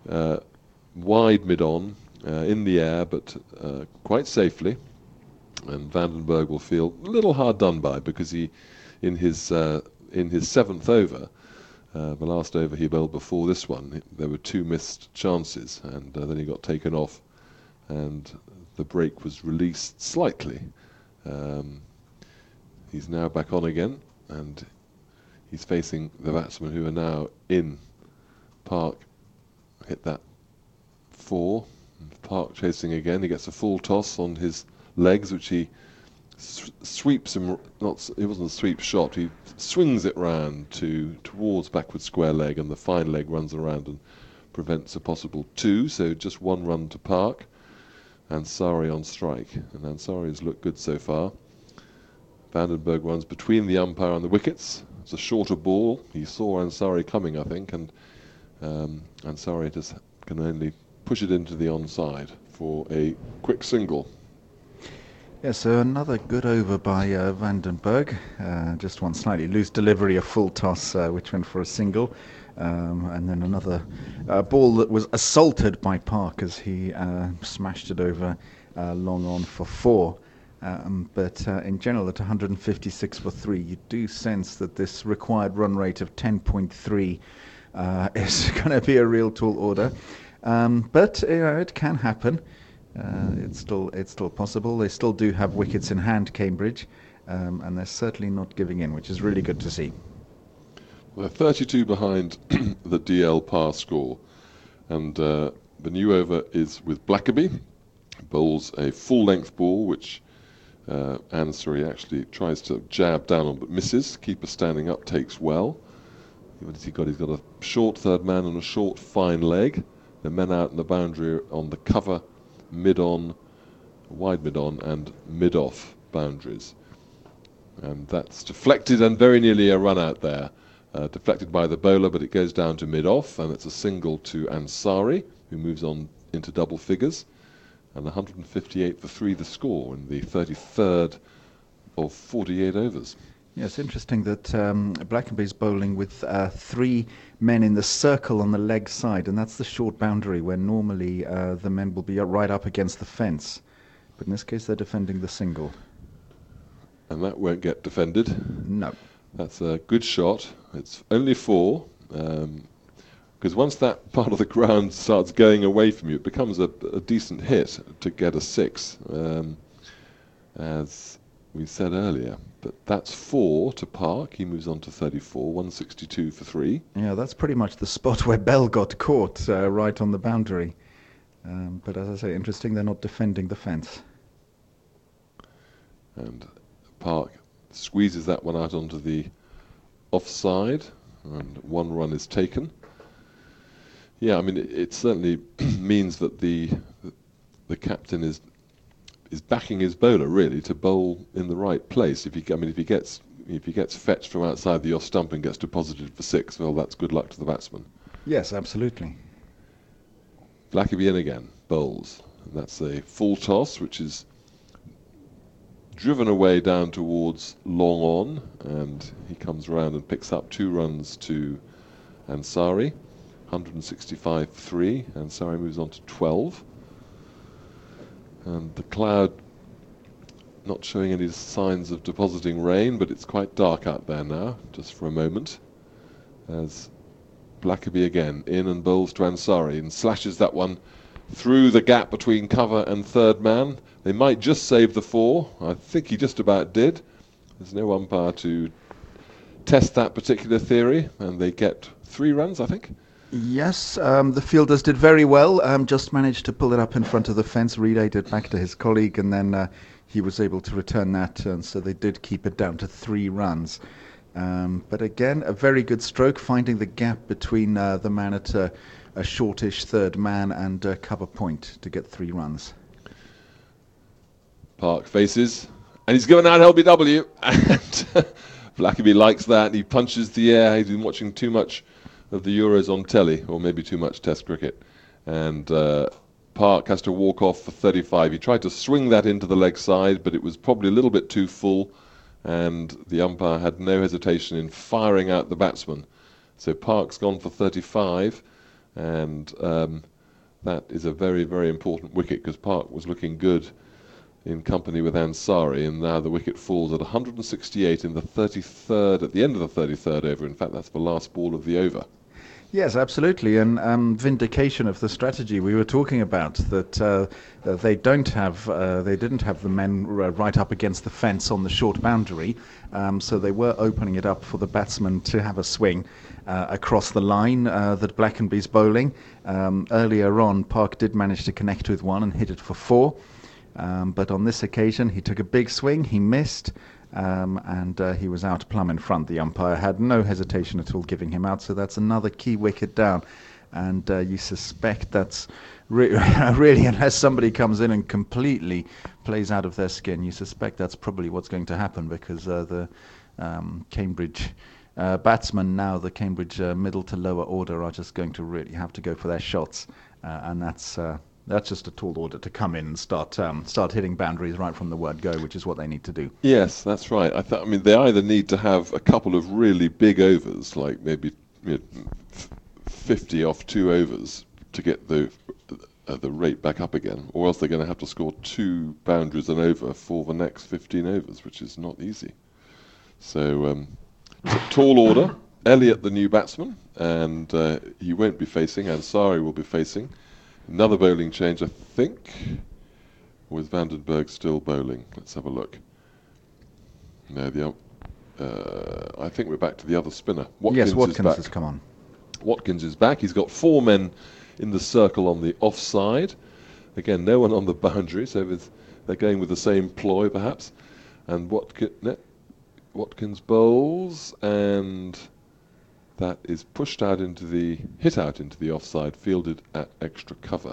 Speaker 1: wide mid-on, in the air, but quite safely, and Vandenberg will feel a little hard done by, because he, in his 7th over, the last over he bowled before this one, there were 2 missed chances, and then he got taken off, and the break was released slightly. He's now back on again, and he's facing the batsmen who are now in. Park hit that 4. Park chasing again. He gets a full toss on his legs, which he sweeps him. It wasn't a sweep shot. He swings it round towards backward square leg, and the fine leg runs around and prevents a possible 2. So just 1 run to Park. Ansari on strike, and Ansari has looked good so far. Vandenberg runs between the umpire and the wickets. It's a shorter ball. He saw Ansari coming, I think, and Ansari just can only push it into the onside for a quick single.
Speaker 2: Yeah, so another good over by Vandenberg. Just one slightly loose delivery, a full toss, which went for a single. And then another ball that was assaulted by Park as he smashed it over long on for 4. But in general, at 156 for 3, you do sense that this required run rate of 10.3 is going to be a real tall order. But it can happen. It's still possible. They still do have wickets in hand, Cambridge, and they're certainly not giving in, which is really good to see.
Speaker 1: Well, they're 32 behind the DL par score, and the new over is with Blackerby. Bowls a full-length ball, which Ansari actually tries to jab down on, but misses. Keeper standing up takes well. What has he got? He's got a short third man and a short fine leg. The men out in the boundary on the cover, mid-on, wide mid-on, and mid-off boundaries. And that's deflected, and very nearly a run out there. Deflected by the bowler, but it goes down to mid-off, and it's a single to Ansari, who moves on into double figures. And 158 for 3 the score in the 33rd of 48 overs.
Speaker 2: Yeah, it's interesting that Blackerby's bowling with 3 men in the circle on the leg side, and that's the short boundary where normally the men will be right up against the fence. But in this case, they're defending the single.
Speaker 1: And that won't get defended.
Speaker 2: No.
Speaker 1: That's a good shot. It's only 4. Because once that part of the ground starts going away from you, it becomes a decent hit to get a 6, as we said earlier. But that's 4 to Park. He moves on to 34, 162 for 3.
Speaker 2: Yeah, that's pretty much the spot where Bell got caught, right on the boundary. But as I say, interesting, they're not defending the fence.
Speaker 1: And Park squeezes that one out onto the offside, and 1 run is taken. Yeah, I mean, it certainly means that the captain is is backing his bowler really to bowl in the right place. If he gets fetched from outside the off stump and gets deposited for 6, well, that's good luck to the batsman.
Speaker 2: Yes, absolutely.
Speaker 1: Blackaby in again, bowls. And that's a full toss, which is driven away down towards long on, and he comes round and picks up 2 runs to Ansari. 165 for 3. Ansari moves on to 12. And the cloud not showing any signs of depositing rain, but it's quite dark out there now, just for a moment, as Blackaby again in and bowls to Ansari and slashes that one through the gap between cover and third man. They might just save the 4. I think he just about did. There's no umpire to test that particular theory, and they get 3 runs, I think.
Speaker 2: Yes, the fielders did very well. Just managed to pull it up in front of the fence, relayed it back to his colleague, and then he was able to return that. And so they did keep it down to 3 runs. But again, a very good stroke, finding the gap between the man at a shortish third man and cover point to get 3 runs.
Speaker 1: Park faces, and he's given out LBW, and Blackaby likes that. He punches the air. He's been watching too much of the Euros on telly, or maybe too much Test cricket, and Park has to walk off for 35. He tried to swing that into the leg side, but it was probably a little bit too full, and the umpire had no hesitation in firing out the batsman. So Park's gone for 35, and that is a very, very important wicket, because Park was looking good in company with Ansari, and now the wicket falls at 168 in the 33rd, at the end of the 33rd over. In fact, that's the last ball of the over.
Speaker 2: Yes, absolutely, and vindication of the strategy we were talking about, that they didn't have the men right up against the fence on the short boundary, so they were opening it up for the batsman to have a swing across the line that Blackenby's bowling. Earlier on, Park did manage to connect with one and hit it for 4, but on this occasion he took a big swing, he missed, and he was out plumb in front. The umpire had no hesitation at all giving him out, so that's another key wicket down. And you suspect that's really, unless somebody comes in and completely plays out of their skin, you suspect that's probably what's going to happen, because the Cambridge batsmen now, the Cambridge middle to lower order, are just going to really have to go for their shots, and that's just a tall order to come in and start hitting boundaries right from the word go, which is what they need to do.
Speaker 1: Yes, that's right. I mean, they either need to have a couple of really big overs, like maybe 50 off 2 overs, to get the rate back up again, or else they're going to have to score 2 boundaries and over for the next 15 overs, which is not easy. So, tall order. Elliott, the new batsman, and he won't be facing. Ansari will be facing. Another bowling change, I think. Or is Vandenberg still bowling? Let's have a look. No, I think we're back to the other spinner.
Speaker 2: Watkins has come on.
Speaker 1: Watkins is back. He's got 4 men in the circle on the offside. Again, no one on the boundary, so they're going with the same ploy, perhaps. And Watkins bowls, and that is hit out into the offside, fielded at extra cover.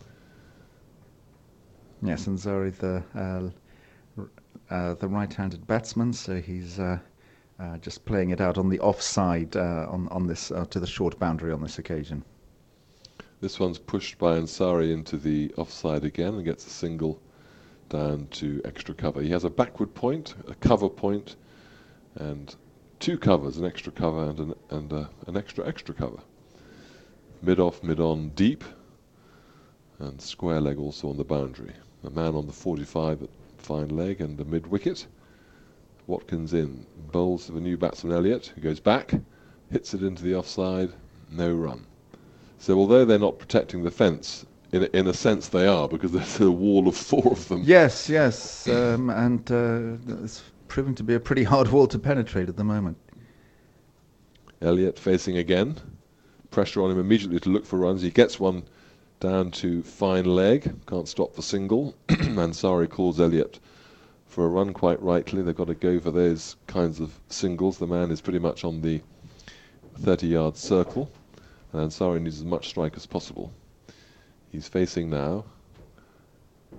Speaker 2: Yes, and Zori, the right-handed batsman, so he's just playing it out on the offside on this to the short boundary on this occasion.
Speaker 1: This one's pushed by Ansari into the offside again and gets a single down to extra cover. He has a backward point, a cover point, and 2 covers, an extra cover and an extra cover. Mid-off, mid-on, deep, and square leg also on the boundary. A man on the 45 at fine leg and a mid-wicket. Watkins in, bowls to the new batsman Elliott, who goes back, hits it into the offside, no run. So although they're not protecting the fence, in a sense they are, because there's a wall of 4 of them.
Speaker 2: Yes, and it's proving to be a pretty hard wall to penetrate at the moment.
Speaker 1: Elliott facing again. Pressure on him immediately to look for runs. He gets one down to fine leg. Can't stop the single. Ansari calls Elliott for a run quite rightly. They've got to go for those kinds of singles. The man is pretty much on the 30-yard circle. And Ansari needs as much strike as possible. He's facing now.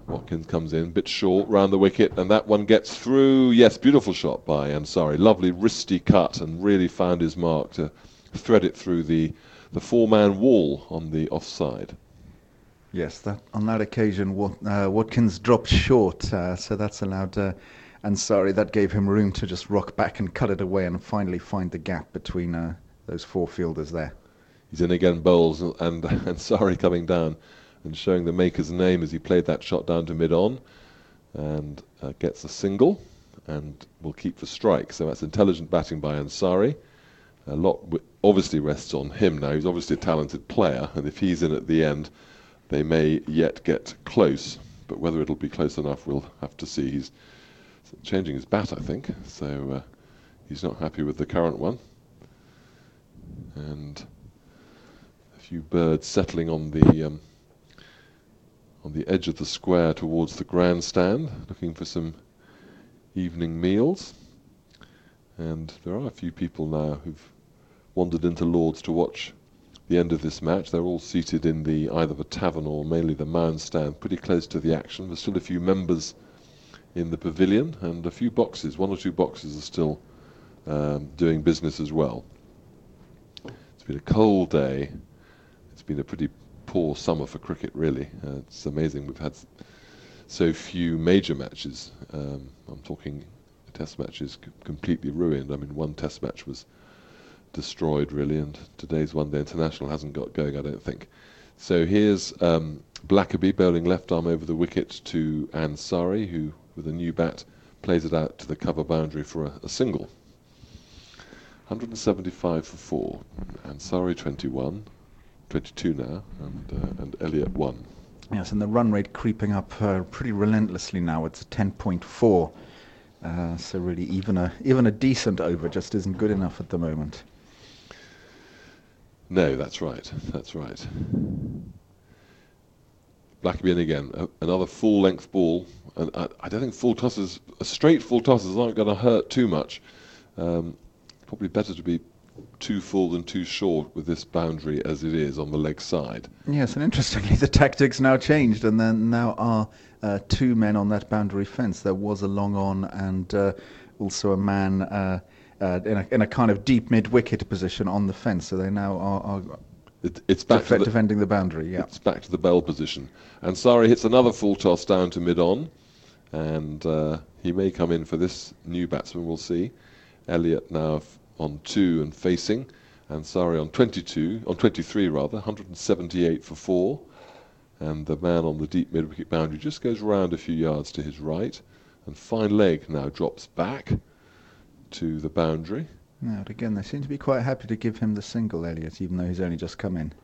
Speaker 1: Watkins comes in, bit short, round the wicket, and that one gets through. Yes, beautiful shot by Ansari. Lovely wristy cut, and really found his mark to thread it through the four-man wall on the offside.
Speaker 2: Yes, on that occasion, Watkins dropped short, so that's allowed Ansari. That gave him room to just rock back and cut it away and finally find the gap between those four fielders there.
Speaker 1: He's in again, bowls, and Ansari coming down and showing the maker's name as he played that shot down to mid-on, and gets a single and will keep the strike. So that's intelligent batting by Ansari. A lot obviously rests on him now. He's obviously a talented player, and if he's in at the end, they may yet get close. But whether it'll be close enough, we'll have to see. He's changing his bat, I think, so he's not happy with the current one. And a few birds settling on the edge of the square towards the grandstand, looking for some evening meals. And there are a few people now who've wandered into Lord's to watch the end of this match. They're all seated in either the tavern or mainly the mound stand, pretty close to the action. There's still a few members in the pavilion, and a few boxes, one or two boxes, are still doing business as well. It's been a cold day. It's been a pretty poor summer for cricket, really. It's amazing we've had so few major matches. I'm talking test matches completely ruined. I mean, one test match was destroyed, really, and today's one day international hasn't got going, I don't think. So here's Blackerby bowling left arm over the wicket to Ansari, who with a new bat plays it out to the cover boundary for a single. 175 for 4. Ansari 21, 22 now, and Elliott 1.
Speaker 2: Yes, and the run rate creeping up pretty relentlessly now. It's a 10.4. So really, even a decent over just isn't good enough at the moment.
Speaker 1: No, that's right. That's right. Blackerby in again. Another full-length ball. And I don't think straight full tosses aren't going to hurt too much. Probably better to be too full than too short with this boundary as it is on the leg side.
Speaker 2: Yes, and interestingly, the tactics now changed, and there now are two men on that boundary fence. There was a long on and also a man in a kind of deep mid-wicket position on the fence. So they now are
Speaker 1: it's back to
Speaker 2: defending the boundary. Yeah,
Speaker 1: it's back to the bell position. Ansari hits another full toss down to mid-on, and he may come in for this new batsman. We'll see. Elliott now on 2 and facing, Ansari on 23 rather, 178 for 4, and the man on the deep mid-wicket boundary just goes round a few yards to his right, and fine leg now drops back to the boundary.
Speaker 2: Now again, they seem to be quite happy to give him the single, Elliott, even though he's only just come in.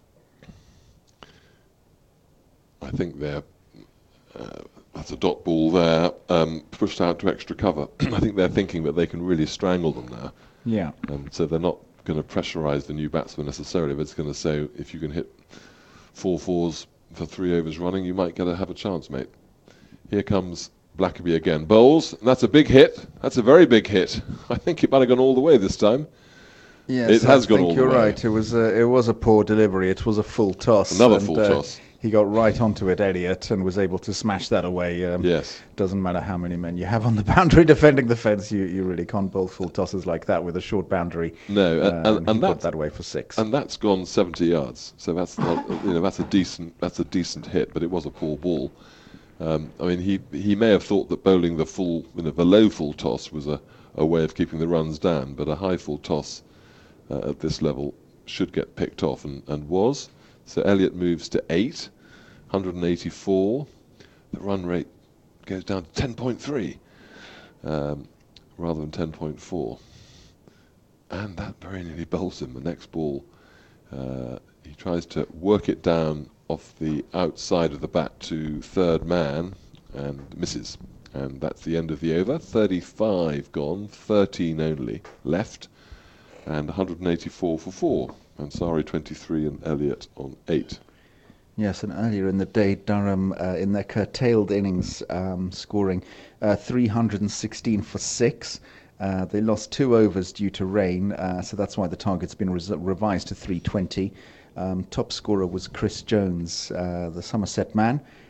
Speaker 1: I think that's a dot ball there, pushed out to extra cover. I think they're thinking that they can really strangle them now.
Speaker 2: Yeah.
Speaker 1: So they're not going to pressurise the new batsman necessarily, but it's going to say if you can hit 4 fours for 3 overs running, you might have a chance, mate. Here comes Blackerby again. Bowls, and that's a big hit. That's a very big hit. I think it might have gone all the way this time.
Speaker 2: Yes,
Speaker 1: it has gone all the way.
Speaker 2: You're right. It was a poor delivery. It was a full toss.
Speaker 1: Another full toss.
Speaker 2: He got right onto it, Elliott, and was able to smash that away.
Speaker 1: Yes.
Speaker 2: Doesn't matter how many men you have on the boundary defending the fence, you really can't bowl full tosses like that with a short boundary.
Speaker 1: No, and
Speaker 2: he got that away for 6.
Speaker 1: And that's gone 70 yards. So that's not, that's a decent hit, but it was a poor ball. I mean, he may have thought that bowling the low full toss was a way of keeping the runs down, but a high full toss at this level should get picked off, and was. So Elliott moves to 8, 184. The run rate goes down to 10.3 rather than 10.4. And that very nearly bowls him. The next ball, he tries to work it down off the outside of the bat to third man and misses. And that's the end of the over. 35 gone, 13 only left, and 184 for 4. Ansari 23 and Elliott on 8.
Speaker 2: Yes, and earlier in the day, Durham, in their curtailed innings, scoring 316 for 6. They lost 2 overs due to rain, so that's why the target's been revised to 320. Top scorer was Chris Jones, the Somerset man,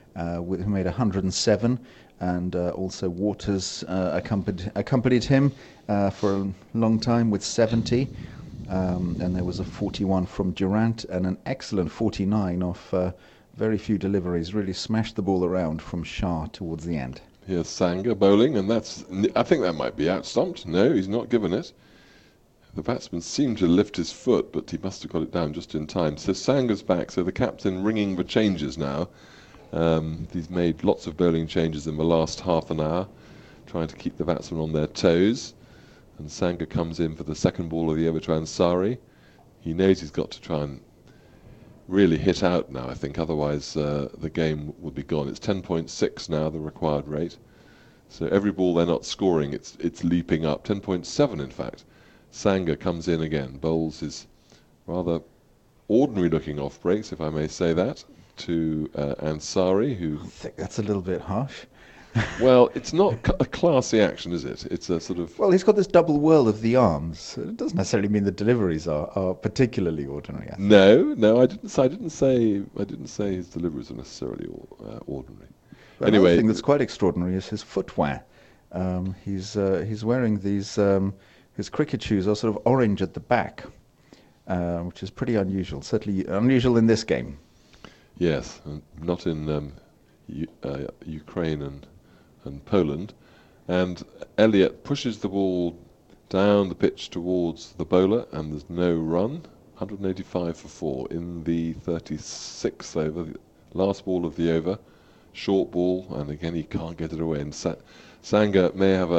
Speaker 2: who made 107, and also Waters accompanied him for a long time with 70. And there was a 41 from Durant and an excellent 49 off very few deliveries. Really smashed the ball around from Shah towards the end.
Speaker 1: Here's Sanger bowling, and I think that might be out-stumped. No, he's not given it. The batsman seemed to lift his foot, but he must have got it down just in time. So Sanger's back, so the captain ringing the changes now. He's made lots of bowling changes in the last half an hour, trying to keep the batsmen on their toes. And Sanger comes in for the second ball of the over to Ansari. He knows he's got to try and really hit out now, I think, otherwise the game would be gone. It's 10.6 now, the required rate. So every ball they're not scoring, it's leaping up. 10.7 in fact. Sanger comes in again, bowls his rather ordinary looking off breaks, if I may say that, to Ansari, who...
Speaker 2: I think that's a little bit harsh.
Speaker 1: Well, it's not a classy action, is it? It's a sort of...
Speaker 2: Well, he's got this double whirl of the arms. It doesn't necessarily mean the deliveries are particularly ordinary.
Speaker 1: No, I didn't say his deliveries are necessarily ordinary.
Speaker 2: But
Speaker 1: Anyway,
Speaker 2: another thing that's quite extraordinary is his footwear. He's wearing these... his cricket shoes are sort of orange at the back, which is pretty unusual. Certainly unusual in this game.
Speaker 1: Yes, and not in Ukraine and Poland. And Elliott pushes the ball down the pitch towards the bowler, and there's no run. 185 for 4 in the 36th over, the last ball of the over. Short ball, and again he can't get it away. And Sanger may have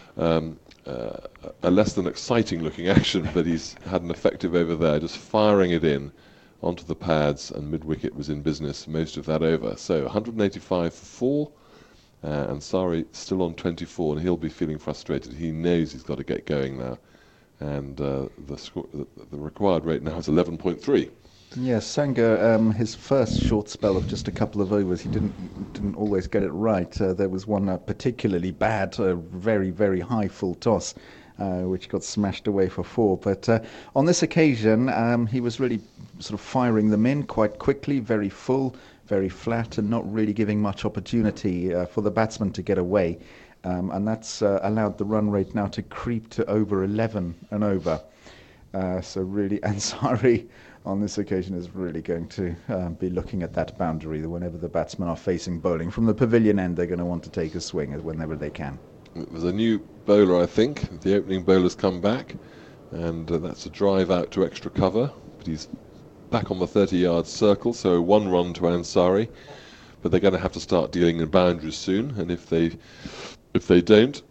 Speaker 1: a less than exciting looking action, but he's had an effective over there, just firing it in onto the pads, and mid-wicket was in business most of that over. So 185 for 4, and Ansari still on 24, and he'll be feeling frustrated. He knows he's got to get going now, and the required rate now is 11.3.
Speaker 2: Yes, Sanger, his first short spell of just a couple of overs, he didn't always get it right. There was one particularly bad, very, very high full toss, which got smashed away for 4. But on this occasion, he was really sort of firing them in quite quickly, very full, very flat, and not really giving much opportunity for the batsman to get away. And that's allowed the run rate now to creep to over 11 and over. So really, Ansari on this occasion is really going to be looking at that boundary. Whenever the batsmen are facing bowling from the pavilion end, they're going to want to take a swing whenever they can.
Speaker 1: There's a new bowler, I think. The opening bowler's come back, and that's a drive out to extra cover. But he's back on the 30-yard circle, so 1 run to Ansari. But they're going to have to start dealing in boundaries soon, and if they don't,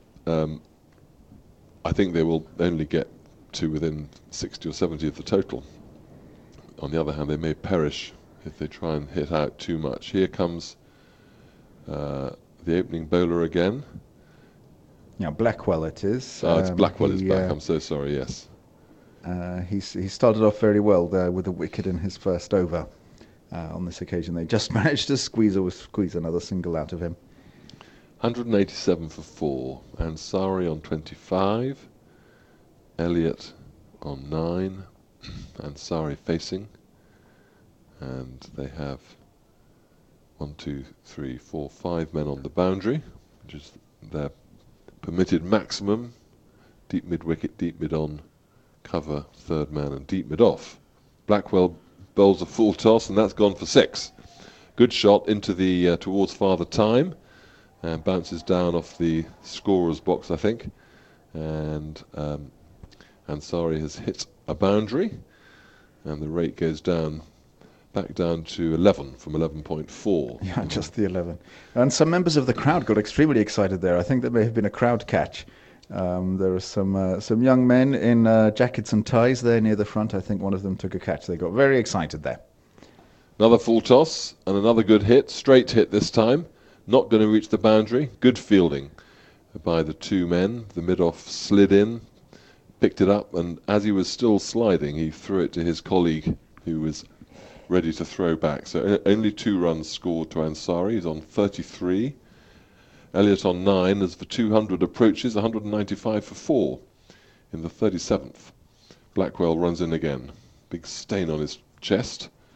Speaker 1: I think they will only get to within 60 or 70 of the total. On the other hand, they may perish if they try and hit out too much. Here comes the opening bowler again.
Speaker 2: Yeah, Blackwell it is.
Speaker 1: It's Blackwell is back. I'm so sorry, yes.
Speaker 2: He started off very well there with a wicket in his first over. On this occasion, they just managed to squeeze another single out of him.
Speaker 1: 187 for 4. Ansari on 25. Elliott on 9. Ansari facing. And they have 1, 2, 3, 4, 5 men on the boundary, which is their permitted maximum. Deep mid-wicket, deep mid-on, cover, third man, and deep mid-off. Blackwell bowls a full toss, and that's gone for 6. Good shot into the towards Father Time, and bounces down off the scorer's box, I think. And Ansari has hit a boundary, and the rate goes down, back down to 11 from 11.4.
Speaker 2: Yeah, just the 11. And some members of the crowd got extremely excited there. I think there may have been a crowd catch. There are some young men in jackets and ties there near the front. I think one of them took a catch. They got very excited there.
Speaker 1: Another full toss and another good hit, straight hit this time. Not going to reach the boundary. Good fielding by the 2 men. The mid-off slid in, picked it up, and as he was still sliding, he threw it to his colleague, who was ready to throw back. So only 2 runs scored to Ansari. He's on 33. Elliott on 9 as the 200 approaches, 195 for 4 in the 37th. Blackwell runs in again. Big stain on his chest,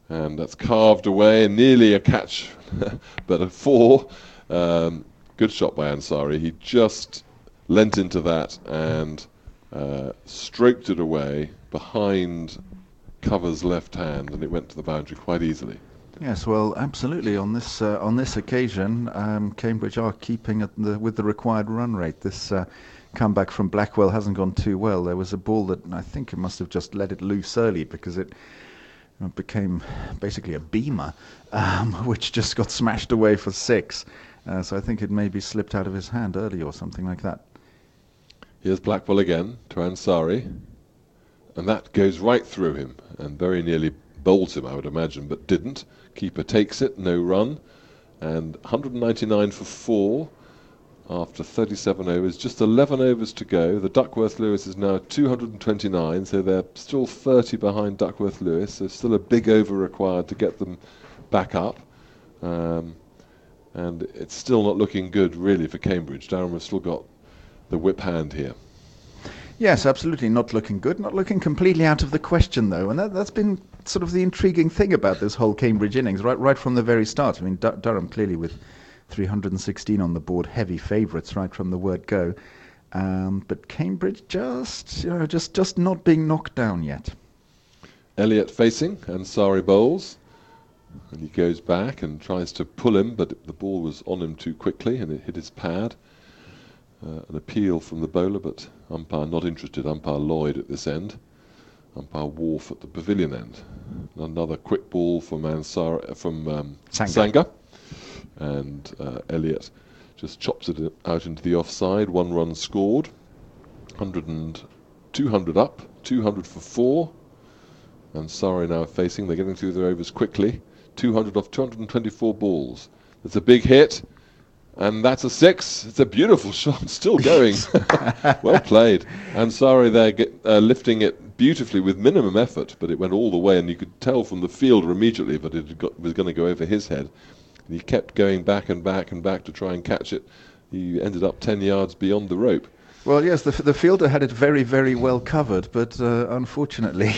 Speaker 1: And that's carved away, nearly a catch, but a 4. Good shot by Ansari. He just leant into that and stroked it away behind Cover's left hand, and it went to the boundary quite easily.
Speaker 2: Yes, well, absolutely. On this occasion, Cambridge are keeping with the required run rate. This comeback from Blackwell hasn't gone too well. There was a ball that I think it must have just let it loose early because it became basically a beamer, which just got smashed away for 6. So I think it maybe slipped out of his hand early or something like that.
Speaker 1: Here's Blackwell again to Ansari, and that goes right through him and very nearly bowls him, I would imagine, but didn't. Keeper takes it, no run, and 199 for 4 after 37 overs. Just 11 overs to go. The Duckworth-Lewis is now 229, so they're still 30 behind Duckworth-Lewis. So still a big over required to get them back up. And it's still not looking good, really, for Cambridge. Durham have still got the whip hand here.
Speaker 2: Yes, absolutely not looking good. Not looking completely out of the question, though. And that's been sort of the intriguing thing about this whole Cambridge innings, right from the very start. I mean, Durham clearly with 316 on the board, heavy favourites right from the word go. But Cambridge just not being knocked down yet.
Speaker 1: Elliott facing, Ansari bowls. And he goes back and tries to pull him, but the ball was on him too quickly and it hit his pad. An appeal from the bowler, but umpire not interested. Umpire Lloyd at this end. Umpire Wharf at the pavilion end. Another quick ball from Sangha. And Elliott just chops it out into the offside. 1 run scored. 200 up. 200 for 4. Ansari now facing. They're getting through their overs quickly. 200 off 224 balls. It's a big hit. And that's a 6. It's a beautiful shot, still going. Well played. Ansari there lifting it beautifully with minimum effort, but it went all the way, and you could tell from the fielder immediately that it was going to go over his head. And he kept going back and back and back to try and catch it. He ended up 10 yards beyond the rope.
Speaker 2: Well, yes, the fielder had it very, very well covered, but unfortunately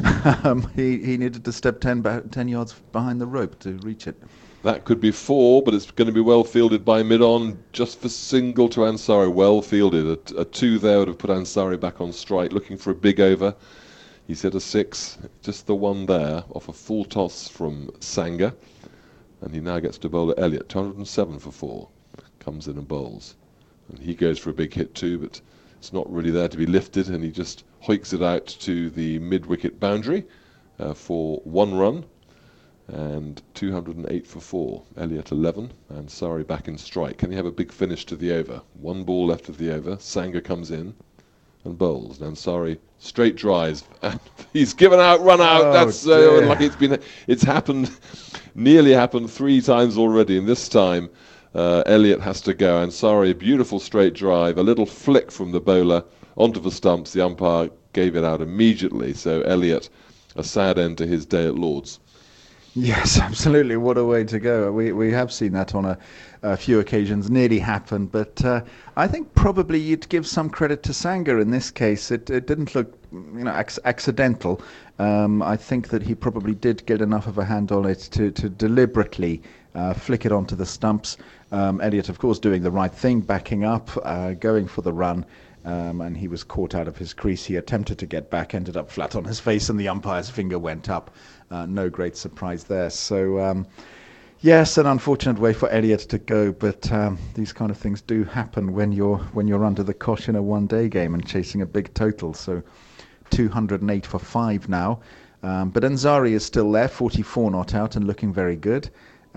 Speaker 2: he needed to step 10 yards behind the rope to reach it.
Speaker 1: That could be 4, but it's going to be well fielded by mid-on, just for single to Ansari. Well fielded. A 2 there would have put Ansari back on strike, looking for a big over. He's hit a 6, just the 1 there, off a full toss from Sangha. And he now gets to bowl at Elliott, 207 for 4. Comes in and bowls. And he goes for a big hit too, but it's not really there to be lifted, and he just hoiks it out to the mid-wicket boundary for 1 run. And 208 for 4. Elliott 11, and Ansari back in strike. Can he have a big finish to the over? 1 ball left of the over. Sangha comes in and bowls. And Ansari straight drives, and he's given out, run out.
Speaker 2: Oh,
Speaker 1: that's so unlucky. It's happened, nearly happened 3 times already, and this time Elliott has to go. Ansari, a beautiful straight drive, a little flick from the bowler onto the stumps. The umpire gave it out immediately. So Elliott, a sad end to his day at Lord's.
Speaker 2: Yes, absolutely. What a way to go. We have seen that on a few occasions nearly happen, but I think probably you'd give some credit to Sangha in this case. It didn't look accidental. I think that he probably did get enough of a hand on it to deliberately flick it onto the stumps. Elliott, of course, doing the right thing, backing up, going for the run. And he was caught out of his crease. He attempted to get back, ended up flat on his face, and the umpire's finger went up. No great surprise there. So, yes, an unfortunate way for Elliott to go, but these kind of things do happen when you're under the cosh in a one-day game and chasing a big total. So, 208 for 5 now. But Ansari is still there, 44 not out, and looking very good.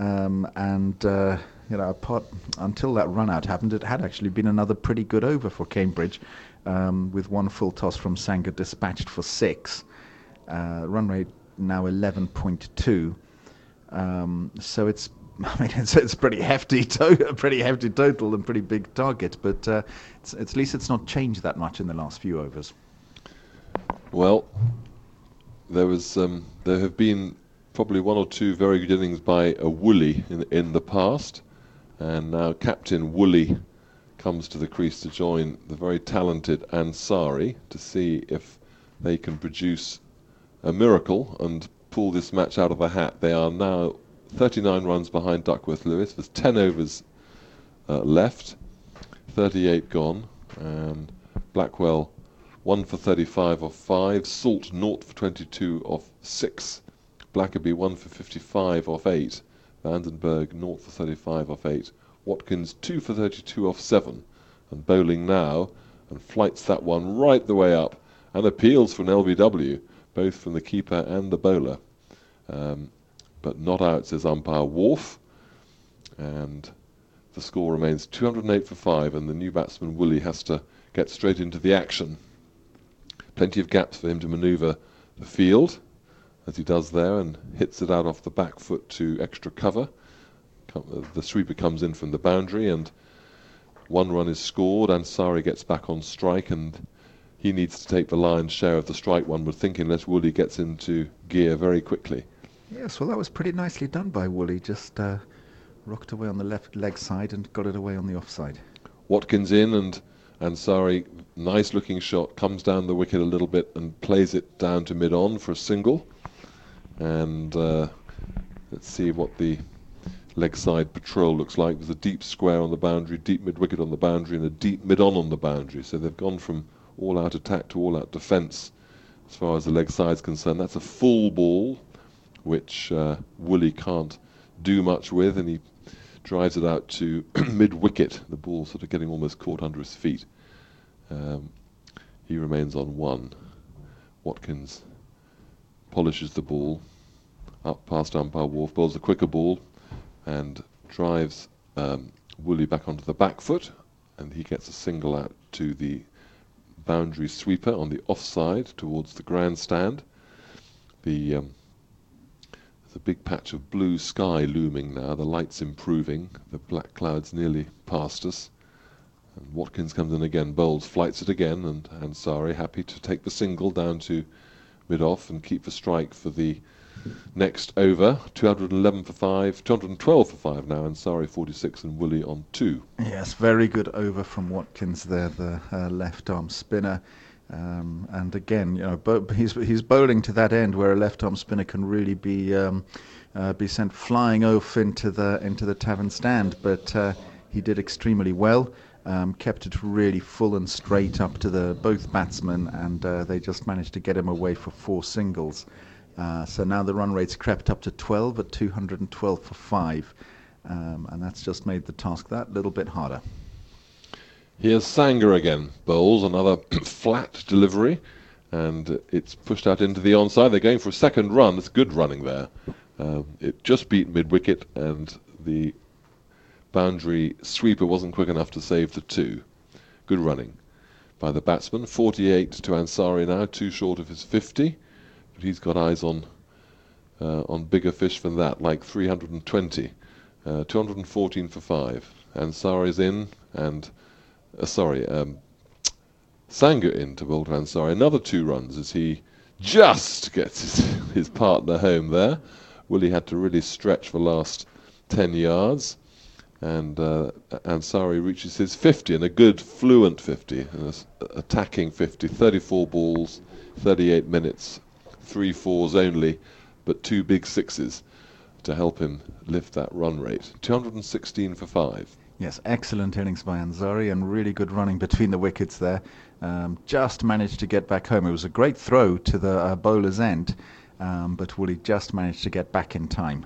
Speaker 2: Until that run-out happened, it had actually been another pretty good over for Cambridge, with 1 full toss from Sangha dispatched for 6. Run rate now 11.2. So it's pretty hefty, pretty hefty total and pretty big target, but at least it's not changed that much in the last few overs.
Speaker 1: Well, there have been probably 1 or 2 very good innings by a Woolley in the past. And now Captain Woolley comes to the crease to join the very talented Ansari to see if they can produce a miracle and pull this match out of the hat. They are now 39 runs behind Duckworth Lewis. There's 10 overs left, 38 gone, and Blackwell 1 for 35 off 5, Salt 0 for 22 off 6, Blackerby 1 for 55 off 8, Vandenberg 0 for 35 off 8, Watkins 2 for 32 off 7, and bowling now, and flights that one right the way up, and appeals for an LBW, both from the keeper and the bowler. But not out, says umpire Wharf, and the score remains 208 for 5, and the new batsman Woolley has to get straight into the action. Plenty of gaps for him to manoeuvre the field, as he does there, and hits it out off the back foot to extra cover. The sweeper comes in from the boundary, and one run is scored. Ansari gets back on strike, and he needs to take the lion's share of the strike, one would think, unless Woolley gets into gear very quickly.
Speaker 2: Yes, well, that was pretty nicely done by Woolley. Just rocked away on the left leg side and got it away on the offside.
Speaker 1: Watkins in, and Ansari, nice looking shot, comes down the wicket a little bit and plays it down to mid-on for a single. And let's see what the leg side patrol looks like. There's a deep square on the boundary, deep mid-wicket on the boundary, and a deep mid-on the boundary. So they've gone from all-out attack to all-out defence as far as the leg side's concerned. That's a full ball, which Woolley can't do much with, and he drives it out to mid-wicket. The ball sort of getting almost caught under his feet. He remains on 1. Watkins polishes the ball up past umpire Wharf, bowls a quicker ball, and drives Woolley back onto the back foot, and he gets a single out to the boundary sweeper on the offside towards the grandstand. There's a big patch of blue sky looming now, the light's improving, the black clouds nearly past us, and Watkins comes in again, bowls, flights it again, and Ansari happy to take the single down to mid-off and keep the strike for the next over. 211 for 5, 212 for 5 now, Ansari 46 and Woolley on 2.
Speaker 2: Yes, very good over from Watkins there, the left-arm spinner. And again, you know, he's bowling to that end where a left-arm spinner can really be sent flying off into the tavern stand. But he did extremely well. Kept it really full and straight up to both batsmen, and they just managed to get him away for 4 singles. So now the run rate's crept up to 12 at 212 for 5, and that's just made the task that little bit harder.
Speaker 1: Here's Sanger again, bowls another flat delivery, and it's pushed out into the onside. They're going for a second run. It's good running there. It just beat mid-wicket, and the boundary sweeper wasn't quick enough to save the 2. Good running by the batsman. 48 to Ansari now, 2 short of his 50, but he's got eyes on bigger fish than that, like 320. 214 for 5. Ansari's in, and Sanger in to bowl to Ansari. Another 2 runs as he just gets his partner home there. Woolley had to really stretch the last 10 yards. And Ansari reaches his 50, and a good fluent 50, an attacking 50, 34 balls, 38 minutes, 3 fours only, but 2 big sixes to help him lift that run rate. 216 for 5.
Speaker 2: Yes, excellent innings by Ansari and really good running between the wickets there. Just managed to get back home. It was a great throw to the bowler's end, but Woolley just managed to get back in time.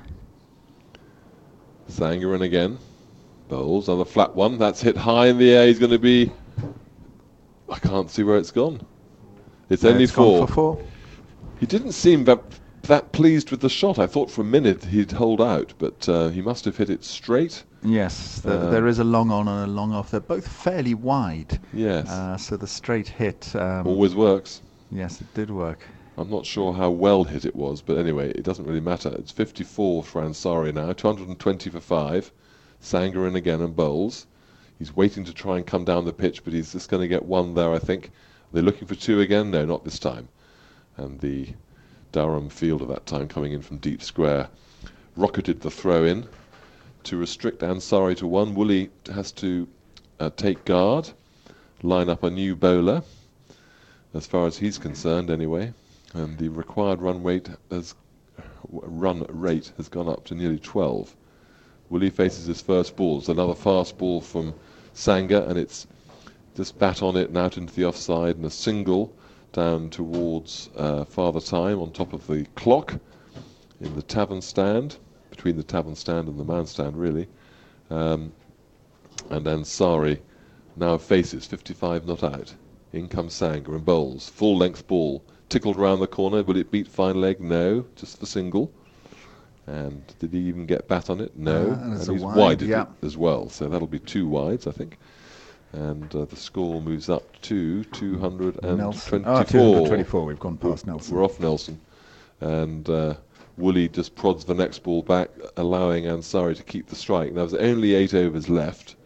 Speaker 1: Sanger in again. Bowls, another flat one. That's hit high in the air. He's going to be... I can't see where it's gone. It's only
Speaker 2: It's
Speaker 1: 4.
Speaker 2: gone for 4.
Speaker 1: He didn't seem that pleased with the shot. I thought for a minute he'd hold out, but he must have hit it straight.
Speaker 2: Yes, there is a long on and a long off. They're both fairly wide.
Speaker 1: Yes.
Speaker 2: So the straight hit...
Speaker 1: always works.
Speaker 2: Yes, it did work.
Speaker 1: I'm not sure how well hit it was, but anyway, it doesn't really matter. It's 54 for Ansari now, 220 for 5. Sanger in again and bowls. He's waiting to try and come down the pitch, but he's just going to get 1 there, I think. They're looking for 2 again? No, not this time. And the Durham fielder that time coming in from deep square rocketed the throw in to restrict Ansari to 1. Woolley has to take guard, line up a new bowler, as far as he's concerned anyway. And the required run rate has run rate has gone up to nearly 12. Woolley faces his first ball. It's another fast ball from Sanger, and it's just bat on it and out into the offside, and a single down towards Father Time on top of the clock in the tavern stand, between the tavern stand and the man stand, really. And Ansari now faces 55 not out. In comes Sanger and bowls. Full length ball. Tickled round the corner. Will it beat fine leg? No. Just for single. And did he even get bat on it? No.
Speaker 2: And it's
Speaker 1: he's
Speaker 2: a
Speaker 1: wide
Speaker 2: yeah.
Speaker 1: as well. So that'll be 2 wides, I think. And the score moves up to 224.
Speaker 2: Nelson. 224. We've gone past Nelson.
Speaker 1: We're off Nelson. And Woolley just prods the next ball back, allowing Ansari to keep the strike. There was only 8 overs left.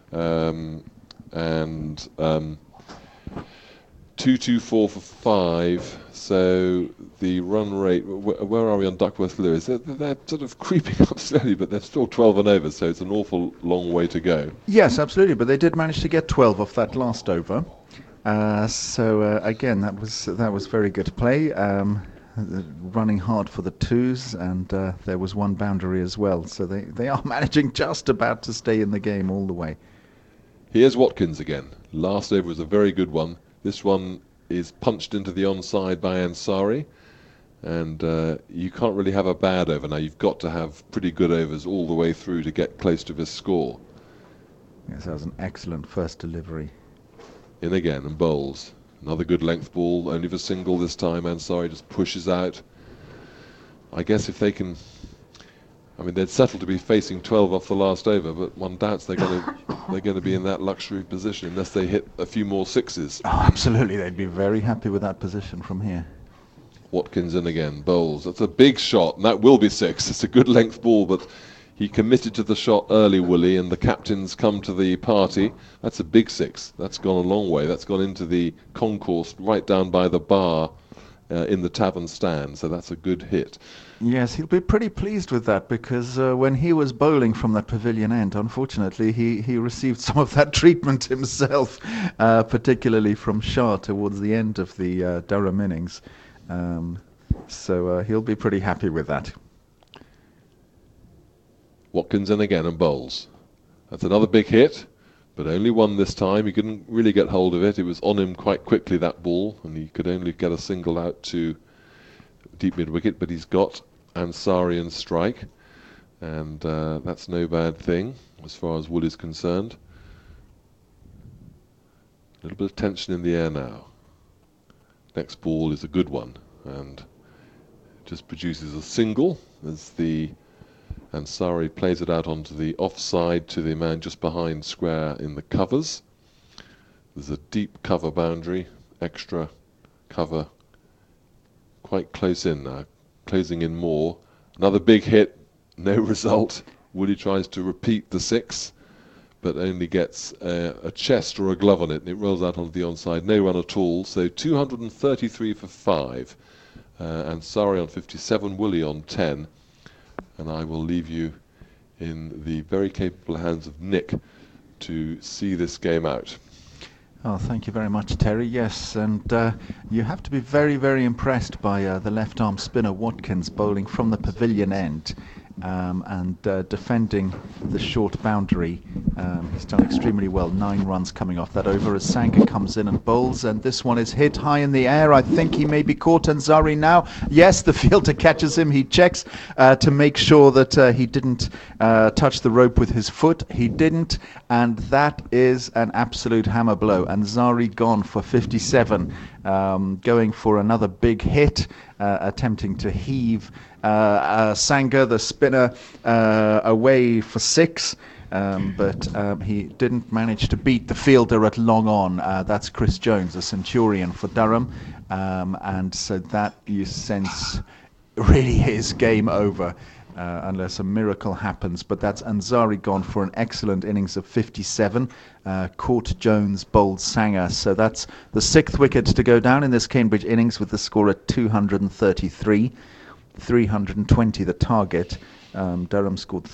Speaker 1: 224 for 5. So the run rate, where are we on Duckworth Lewis? They're sort of creeping up slowly, but they're still 12 and over, so it's an awful long way to go.
Speaker 2: Yes, absolutely, but they did manage to get 12 off that last over. Again, that was very good play. Running hard for the twos, and there was one boundary as well. So they are managing just about to stay in the game all the way.
Speaker 1: Here's Watkins again. Last over was a very good one. This one is punched into the onside by Ansari, and you can't really have a bad over now. You've got to have pretty good overs all the way through to get close to this score.
Speaker 2: Yes, that was an excellent first delivery.
Speaker 1: In again and bowls. Another good length ball, only for single this time. Ansari just pushes out. I guess if they can, I mean, they'd settle to be facing 12 off the last over, but one doubts they're going to be in that luxury position unless they hit a few more sixes.
Speaker 2: Oh, absolutely, they'd be very happy with that position from here.
Speaker 1: Watkins in again, bowls. That's a big shot, and that will be 6. It's a good length ball, but he committed to the shot early, Woolley, and the captain's come to the party. That's a big 6. That's gone a long way. That's gone into the concourse right down by the bar in the tavern stand, so that's a good hit.
Speaker 2: Yes, he'll be pretty pleased with that, because when he was bowling from that pavilion end, unfortunately, he received some of that treatment himself, particularly from Shah towards the end of the Durham innings. So he'll be pretty happy with that.
Speaker 1: Watkins in again and bowls. That's another big hit, but only one this time. He couldn't really get hold of it. It was on him quite quickly, that ball, and he could only get a single out to deep mid-wicket, but he's got Ansari and strike, and that's no bad thing as far as Wood is concerned. A little bit of tension in the air now. Next ball is a good one, and just produces a single as the Ansari plays it out onto the offside to the man just behind square in the covers. There's a deep cover boundary, extra cover quite close in now, closing in more. Another big hit, no result. Woody tries to repeat the 6, but only gets a chest or a glove on it, and it rolls out onto the onside. No run at all, so 233 for 5. Ansari on 57, Woolley on 10. And I will leave you in the very capable hands of Nick to see this game out.
Speaker 2: Oh, thank you very much, Terry. Yes, and you have to be very, very impressed by the left-arm spinner Watkins bowling from the pavilion end and defending the short boundary. He's done extremely well. 9 runs coming off that over as Sanger comes in and bowls, and this one is hit high in the air. I think he may be caught. Ansari now. Yes, the fielder catches him. He checks to make sure that he didn't touch the rope with his foot. He didn't, and that is an absolute hammer blow. Ansari gone for 57, going for another big hit, attempting to heave Sanger, the spinner, away for 6. But he didn't manage to beat the fielder at long on. That's Chris Jones, a centurion for Durham. And so that, you sense, really is game over unless a miracle happens. But that's Ansari gone for an excellent innings of 57. Caught Jones, bowled Sanger. So that's the 6th wicket to go down in this Cambridge innings with the score at 233. 320 the target. Durham scored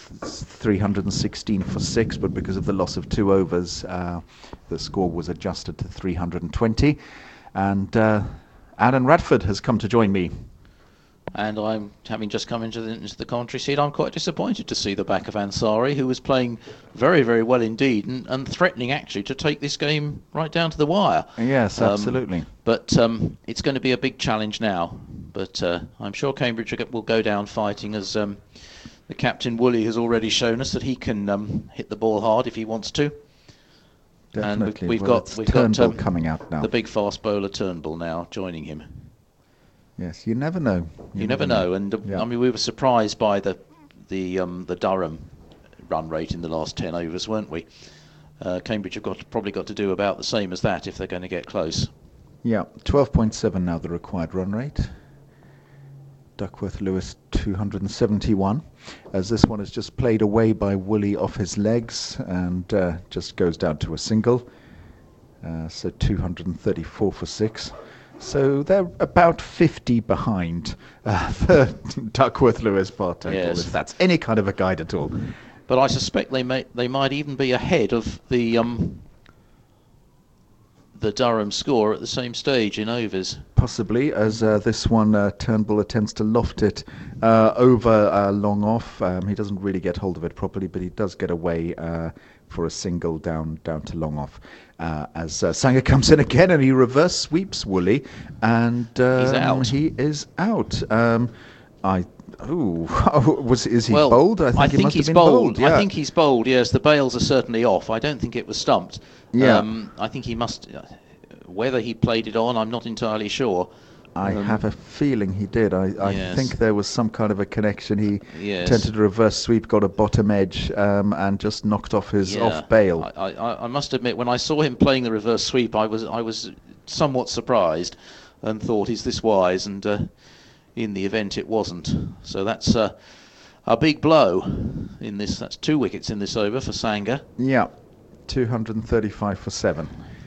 Speaker 2: 316 for 6, but because of the loss of 2 overs, the score was adjusted to 320. And Alan Radford has come to join me.
Speaker 5: And I'm, having just come into the commentary seat, I'm quite disappointed to see the back of Ansari, who was playing very, very well indeed, and threatening actually to take this game right down to the wire.
Speaker 2: Yes, absolutely.
Speaker 5: But it's going to be a big challenge now. But I'm sure Cambridge will go down fighting, as the captain Woolley has already shown us that he can hit the ball hard if he wants to.
Speaker 2: Definitely.
Speaker 5: And we've
Speaker 2: Well,
Speaker 5: got
Speaker 2: Turnbull coming out now.
Speaker 5: the big fast bowler Turnbull now joining him.
Speaker 2: Yes, you never know.
Speaker 5: You never know. And
Speaker 2: Yeah.
Speaker 5: I mean, we were surprised by the Durham run rate in the last 10 overs, weren't we? Cambridge have probably got to do about the same as that if they're going to get close.
Speaker 2: Yeah, 12.7 now the required run rate. Duckworth Lewis 271, as this one is just played away by Woolley off his legs and just goes down to a single. So 234 for 6. So they're about 50 behind the Duckworth Lewis par total,
Speaker 5: Yes.
Speaker 2: if that's any kind of a guide at all.
Speaker 5: But I suspect they might even be ahead of the Durham score at the same stage in overs.
Speaker 2: Possibly, as this one Turnbull attempts to loft it over long off. He doesn't really get hold of it properly, but he does get away for a single down to long off. As Sanger comes in again and he reverse sweeps Woolley, and
Speaker 5: He's out.
Speaker 2: he is out. Is he
Speaker 5: Well,
Speaker 2: bowled? I think he must
Speaker 5: he's
Speaker 2: have been bowled.
Speaker 5: I
Speaker 2: Yeah.
Speaker 5: think he's bowled. Yes, the bails are certainly off. I don't think it was stumped.
Speaker 2: Yeah.
Speaker 5: I think he must. Whether he played it on, I'm not entirely sure.
Speaker 2: I have a feeling he did. I
Speaker 5: Yes.
Speaker 2: think there was some kind of a connection. He
Speaker 5: Yes.
Speaker 2: attempted a reverse sweep, got a bottom edge, and just knocked off his off bail.
Speaker 5: I must admit, when I saw him playing the reverse sweep, I was somewhat surprised and thought, "Is this wise?" And in the event, it wasn't. So that's a big blow in this. That's 2 wickets in this over for Sanger.
Speaker 2: Yeah, 235 for 7.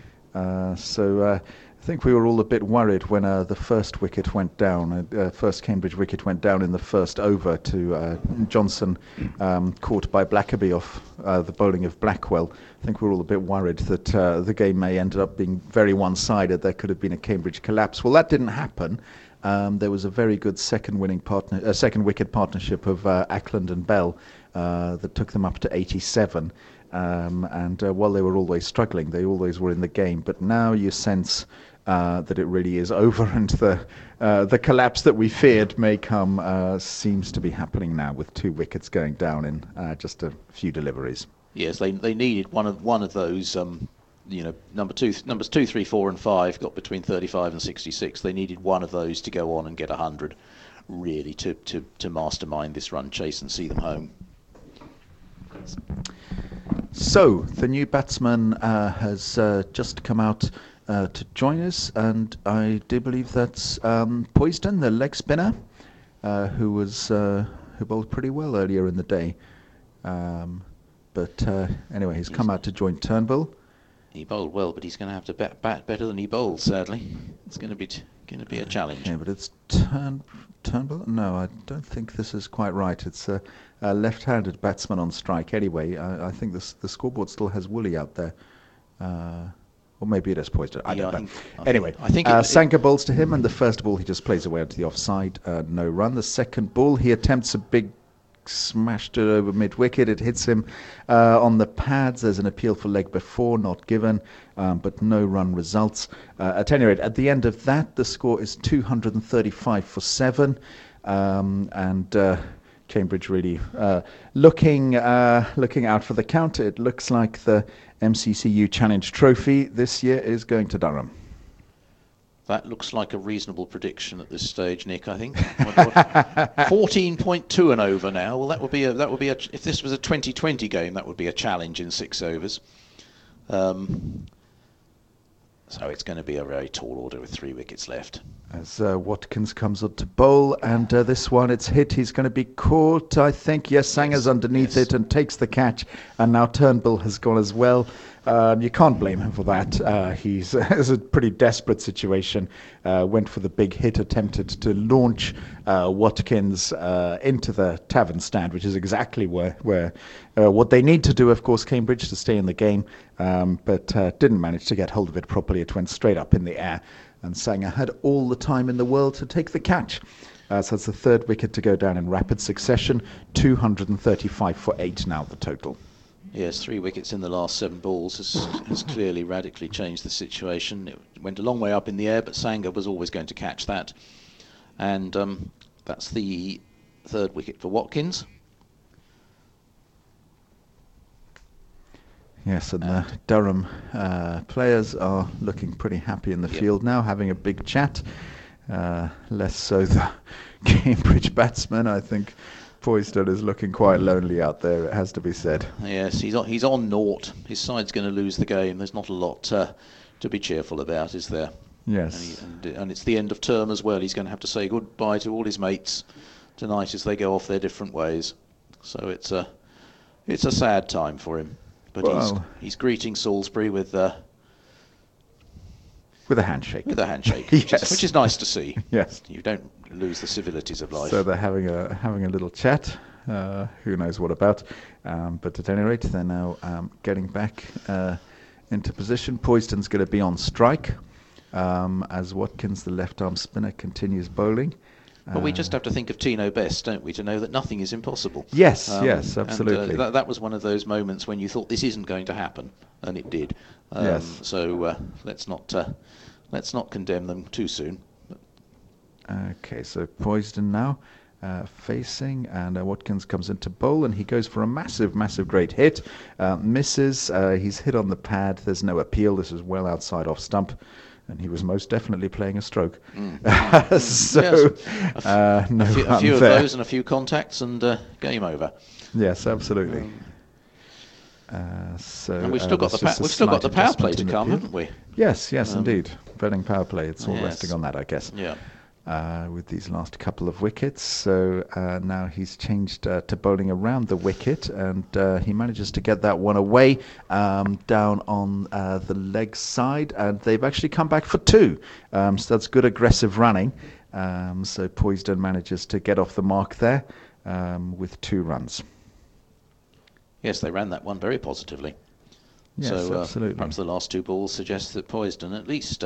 Speaker 2: I think we were all a bit worried when the first wicket went down. First Cambridge wicket went down in the first over to Johnson, caught by Blackerby off the bowling of Blackwell. I think we were all a bit worried that the game may end up being very one-sided. There could have been a Cambridge collapse. Well, that didn't happen. There was a very good second wicket partnership of Ackland and Bell that took them up to 87. And while they were always struggling, they always were in the game. But now you sense that it really is over, and the collapse that we feared may come seems to be happening now, with 2 wickets going down in just a few deliveries.
Speaker 5: Yes, they needed one of those. Numbers 2, 3, 4, and 5 got between 35 and 66. They needed one of those to go on and get 100, really, to mastermind this run chase and see them home.
Speaker 2: So the new batsman has just come out to join us, and I do believe that's Poisden, the leg spinner, who bowled pretty well earlier in the day. But anyway, he's come out to join Turnbull.
Speaker 5: He bowled well, but he's going to have to bat better than he bowled. Sadly, it's going to be a challenge.
Speaker 2: Yeah, but it's Turnbull. No, I don't think this is quite right. It's a left-handed batsman on strike. Anyway, I think the scoreboard still has Woolley out there. Or maybe it is Poisden. I don't know. Anyway,
Speaker 5: I think
Speaker 2: Sanger bowls to him, and the first ball he just plays away onto the offside. No run. The second ball he attempts a big smashed it over mid-wicket. It hits him on the pads. There's an appeal for leg before, not given, but no run results. At any rate, at the end of that, the score is 235 for 7, and Cambridge really looking out for the count. It looks like the MCCU Challenge Trophy this year is going to Durham.
Speaker 5: That looks like a reasonable prediction at this stage, Nick. I think 14.2 and over now. Well, that would be if this was a 2020 game, that would be a challenge in 6 overs. So it's going to be a very tall order with 3 wickets left.
Speaker 2: As Watkins comes up to bowl, and this one, it's hit. He's going to be caught, I think. Yes, Sanger's underneath it and takes the catch, and now Turnbull has gone as well. You can't blame him for that. He's it's a pretty desperate situation. Went for the big hit, attempted to launch Watkins into the tavern stand, which is exactly where what they need to do, of course, Cambridge, to stay in the game, but didn't manage to get hold of it properly. It went straight up in the air, and Sanger had all the time in the world to take the catch. So it's the third wicket to go down in rapid succession. 235 for 8 now, the total.
Speaker 5: Yes, 3 wickets in the last 7 balls has clearly radically changed the situation. It went a long way up in the air, but Sangha was always going to catch that. And that's the 3rd wicket for Watkins.
Speaker 2: Yes, and the Durham players are looking pretty happy in the field now, having a big chat. Less so the Cambridge batsman. I think Poysden is looking quite lonely out there, it has to be said.
Speaker 5: Yes, he's on naught. His side's going to lose the game. There's not a lot to be cheerful about, is there?
Speaker 2: Yes.
Speaker 5: And it's the end of term as well. He's going to have to say goodbye to all his mates tonight as they go off their different ways. So it's a sad time for him. But he's greeting Salisbury with a
Speaker 2: handshake.
Speaker 5: With a handshake,
Speaker 2: Yes.
Speaker 5: which is nice to see.
Speaker 2: Yes.
Speaker 5: You don't lose the civilities of life.
Speaker 2: So they're having a little chat. Who knows what about? But at any rate, they're now getting back into position. Poysden's going to be on strike as Watkins, the left-arm spinner, continues bowling.
Speaker 5: But we just have to think of Tino Best, don't we, to know that nothing is impossible.
Speaker 2: Yes, yes, absolutely.
Speaker 5: And, that was one of those moments when you thought this isn't going to happen, and it did.
Speaker 2: Yes.
Speaker 5: So let's not condemn them too soon.
Speaker 2: Okay, so Poysden now facing, and Watkins comes into bowl, and he goes for a massive, great hit. Misses. He's hit on the pad. There's no appeal. This is well outside off stump. And he was most definitely playing a stroke. So,
Speaker 5: yes.
Speaker 2: no
Speaker 5: a few of
Speaker 2: there.
Speaker 5: those and a few contacts and game over.
Speaker 2: Yes, absolutely.
Speaker 5: And we've still got the power play to come, haven't we?
Speaker 2: Yes, indeed. Betting power play. It's all
Speaker 5: Yes.
Speaker 2: resting on that, I guess.
Speaker 5: Yeah.
Speaker 2: With these last couple of wickets. So now he's changed to bowling around the wicket, and he manages to get that one away down on the leg side, and they've actually come back for 2. So that's good aggressive running. So Poysden manages to get off the mark there with 2 runs.
Speaker 5: Yes, they ran that one very positively.
Speaker 2: Yes,
Speaker 5: so
Speaker 2: absolutely.
Speaker 5: Perhaps the last 2 balls suggest that Poysden at least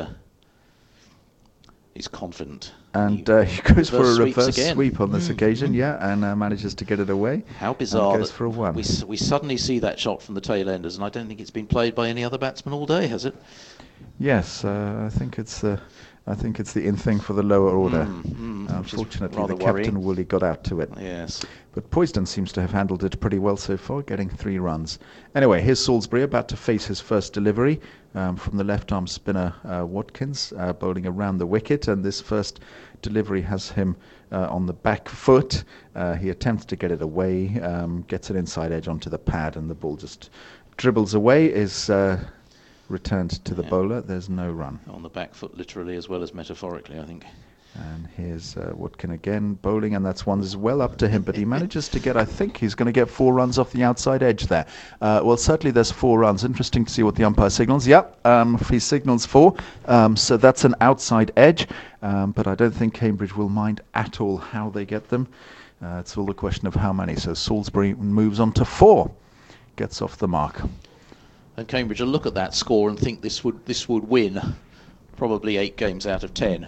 Speaker 5: is confident.
Speaker 2: And he goes for a reverse
Speaker 5: again.
Speaker 2: sweep on this occasion, and manages to get it away.
Speaker 5: How bizarre
Speaker 2: and goes
Speaker 5: that
Speaker 2: for a 1.
Speaker 5: we suddenly see that shot from the tail enders, and I don't think it's been played by any other batsman all day, has it?
Speaker 2: Yes, I think it's the in thing for the lower order. Unfortunately, the captain Woolley got out to it.
Speaker 5: Yes.
Speaker 2: But Poysden seems to have handled it pretty well so far, getting 3 runs. Anyway, here's Salisbury about to face his first delivery from the left-arm spinner Watkins, bowling around the wicket, and this first delivery has him on the back foot. He attempts to get it away, gets an inside edge onto the pad, and the ball just dribbles away, is returned to the bowler. There's no run.
Speaker 5: On the back foot, literally as well as metaphorically, I think.
Speaker 2: And here's Watkin again bowling, and that's one as well up to him, but he manages to get, I think he's going to get 4 runs off the outside edge there. Well, certainly there's 4 runs. Interesting to see what the umpire signals. He signals 4, so that's an outside edge, but I don't think Cambridge will mind at all how they get them. It's all a question of how many. So Salisbury moves on to 4, gets off the mark.
Speaker 5: And Cambridge will look at that score and think this would win probably 8 games out of 10.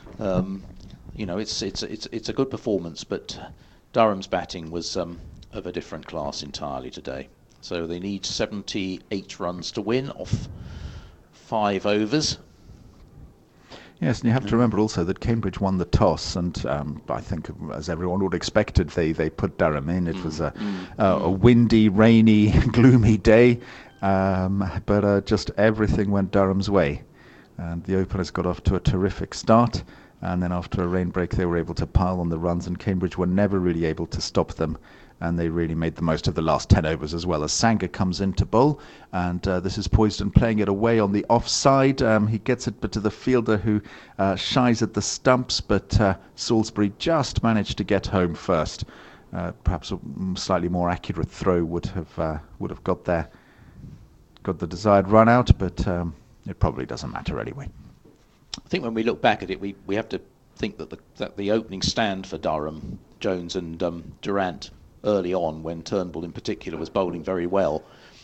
Speaker 5: It's a good performance, but Durham's batting was of a different class entirely today. So they need 78 runs to win off 5 overs.
Speaker 2: Yes, and you have to remember also that Cambridge won the toss, and I think, as everyone would expected, they put Durham in. It was a windy, rainy, gloomy day, but just everything went Durham's way. And the openers got off to a terrific start, and then after a rain break they were able to pile on the runs, and Cambridge were never really able to stop them, and they really made the most of the last 10 overs as well. As Sangha comes in to bowl, and this is Poysden playing it away on the offside. He gets it but to the fielder, who shies at the stumps, but Salisbury just managed to get home first. Perhaps a slightly more accurate throw would have got the desired run out, but it probably doesn't matter anyway.
Speaker 5: I think when we look back at it, we have to think that the opening stand for Durham, Jones and Durrant, early on, when Turnbull in particular was bowling very well,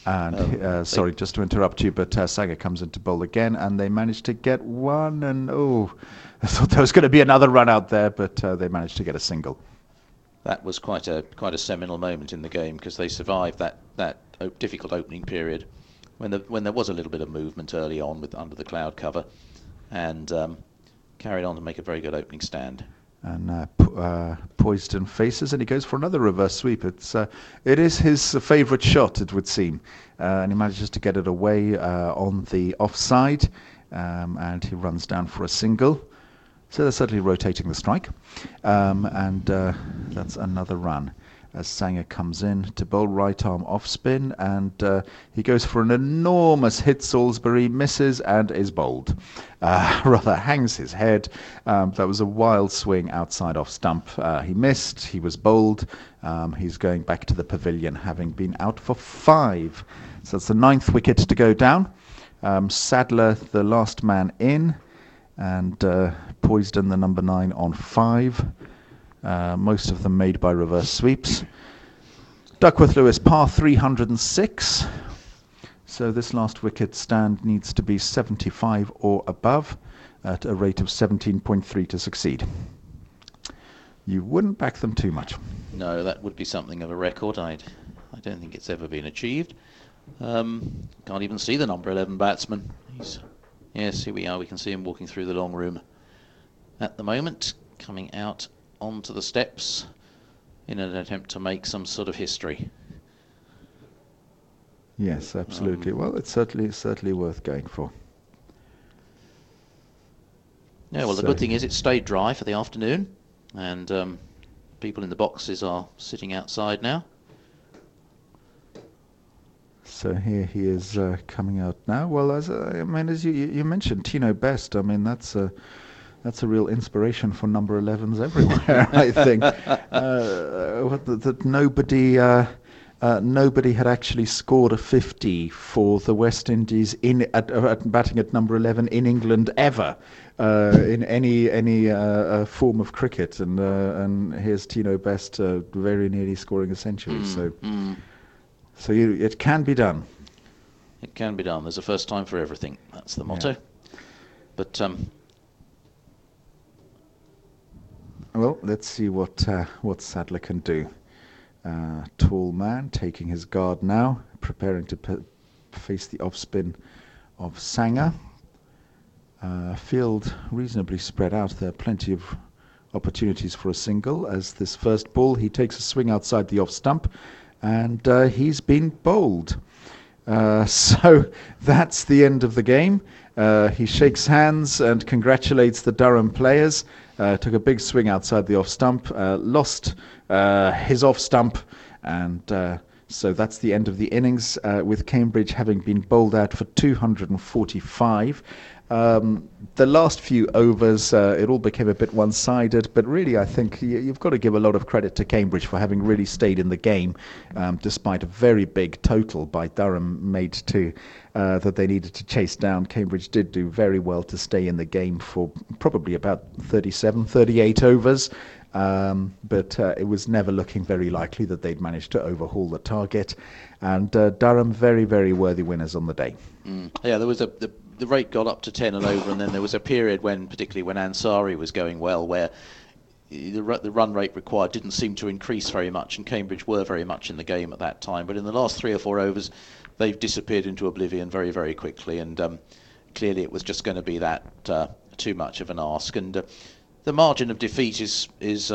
Speaker 2: And sorry, just to interrupt you, but Sanger comes in to bowl again, and they managed to get one. And I thought there was going to be another run out there, but they managed to get a single.
Speaker 5: That was quite a seminal moment in the game, because they survived that difficult opening period when there was a little bit of movement early on under the cloud cover, and carried on to make a very good opening stand.
Speaker 2: And Poised faces, and he goes for another reverse sweep. It is his favourite shot, it would seem, and he manages to get it away on the offside, and he runs down for a single. So they're certainly rotating the strike, and that's another run as Sanger comes in to bowl right arm off spin, and he goes for an enormous hit. Salisbury misses and is bowled. Rather hangs his head. That was a wild swing outside off stump. He missed, he was bowled. He's going back to the pavilion, having been out for 5. So that's the 9th wicket to go down. Sadler, the last man in, and Poisden, the number 9, on 5. Most of them made by reverse sweeps. Duckworth Lewis, par 306. So this last wicket stand needs to be 75 or above at a rate of 17.3 to succeed. You wouldn't back them too much.
Speaker 5: No, that would be something of a record. I don't think it's ever been achieved. Can't even see the number 11 batsman. Yes, here we are. We can see him walking through the long room at the moment, coming out onto the steps in an attempt to make some sort of history.
Speaker 2: Yes, absolutely. Well, it's certainly worth going for.
Speaker 5: Yeah, well, the good thing is it stayed dry for the afternoon, and people in the boxes are sitting outside now.
Speaker 2: So here he is coming out now. Well, as you mentioned, Tino Best. I mean, that's a real inspiration for number 11s everywhere. I think that nobody had actually scored a 50 for the West Indies at batting at number 11 in England ever in any form of cricket, and here's Tino Best very nearly scoring a century. So it can be done.
Speaker 5: It can be done. There's a first time for everything. That's the motto. Yeah. But
Speaker 2: well, let's see what Sadler can do. Tall man taking his guard now, preparing to face the off spin of Sanger. Field reasonably spread out. There are plenty of opportunities for a single. As this first ball, he takes a swing outside the off stump, and he's been bowled. So that's the end of the game. He shakes hands and congratulates the Durham players. Took a big swing outside the off stump, lost his off stump, and so that's the end of the innings, with Cambridge having been bowled out for 245. The last few overs, it all became a bit one-sided, but really I think you've got to give a lot of credit to Cambridge for having really stayed in the game, despite a very big total by Durham made to that they needed to chase down. Cambridge did do very well to stay in the game for probably about 37, 38 overs. But it was never looking very likely that they'd manage to overhaul the target, and Durham very, very worthy winners on the day.
Speaker 5: Yeah, there was the rate got up to 10 and over, and then there was a period particularly when Ansari was going well, where the run rate required didn't seem to increase very much, and Cambridge were very much in the game at that time. But in the last 3 or 4 overs, they've disappeared into oblivion very, very quickly, and clearly it was just going to be that too much of an ask. And the margin of defeat is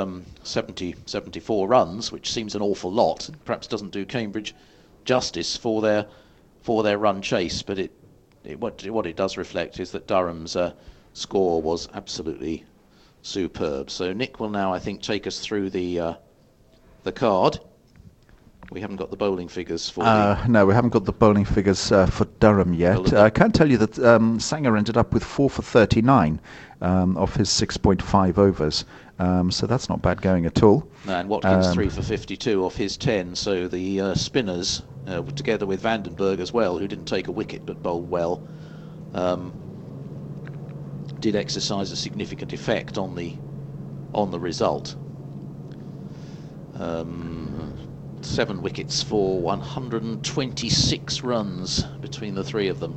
Speaker 5: 74 runs, which seems an awful lot. Perhaps doesn't do Cambridge justice for their run chase, but what it does reflect is that Durham's score was absolutely superb. So Nick will now, I think, take us through the card. We haven't got the bowling figures for
Speaker 2: No, we haven't got the bowling figures for Durham yet. I can tell you that Sanger ended up with 4 for 39 of his 6.5 overs. So that's not bad going at all.
Speaker 5: And Watkins 3 for 52 off his 10. So the spinners, together with Vandenberg as well, who didn't take a wicket but bowled well, did exercise a significant effect on the result. 7 wickets for 126 runs between the three of them.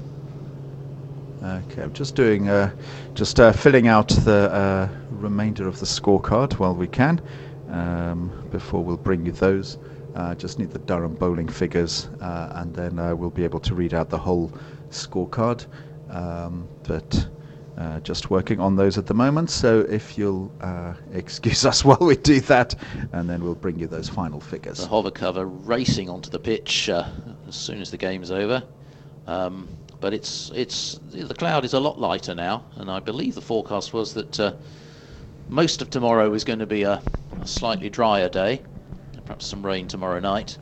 Speaker 2: Okay, I'm just doing, filling out the remainder of the scorecard while we can, before we'll bring you those. Just need the Durham bowling figures, and then we'll be able to read out the whole scorecard. But just working on those at the moment, so if you'll excuse us while we do that, and then we'll bring you those final figures.
Speaker 5: The hover cover racing onto the pitch as soon as the game's over. But the cloud is a lot lighter now, and I believe the forecast was that most of tomorrow is going to be a slightly drier day, perhaps some rain tomorrow night.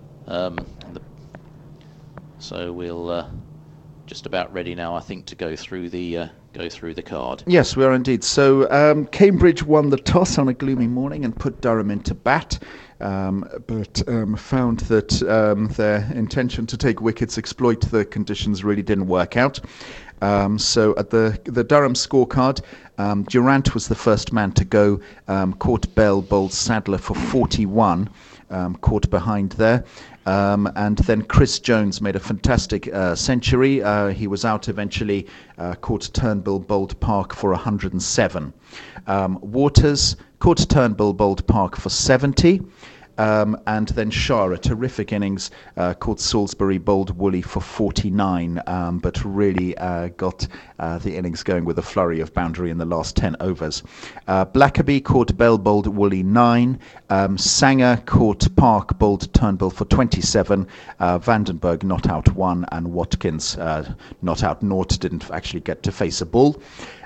Speaker 5: So we'll just about ready now, I think, to go through the card.
Speaker 2: Yes, we are indeed. So Cambridge won the toss on a gloomy morning and put Durham into bat. But found that their intention to take wickets, exploit the conditions, really didn't work out. So at the Durham scorecard, Durrant was the first man to go, caught Bell, bowled Sadler for 41, caught behind there. And then Chris Jones made a fantastic century. He was out eventually, caught Turnbull, bowled Park for 107. Waters caught Turnbull, bowled Park for 70. And then Shah, a terrific innings, caught Salisbury, bowled Woolley for 49, but really got the innings going with a flurry of boundary in the last 10 overs. Blackerby caught Bell, bowled Woolley 9. Sanger caught Park, bowled Turnbull for 27. Vandenberg not out 1, and Watkins not out 0, didn't actually get to face a ball.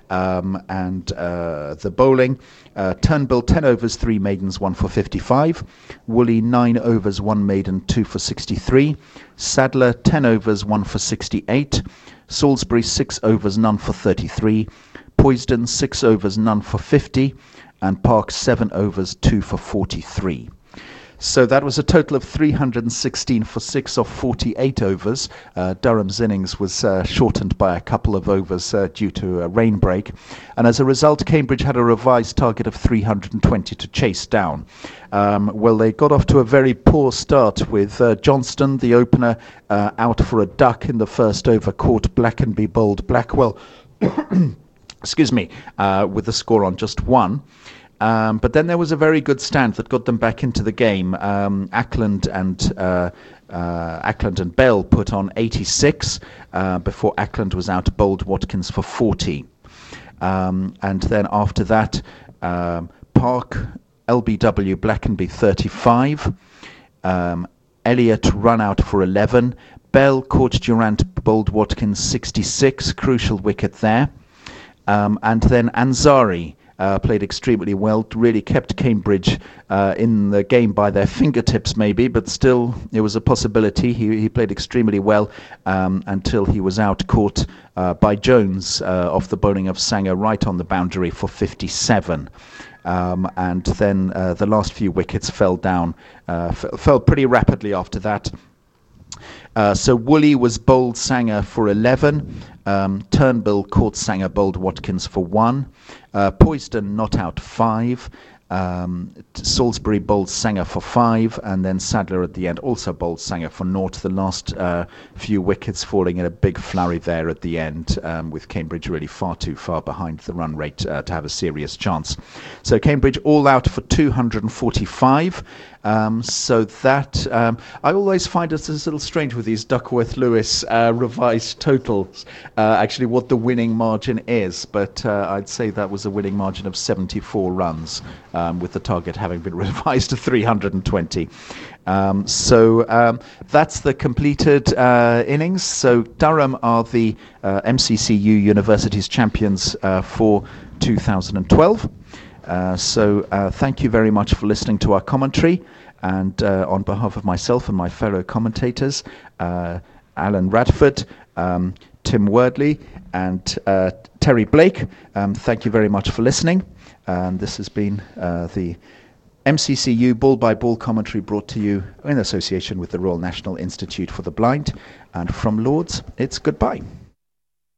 Speaker 2: And the bowling, Turnbull 10 overs, 3 maidens, 1 for 55. Woolley 9 overs, 1 maiden, 2 for 63. Sadler 10 overs, 1 for 68. Salisbury 6 overs, none for 33. Poisden 6 overs, none for 50. And Park 7 overs, 2 for 43. So that was a total of 316 for 6 of 48 overs. Durham's innings was shortened by a couple of overs due to a rain break. And as a result, Cambridge had a revised target of 320 to chase down. Well, they got off to a very poor start with Johnston, the opener, out for a duck in the first over, caught Blackenby, bowled Blackwell, excuse me, with the score on just 1. But then there was a very good stand that got them back into the game. Ackland and Bell put on 86 before Ackland was out, bowled Watkins for 40. And then after that, Park, LBW, Blackenby 35. Elliott run out for 11. Bell caught Durrant, bowled Watkins 66, crucial wicket there. And then Ansari played extremely well, really kept Cambridge in the game by their fingertips maybe, but still it was a possibility. He played extremely well until he was out, caught by Jones off the bowling of Sanger right on the boundary for 57. And then the last few wickets fell down, fell pretty rapidly after that. So Woolley was bowled Sanger for 11. Turnbull caught Sanger, bowled Watkins for 1. Poisden not out 5. Salisbury bowled Sanger for 5, and then Sadler at the end also bowled Sanger for 0. The last few wickets falling in a big flurry there at the end, with Cambridge really far too far behind the run rate to have a serious chance. So Cambridge all out for 245. So that I always find it a little strange with these Duckworth-Lewis revised totals, actually what the winning margin is, but I'd say that was a winning margin of 74 runs, with the target having been revised to 320. So that's the completed innings. So Durham are the MCCU Universities champions for 2012. So thank you very much for listening to our commentary, and on behalf of myself and my fellow commentators, Alan Radford, Tim Wordley and Terry Blake, thank you very much for listening. And this has been the MCCU Ball by Ball commentary, brought to you in association with the Royal National Institute for the Blind. And from Lords, it's goodbye.